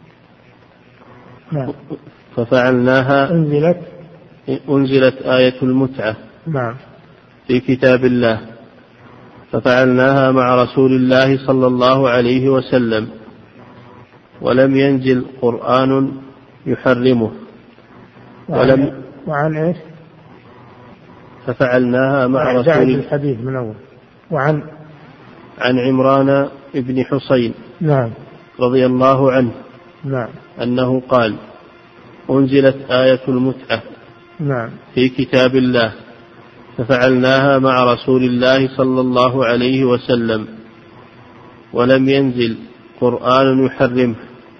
نعم. ففعلناها. أنزلت آية المتعة. نعم. في كتاب الله، ففعلناها مع رسول الله صلى الله عليه وسلم، ولم ينزل قرآن يحرمه. وعن إيش؟ ففعلناها مع رسول الحديث من أول. عن عمران بن حسين. نعم. رضي الله عنه. نعم. أنه قال: أنزلت آية المتعة. نعم. في كتاب الله، ففعلناها مع رسول الله صلى الله عليه وسلم، ولم ينزل قرآن يحرمه،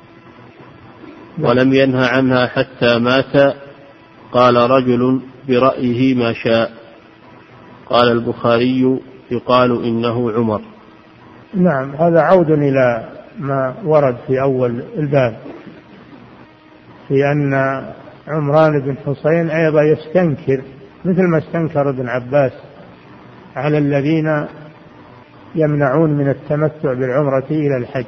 ولم ينهى عنها حتى مات. قال رجل برأيه ما شاء. قال البخاري: يقال إنه عمر. نعم. هذا عود إلى ما ورد في أول الباب في أن عمران بن حسين أيضا يستنكر مثل ما استنكر ابن عباس على الذين يمنعون من التمتع بالعمرة إلى الحج،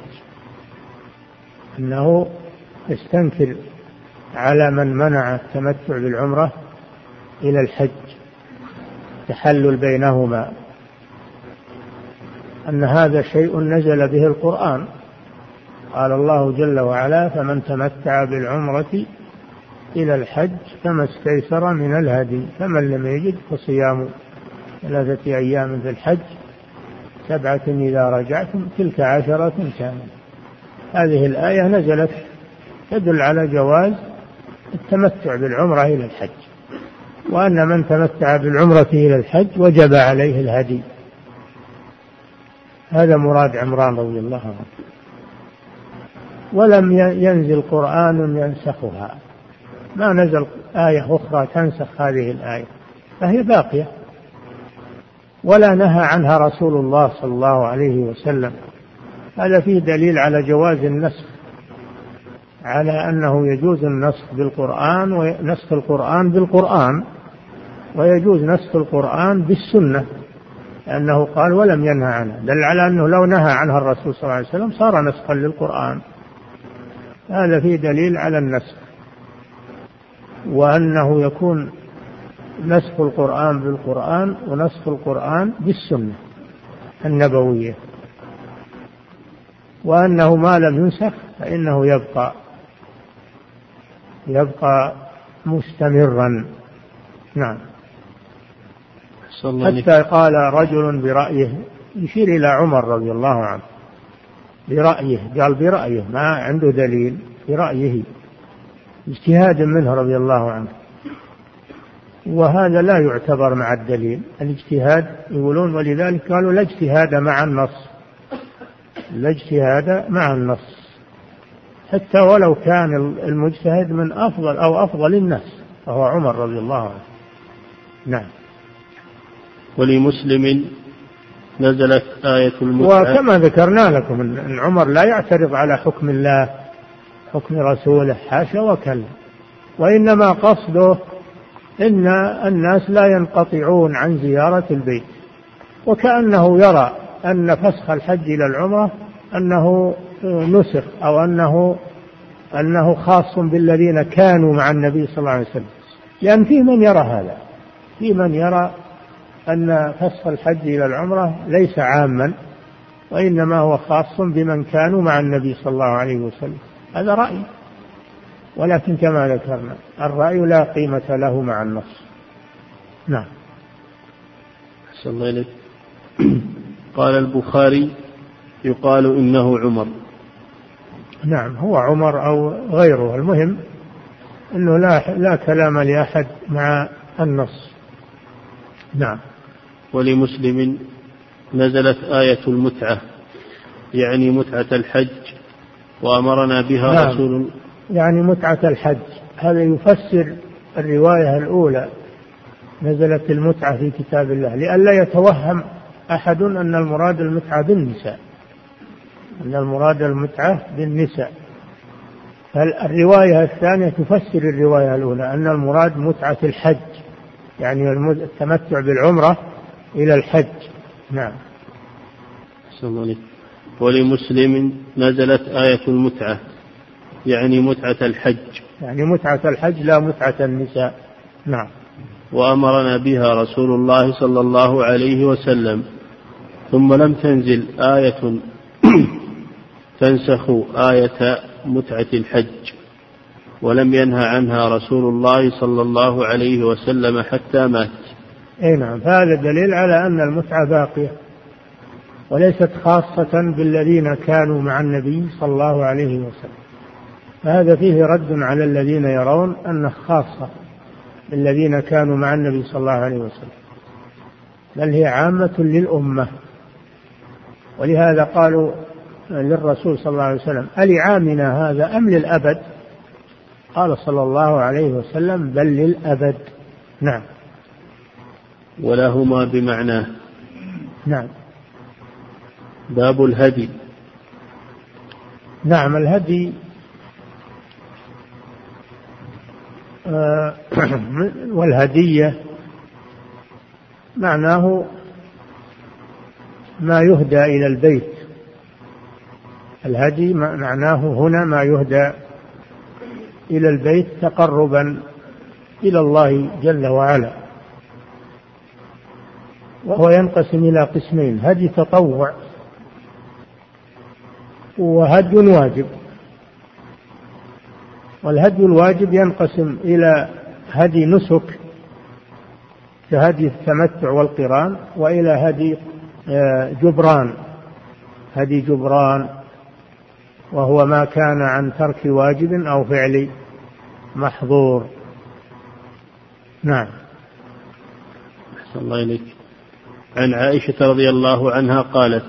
أنه يستنكر على من منع التمتع بالعمرة إلى الحج تحلل بينهما، أن هذا شيء نزل به القرآن. قال الله جل وعلا: فمن تمتع بالعمرة إلى الحج فما استيسر من الهدي، فمن لم يجد فصيام 3 أيام في الحج 7 إذا رجعتم تلك 10 كاملة. هذه الآية نزلت تدل على جواز التمتع بالعمرة إلى الحج، وأن من تمتع بالعمرة إلى الحج وجب عليه الهدي. هذا مراد عمران رضي الله عنه. ولم ينزل قرآن ينسخها، ما نزل آية أخرى تنسخ هذه الآية، فهي باقية، ولا نهى عنها رسول الله صلى الله عليه وسلم. هذا فيه دليل على جواز النسخ، على أنه يجوز النسخ بالقرآن ونسخ القرآن بالقرآن، ويجوز نسخ القرآن بالسنة، لأنه قال ولم ينهى عنها، دل على أنه لو نهى عنها الرسول صلى الله عليه وسلم صار نسخا للقرآن. هذا فيه دليل على النسخ، وأنه يكون نسخ القرآن بالقرآن ونسخ القرآن بالسنة النبوية، وأنه ما لم ينسخ فإنه يبقى مستمرا. نعم. حتى قال رجل برأيه، يشير إلى عمر رضي الله عنه، برأيه، قال برأيه ما عنده دليل، برأيه اجتهاد منه رضي الله عنه، وهذا لا يعتبر مع الدليل. الاجتهاد يقولون، ولذلك قالوا لا اجتهاد مع النص، لا اجتهاد مع النص، حتى ولو كان المجتهد من أفضل أو أفضل الناس، فهو عمر رضي الله عنه. نعم. ولمسلم نزلت آية المتعة. وكما ذكرنا لكم أن عمر لا يعترض على حكم الله حكم رسوله، حاشا وكلا، وإنما قصده إن الناس لا ينقطعون عن زيارة البيت، وكأنه يرى أن فسخ الحج إلى العمرة أنه نسخ، أو أنه خاص بالذين كانوا مع النبي صلى الله عليه وسلم، لأن في من يرى هذا، في من يرى أن فسخ الحج إلى العمرة ليس عاما، وإنما هو خاص بمن كانوا مع النبي صلى الله عليه وسلم. هذا رأي، ولكن كما ذكرنا الرأي لا قيمة له مع النص. نعم. أحسن الله إليك. قال البخاري يقال إنه عمر. نعم، هو عمر أو غيره، المهم أنه لا كلام لأحد مع النص. نعم. ولمسلم نزلت آية المتعة يعني متعة الحج وأمرنا بها. نعم. رسول يعني متعة الحج، هذا يفسر الرواية الأولى نزلت المتعة في كتاب الله، لئلا يتوهم أحد أن المراد المتعة بالنساء، أن المراد المتعة بالنساء. فالرواية الثانية تفسر الرواية الأولى أن المراد متعة الحج، يعني التمتع بالعمرة إلى الحج. نعم. ولمسلم نزلت آية المتعة يعني متعة الحج، يعني متعة الحج لا متعة النساء. نعم. وأمرنا بها رسول الله صلى الله عليه وسلم. ثم لم تنزل آية تنسخ آية متعة الحج، ولم ينهى عنها رسول الله صلى الله عليه وسلم حتى مات. أي نعم، فهذا دليل على أن المتعة باقية وليست خاصة بالذين كانوا مع النبي صلى الله عليه وسلم، فهذا فيه رد على الذين يرون أنه خاصة بالذين كانوا مع النبي صلى الله عليه وسلم، بل هي عامة للأمة. ولهذا قالوا للرسول صلى الله عليه وسلم: ألعامنا هذا أم للأبد؟ قال صلى الله عليه وسلم: بل للأبد. نعم. ولهما بمعناه. نعم. باب الهدي. نعم، الهدي والهدية معناه ما يهدى إلى البيت. الهدي معناه هنا ما يهدى إلى البيت تقربا إلى الله جل وعلا، وهو ينقسم إلى قسمين: هدي تطوع وهدي واجب. والهدي الواجب ينقسم إلى هدي نسك كهدي التمتع والقران، وإلى هدي جبران. هدي جبران وهو ما كان عن ترك واجب أو فعل محظور. نعم. أحسن الله إليك. عن عائشة رضي الله عنها قالت: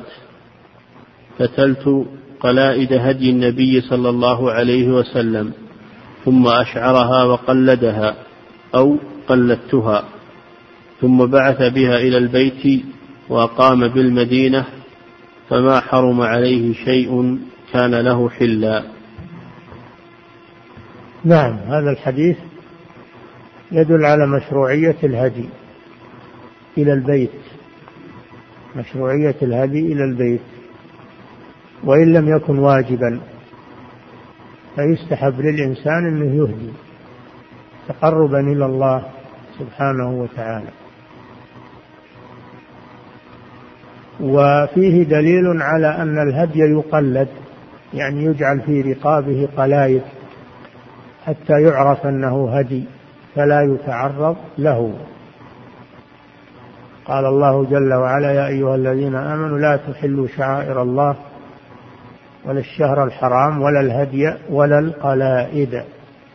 فتلت قلائد هدي النبي صلى الله عليه وسلم ثم أشعرها وقلدها أو قلدتها، ثم بعث بها إلى البيت وأقام بالمدينة، فما حرم عليه شيء كان له حلا. نعم، هذا الحديث يدل على مشروعية الهدي إلى البيت، مشروعية الهدي إلى البيت، وإن لم يكن واجبا فيستحب للإنسان أنه يهدي تقربا إلى الله سبحانه وتعالى. وفيه دليل على أن الهدي يقلد، يعني يجعل في رقابه قلايد حتى يعرف أنه هدي فلا يتعرض له. قال الله جل وعلا: يا أيها الذين آمنوا لا تحلوا شعائر الله ولا الشهر الحرام ولا الهدي ولا القلائد.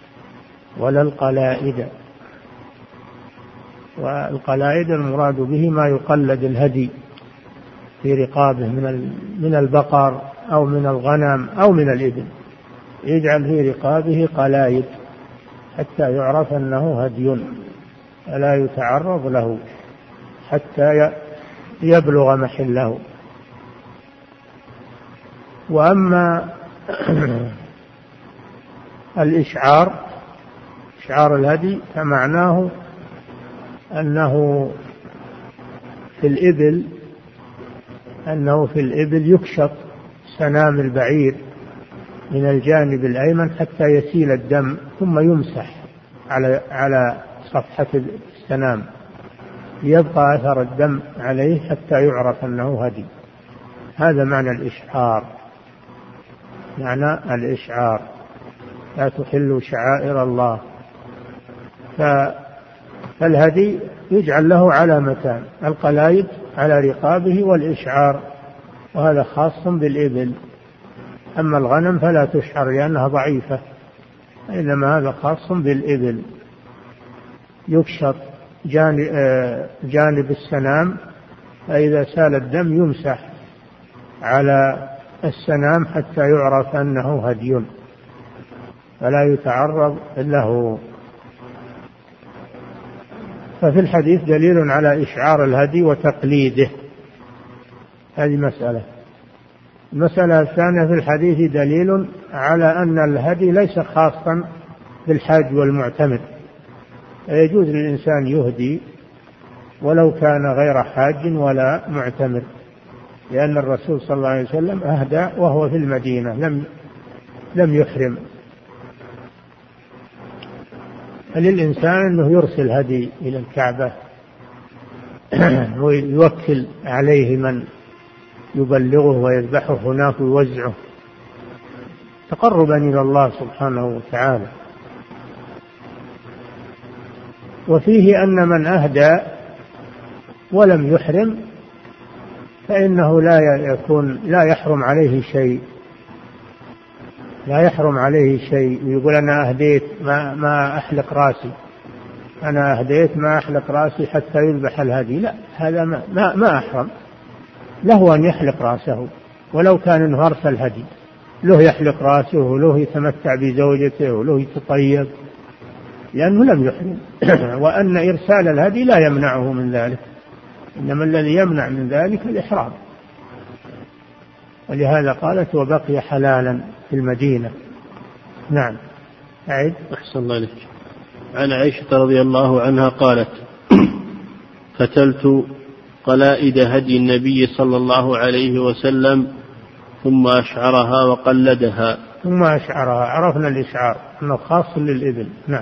والقلائد المراد به ما يقلد الهدي في رقابه من البقر أو من الغنم أو من الإبل، يجعل في رقابه قلائد حتى يعرف أنه هدي فلا يتعرض له حتى يبلغ محله. وأما الإشعار، إشعار الهدي، فمعناه أنه في الإبل يكشط سنام البعير من الجانب الأيمن حتى يسيل الدم، ثم يمسح على صفحة السنام ليبقى أثر الدم عليه حتى يعرف أنه هدي. هذا معنى الإشعار. معنى الإشعار: لا تحلوا شعائر الله. فالهدي يجعل له علامتان: القلايد على رقابه والإشعار، وهذا خاص بالإبل. أما الغنم فلا تشعر لأنها ضعيفة، إنما هذا خاص بالإبل. يكشط جانب السنام، فإذا سال الدم يمسح على السنام حتى يعرف أنه هدي فلا يتعرض له. ففي الحديث دليل على إشعار الهدي وتقليده. هذه مسألة. المسألة الثانية في الحديث دليل على أن الهدي ليس خاصا بالحاج والمعتمر، يجوز للإنسان يهدي ولو كان غير حاج ولا معتمر، لأن الرسول صلى الله عليه وسلم أهدى وهو في المدينة لم يحرم. فللإنسان أنه يرسل هدي إلى الكعبة ويوكل عليه من يبلغه ويذبحه هناك ويوزعه تقربا إلى الله سبحانه وتعالى. وفيه أن من أهدى ولم يحرم فإنه لا يحرم عليه شيء، لا يحرم عليه شيء. يقول أنا أهديت ما أحلق راسي، أنا أهديت ما أحلق راسي حتى يذبح الهدي، لا، هذا ما أحرم له أن يحلق راسه ولو كان إنه أرسل هدي، له يحلق راسه وله يتمتع بزوجته وله يتطيب لأنه لم يحرم. وأن إرسال الهدي لا يمنعه من ذلك، إنما الذي يمنع من ذلك الإحرام. ولهذا قالت وبقي حلالا في المدينة. نعم. أعد. أحسن الله عليك. عن عائشة رضي الله عنها قالت فتلت قلائد هدي النبي صلى الله عليه وسلم ثم أشعرها وقلدها. ثم أشعرها، عرفنا الإشعار أنه خاص للإبل. نعم.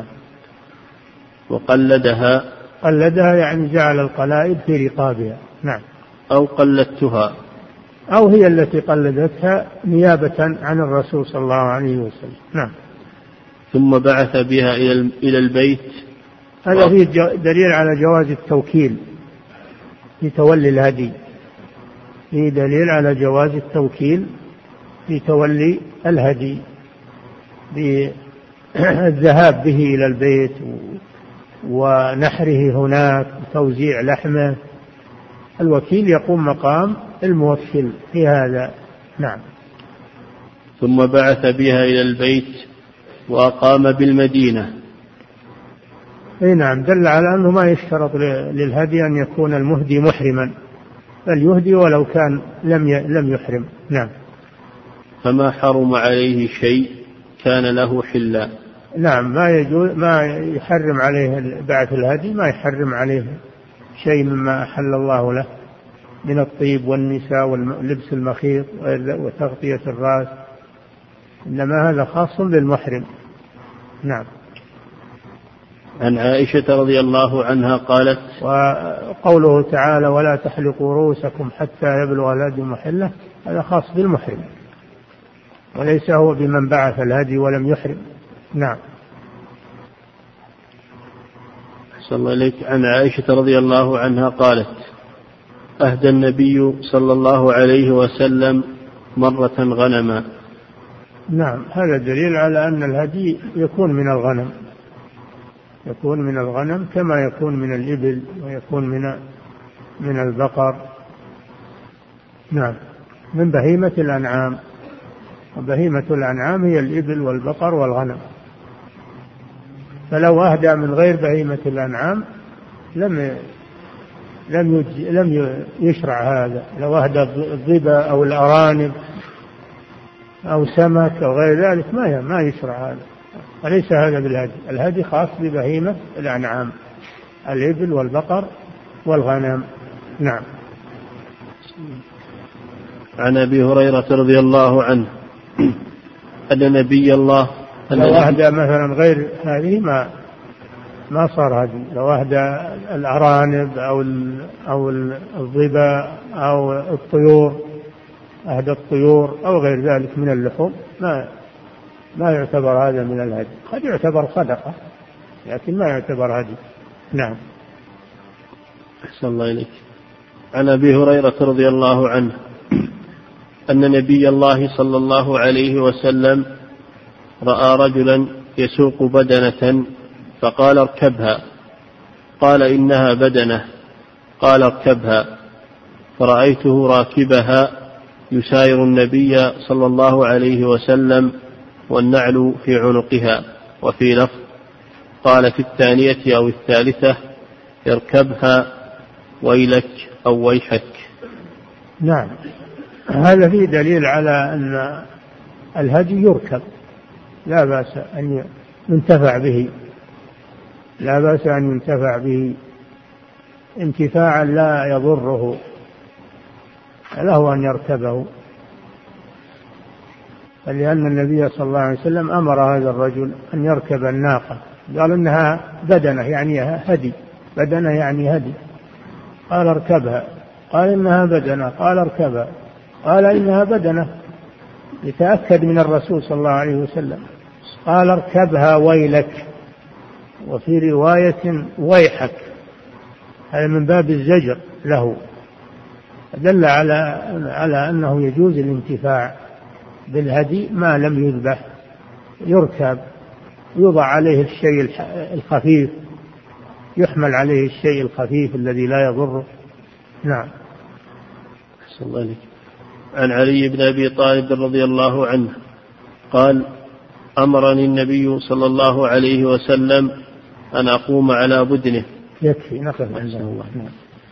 وقلدها، قلدها يعني جعل القلائد في رقابها. نعم. أو قلدتها، أو هي التي قلدتها نيابة عن الرسول صلى الله عليه وسلم. نعم. ثم بعث بها إلى البيت. هذا فيه دليل على جواز التوكيل في تولي الهدي، فيه دليل على جواز التوكيل في تولي الهدي بالذهاب به إلى البيت ونحره هناك وتوزيع لحمه. الوكيل يقوم مقام الموكل في هذا. نعم. ثم بعث بها إلى البيت وأقام بالمدينة. اي نعم، دل على أنه ما يشترط للهدي أن يكون المهدي محرما، بل يهدي ولو كان لم يحرم. نعم. فما حرم عليه شيء كان له حلا. نعم، ما يجوز، ما يحرم عليه بعث الهدي، ما يحرم عليه شيء مما أحل الله له من الطيب والنساء ولبس المخيط وتغطية الرأس، إنما هذا خاص بالمحرم. نعم. عن عائشة رضي الله عنها قالت وقوله تعالى ولا تحلقوا رؤوسكم حتى يبلغ الهدي محله، هذا خاص بالمحرم وليس هو بمن بعث الهدي ولم يحرم. نعم. صلى الله عليك. عن عائشة رضي الله عنها قالت أهدى النبي صلى الله عليه وسلم مرة غنما. نعم، هذا دليل على أن الهدي يكون من الغنم، يكون من الغنم كما يكون من الإبل ويكون من البقر. نعم، من بهيمة الأنعام، وبهيمة الأنعام هي الإبل والبقر والغنم. فلو أهدى من غير بهيمة الأنعام لم يشرع هذا. لو أهدى الظبا أو الأرانب أو سمك أو غير ذلك ما يشرع هذا، وليس هذا بالهدي. الهدي خاص ببهيمة الأنعام، الإبل والبقر والغنم. نعم. عن أبي هريرة رضي الله عنه أن نبي الله لو أهدى مثلا غير هذه ما صار هدي. لو أهدى الأرانب أو الظبا أو الطيور، أهدى الطيور أو غير ذلك من اللحوم ما يعتبر هذا من الهدي. قد يعتبر صدقة لكن ما يعتبر هدي. نعم. أحسن الله إليك. عن أبي هريرة رضي الله عنه أن نبي الله صلى الله عليه وسلم رأى رجلا يسوق بدنة فقال اركبها، قال إنها بدنة، قال اركبها، فرأيته راكبها يساير النبي صلى الله عليه وسلم والنعل في عنقها. وفي لفظ قال في الثانية أو الثالثة اركبها ويلك أو ويحك. نعم، هذا فيه دليل على أن الهدي يركب، لا بأس أن ينتفع به، لا بأس أن ينتفع به انتفاعا لا يضره، له أن يركبه، لأن النبي صلى الله عليه وسلم أمر هذا الرجل أن يركب الناقة، قال إنها بدنة يعني هدي، بدنة يعني هدي، قال اركبها، قال إنها بدنة، قال اركبها، قال إنها بدنة، يتأكد من الرسول صلى الله عليه وسلم، قال اركبها ويلك، وفي رواية ويحك، هذا من باب الزجر له، دل على أنه يجوز الانتفاع بالهدي ما لم يذبح، يركب، يوضع عليه الشيء الخفيف، يحمل عليه الشيء الخفيف الذي لا يضره. نعم. أحسن الله عليك. عن علي بن أبي طالب رضي الله عنه قال أمرني النبي صلى الله عليه وسلم أن أقوم على بدنه. يكفي نقف عند الله. نعم.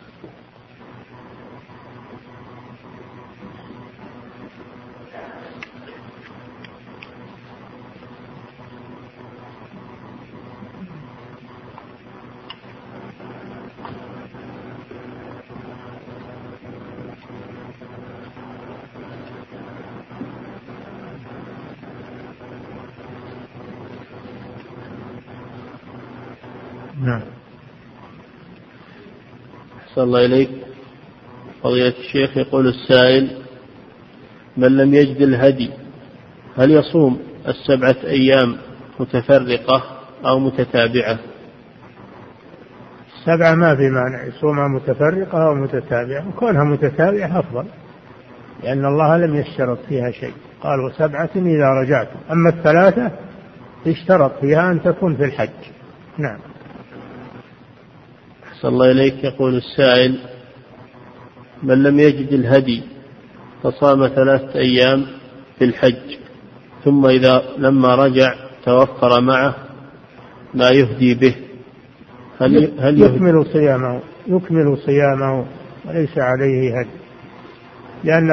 نعم. أحسن الله إليك. فضيلة الشيخ يقول السائل: من لم يجد الهدي هل يصوم 7 أيام متفرقة أو متتابعة؟ 7 ما في مانع، يصومها متفرقة أو متتابعة، وكونها متتابعة أفضل، لأن الله لم يشترط فيها شيء، قال 7 إذا رجعتم، أما 3 اشترط فيها أن تكون في الحج. نعم. أحسن الله إليك. يقول السائل: من لم يجد الهدي فصام 3 أيام في الحج، ثم لما رجع توفر معه ما يهدي به، هل يكمل صيامه وليس عليه هدي، لأن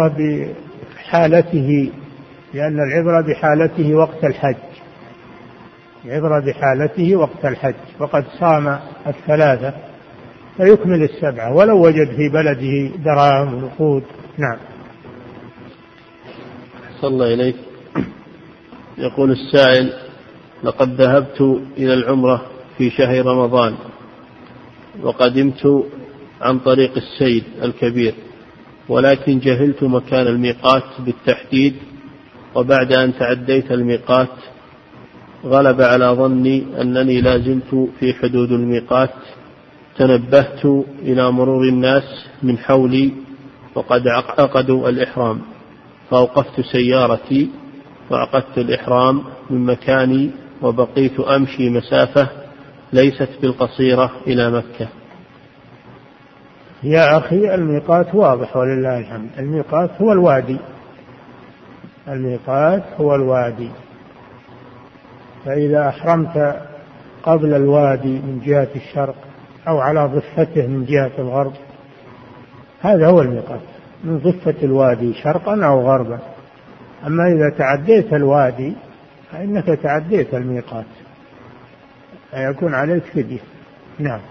العبرة بحالته وقت الحج، العبرة بحالته وقت الحج، وقد صام 3 فيكمل 7 ولو وجد في بلده دراهم ونقود. نعم. أحسن الله إليك. يقول السائل: لقد ذهبت إلى العمرة في شهر رمضان وقدمت عن طريق السيد الكبير، ولكن جهلت مكان الميقات بالتحديد، وبعد أن تعديت الميقات غلب على ظني أنني لا زلت في حدود الميقات، تنبهت إلى مرور الناس من حولي وقد عقدوا الإحرام، فأوقفت سيارتي وعقدت الإحرام من مكاني، وبقيت أمشي مسافة ليست بالقصيرة إلى مكة. يا أخي الميقات واضح ولله الحمد، الميقات هو الوادي، الميقات هو الوادي، فإذا أحرمت قبل الوادي من جهة الشرق أو على ضفته من جهة الغرب هذا هو الميقات، من ضفة الوادي شرقا أو غربا. أما إذا تعديت الوادي فإنك تعديت الميقات، فيكون عليك فدية. نعم.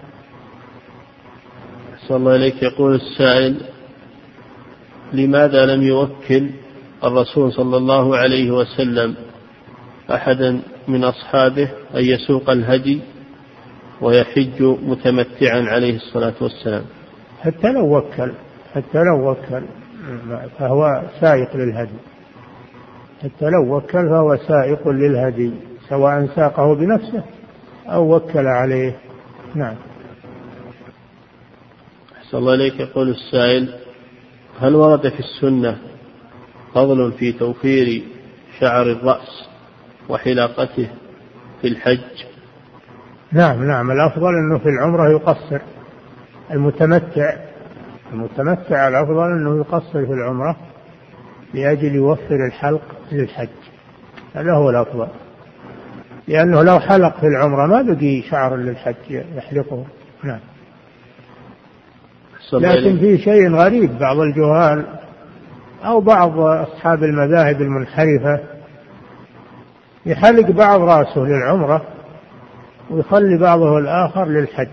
صلى الله عليك. يقول السائل: لماذا لم يوكل الرسول صلى الله عليه وسلم أحدا من أصحابه أن يسوق الهدي ويحج متمتعا عليه الصلاة والسلام؟ حتى لو وكل فهو سائق للهدي، حتى لو وكل فهو سائق للهدي، سواء ساقه بنفسه أو وكل عليه. نعم. صلى الله عليك. يقول السائل: هل ورد في السنة فضل في توفير شعر الرأس وحلاقته في الحج؟ نعم الأفضل أنه في العمرة يقصر. المتمتع الأفضل أنه يقصر في العمرة لأجل يوفر الحلق للحج، هذا هو الأفضل، لأنه لو حلق في العمرة ما بقي شعر للحج يحلقه. نعم. لكن في شيء غريب، بعض الجهال أو بعض أصحاب المذاهب المنحرفة يحلق بعض رأسه للعمرة ويخلي بعضه الآخر للحج،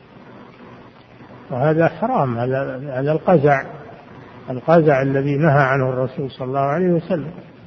وهذا حرام. هذا القزع الذي نهى عنه الرسول صلى الله عليه وسلم.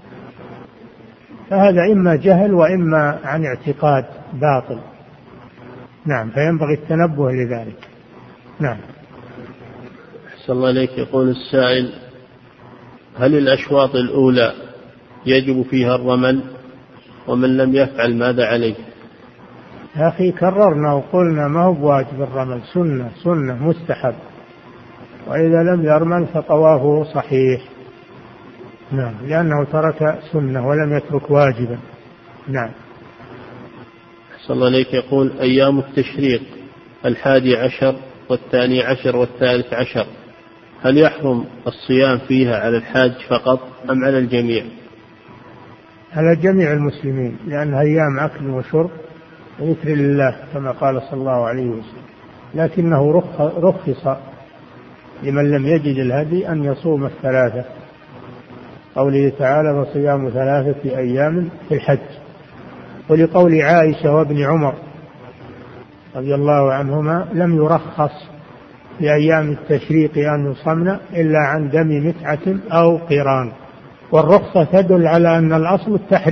فهذا إما جهل وإما عن اعتقاد باطل. نعم، فينبغي التنبه لذلك. نعم. أحسن الله إليك. يقول السائل: هل الأشواط الأولى يجب فيها الرمل؟ ومن لم يفعل ماذا عليه؟ يا أخي كررنا وقلنا ما هو بواجب الرمل، سنة مستحب، وإذا لم يرمل فطوافه صحيح. نعم، لأنه ترك سنة ولم يترك واجبا. نعم. أحسن الله إليك. يقول: أيام التشريق 11 و12 و13 هل يحرم الصيام فيها على الحاج فقط أم على الجميع؟ على جميع المسلمين، لأنها أيام أكل وشرب وذكر لله كما قال صلى الله عليه وسلم، لكنه رخص لمن لم يجد الهدي أن يصوم 3، قوله تعالى: وصيام 3 أيام في الحج، ولقول عائشة وابن عمر رضي الله عنهما: لم يرخص في أيام التشريق أن يصمن إلا عن دم متعة أو قران. والرخصة تدل على أن الأصل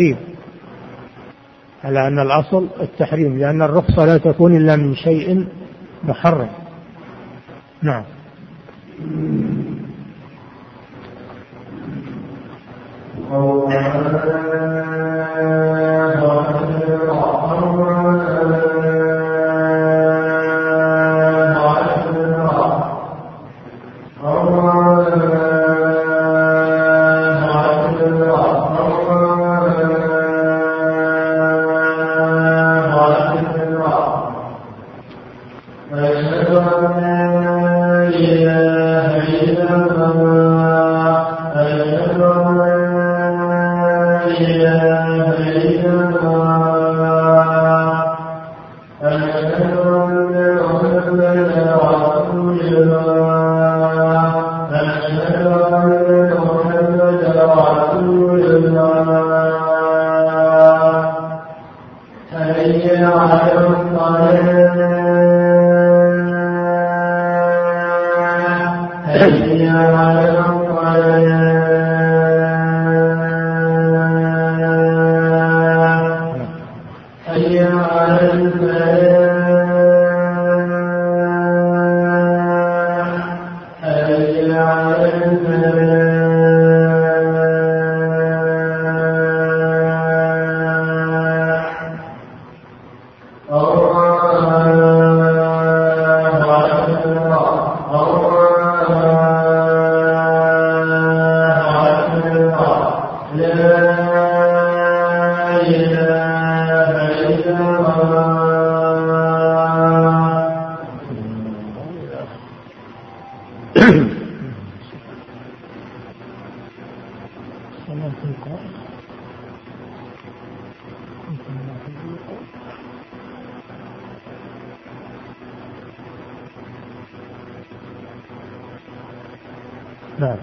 التحريم، لأن الرخصة لا تكون إلا من شيء محرم. نعم. نعم.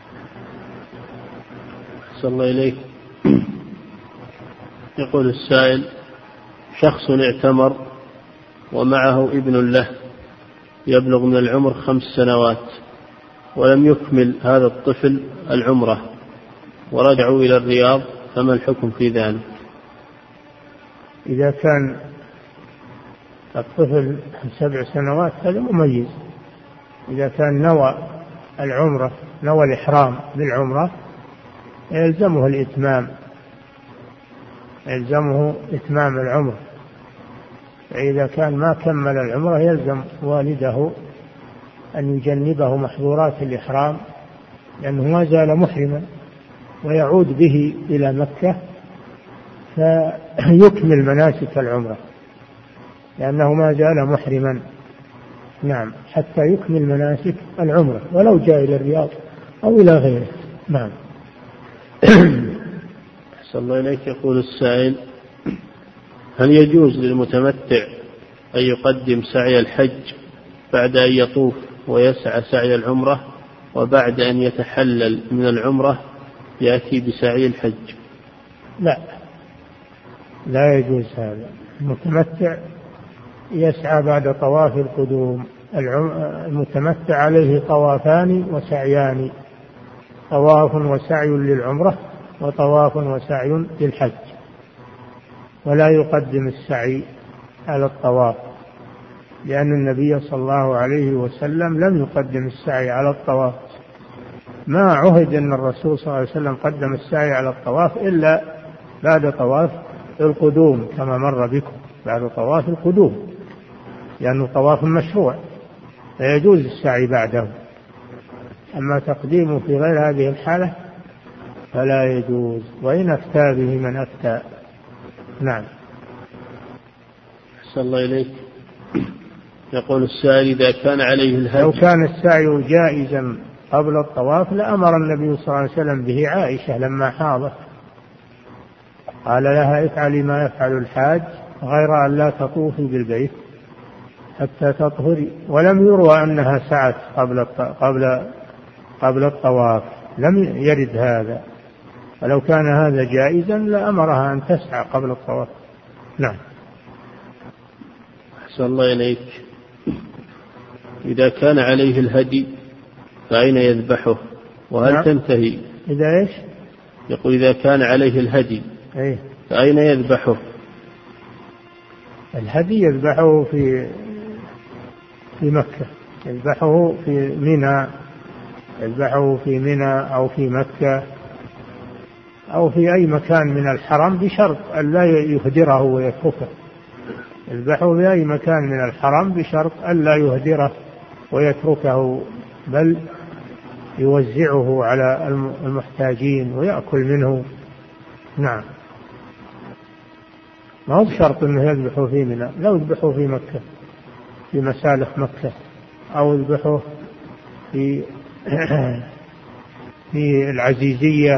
أحسن الله إليك. يقول السائل: شخص اعتمر ومعه ابن له يبلغ من العمر 5 سنوات ولم يكمل هذا الطفل العمرة ورجعوا إلى الرياض، فما الحكم في ذلك؟ إذا كان الطفل 7 سنوات هذا مميز. إذا كان نوى العمرة، نوى الإحرام بالعمرة، يلزمه إتمام العمرة. فإذا كان ما كمل العمرة يلزم والده أن يجنبه محظورات الإحرام لأنه ما زال محرما، ويعود به إلى مكة فيكمل مناسك العمرة لأنه ما زال محرما. نعم، حتى يكمل مناسك العمرة ولو جاء إلى الرياض أو إلى غيره. نعم. أحسن الله إليك. يقول السائل: هل يجوز للمتمتع أن يقدم سعي الحج بعد أن يطوف ويسعى سعي العمرة، وبعد أن يتحلل من العمرة يأتي بسعي الحج؟ لا يجوز هذا. المتمتع يسعى بعد طواف القدوم. المتمتع عليه طوافان وسعيان: طواف وسعي للعمرة، وطواف وسعي للحج، ولا يقدم السعي على الطواف، لأن النبي صلى الله عليه وسلم لم يقدم السعي على الطواف. ما عهد أن الرسول صلى الله عليه وسلم قدم السعي على الطواف إلا بعد طواف القدوم كما مر بكم، بعد طواف القدوم، لأنه طواف مشروع فيجوز السعي بعده. أما تقديمه في غير هذه الحالة فلا يجوز، وإن أفتى به من أفتى. نعم. أحسن الله إليك. يقول السائل: إذا كان عليه الهدي، لو كان السعي جائزا قبل الطواف لأمر النبي صلى الله عليه وسلم به عائشة لما حاضت، قال لها: افعلي ما يفعل الحاج غير أن لا تطوفي بالبيت حتى تطهري. ولم يروى أنها سعت قبل الطواف، لم يرد هذا. ولو كان هذا جائزا لأمرها أن تسعى قبل الطواف. نعم. أحسن الله إليك. إذا كان عليه الهدي فأين يذبحه؟ وهل نعم. تنتهي؟ إذا إيش؟ يقول: إذا كان عليه الهدي فأين يذبحه؟ الهدي يذبحه في مكة، يذبحه في منى، يذبحه في منى أو في مكة أو في أي مكان من الحرم، بشرط أن لا يهدره ويتركه. يذبحه في أي مكان من الحرم بشرط أن لا يهدره ويتركه، بل يوزعه على المحتاجين ويأكل منه. نعم. ما هو بشرط أنه يذبحه في منى، لو يذبحه في مكة في مسالخ مكة، أو يذبحه في في العزيزية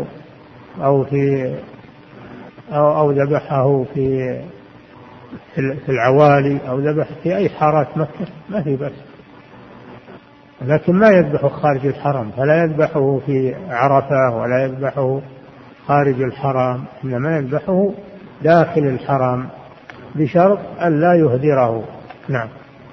أو ذبحه في العوالي، أو ذبح في أي حارات مكة، ما في بأس. لكن ما يذبحه خارج الحرم، فلا يذبحه في عرفة ولا يذبحه خارج الحرم، إنما يذبحه داخل الحرم بشرط أن لا يهدره. نعم.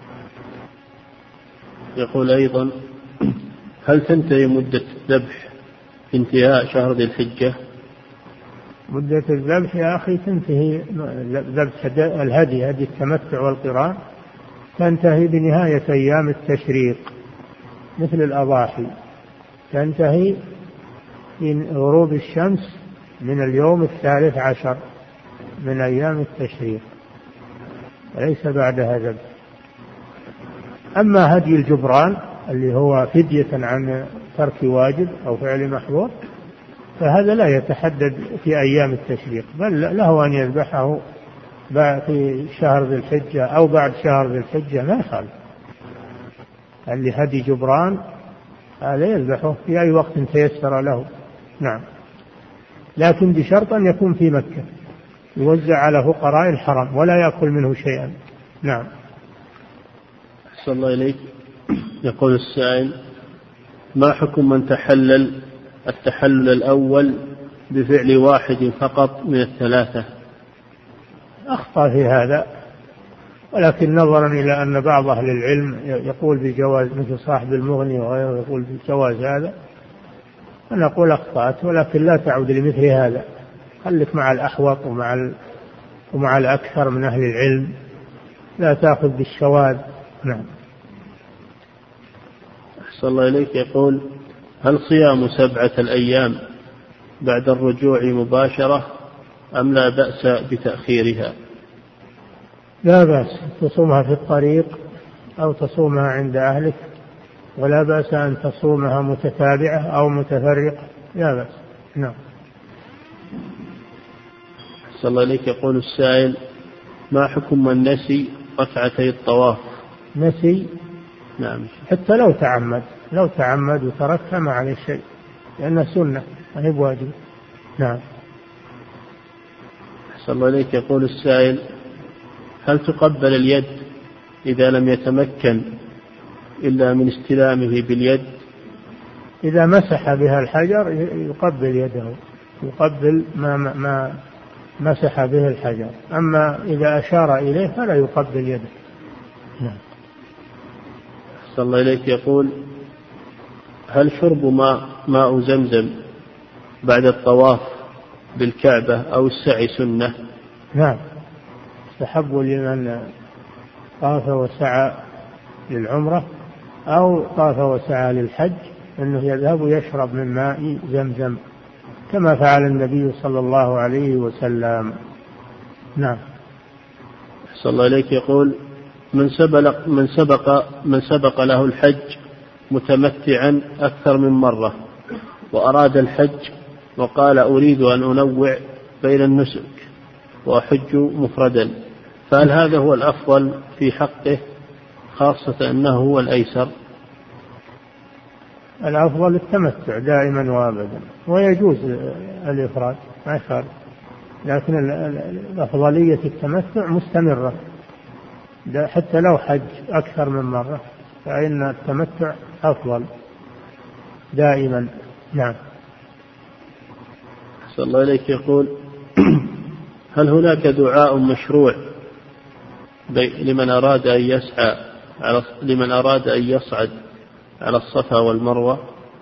يقول أيضا: هل تنتهي مدة الذبح انتهاء شهر ذي الحجة؟ مدة الذبح يا أخي تنتهي، ذبح الهدي، هدي التمتع والقران، تنتهي بنهاية أيام التشريق مثل الأضاحي، تنتهي في غروب الشمس من اليوم 13 من أيام التشريق، وليس بعدها ذبح. أما هدي الجبران اللي هو فدية عن ترك واجب أو فعل محظور، فهذا لا يتحدد في أيام التشريق، بل له أن يذبحه في شهر ذي الحجة أو بعد شهر ذي الحجة، ما يخالف. اللي هدي جبران هذا يذبحه في أي وقت تيسر له. نعم. لكن بشرط أن يكون في مكة، يوزع على فقراء الحرم ولا يأكل منه شيئا. نعم. أحسن الله إليك. يقول السائل: ما حكم من تحلل التحلل الأول بفعل واحد فقط من الثلاثة؟ أخطأ في هذا، ولكن نظرا إلى أن بعض أهل العلم يقول بجواز، مثل صاحب المغني وغيره يقول بجواز هذا، أنا أقول أخطأت، ولكن لا تعود لمثل هذا. خلك مع الأحوط ومع الأكثر من أهل العلم، لا تأخذ بالشواذ. نعم. أحسن الله إليك. يقول: هل صيام 7 الأيام بعد الرجوع مباشرة أم لا بأس بتأخيرها؟ لا بأس، تصومها في الطريق أو تصومها عند أهلك ولا بأس أن تصومها متتابعة أو متفرقة، لا بأس. نعم. صلى الله عليك. يقول السائل: ما حكم من نسي ركعتي الطواف؟ نسي؟ نعم. حتى لو تعمد وتركها ما عليه شيء، لأنها سنة ما هي بواجب. نعم. صلى الله عليك. يقول السائل: هل تقبل اليد إذا لم يتمكن إلا من استلامه باليد؟ إذا مسح بها الحجر يقبل يده، يقبل ما مسح به الحجر، أما إذا أشار إليه فلا يقبل يده. نعم. صلى الله عليك. يقول: هل شرب ماء زمزم بعد الطواف بالكعبة أو السعي سنة؟ نعم، استحب لمن طاف وسعى للعمرة أو طاف وسعى للحج أنه يذهب ويشرب من ماء زمزم كما فعل النبي صلى الله عليه وسلم. نعم. صلى الله عليك. يقول: من سبق له الحج متمتعا أكثر من مرة وأراد الحج وقال: أريد أن أنوع بين النسك وأحج مفردا، فهل هذا هو الأفضل في حقه، خاصة أنه هو الأيسر؟ الأفضل التمتع دائما وابدا، ويجوز الإفراد ما يخالف، لكن الأفضلية التمتع مستمرة حتى لو حج أكثر من مرة، فإن التمتع أفضل دائما. نعم. صلى الله عليك. يقول: هل هناك دعاء مشروع لمن أراد أن يصعد على الصفا والمروة؟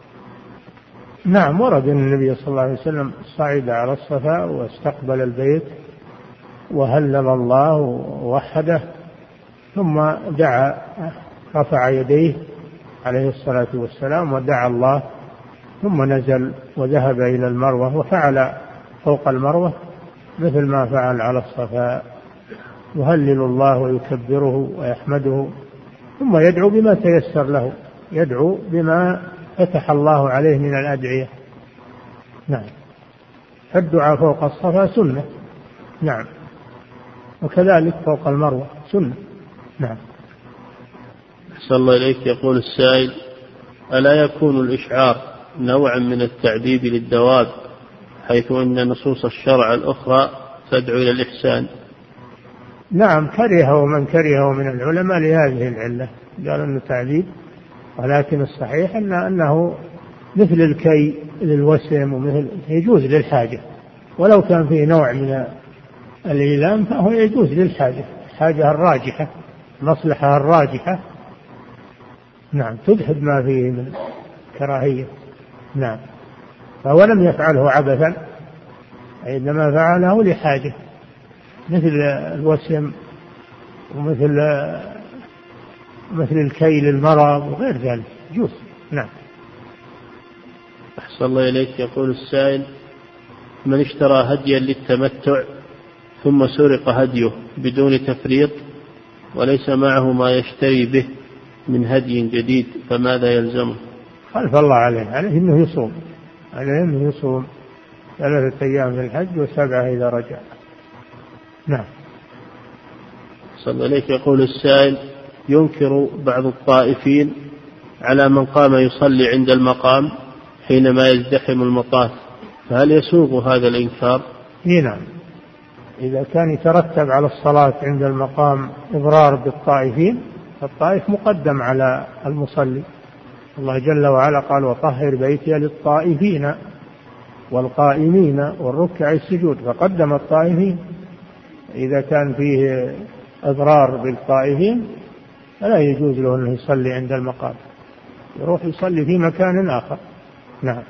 نعم، ورد أن النبي صلى الله عليه وسلم صعد على الصفا واستقبل البيت وهلل الله ووحده، ثم دعا، رفع يديه عليه الصلاة والسلام ودعا الله، ثم نزل وذهب إلى المروة وفعل فوق المروة مثل ما فعل على الصفا، يهلل الله ويكبره ويحمده، ثم يدعو بما تيسر له، يدعو بما فتح الله عليه من الأدعية. نعم. فالدعاء فوق الصفا سنة. نعم. وكذلك فوق المروة سنة. نعم. صلى الله عليك. يقول السائل: ألا يكون الإشعار نوعا من التعذيب للدواب، حيث أن نصوص الشرع الأخرى تدعو إلى الإحسان؟ نعم، كرهه من كرهه من العلماء لهذه العلة، قال أنه تعذيب، ولكن الصحيح أنه مثل الكي للوسم، ومثل يجوز للحاجة، ولو كان فيه نوع من الإيلام فهو يجوز للحاجة، الحاجة الراجحة، المصلحة الراجحة. نعم، تدحض ما فيه من كراهية. نعم. فهو لم يفعله عبثا، إنما فعله لحاجة، مثل الوسم ومثل الكي للمرض وغير ذلك، يجوز. نعم. أحسن الله إليك. يقول السائل: من اشترى هديا للتمتع ثم سرق هديه بدون تفريط وليس معه ما يشتري به من هدي جديد، فماذا يلزمه؟ خلف الله عليه إنه يصوم، عليه إنه يصوم 3 أيام في الحج و7 إذا رجع. نعم. صلى الله عليك. يقول السائل: ينكر بعض الطائفين على من قام يصلي عند المقام حينما يزدحم المطاف، فهل يسوغ هذا الإنكار؟ نعم، إذا كان يترتب على الصلاة عند المقام إضرار بالطائفين، فالطائف مقدم على المصلي. الله جل وعلا قال: وطهر بيتي للطائفين والقائمين والركع السجود، فقدم الطائفين. إذا كان فيه إضرار بالطائفين فلا يجوز له أنه يصلي عند المقام، يروح يصلي في مكان آخر. نعم.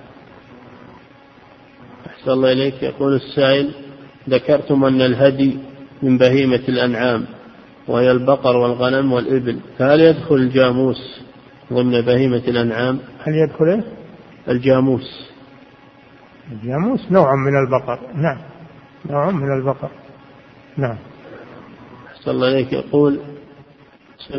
أحسن الله إليك. يقول السائل: ذكرتم أن الهدي من بهيمة الأنعام وهي البقر والغنم والإبل، فهل يدخل الجاموس ضمن بهيمة الأنعام؟ هل يدخل الجاموس؟ الجاموس نوع من البقر. نعم، نوع من البقر. نعم. أحسن الله إليك. يقول: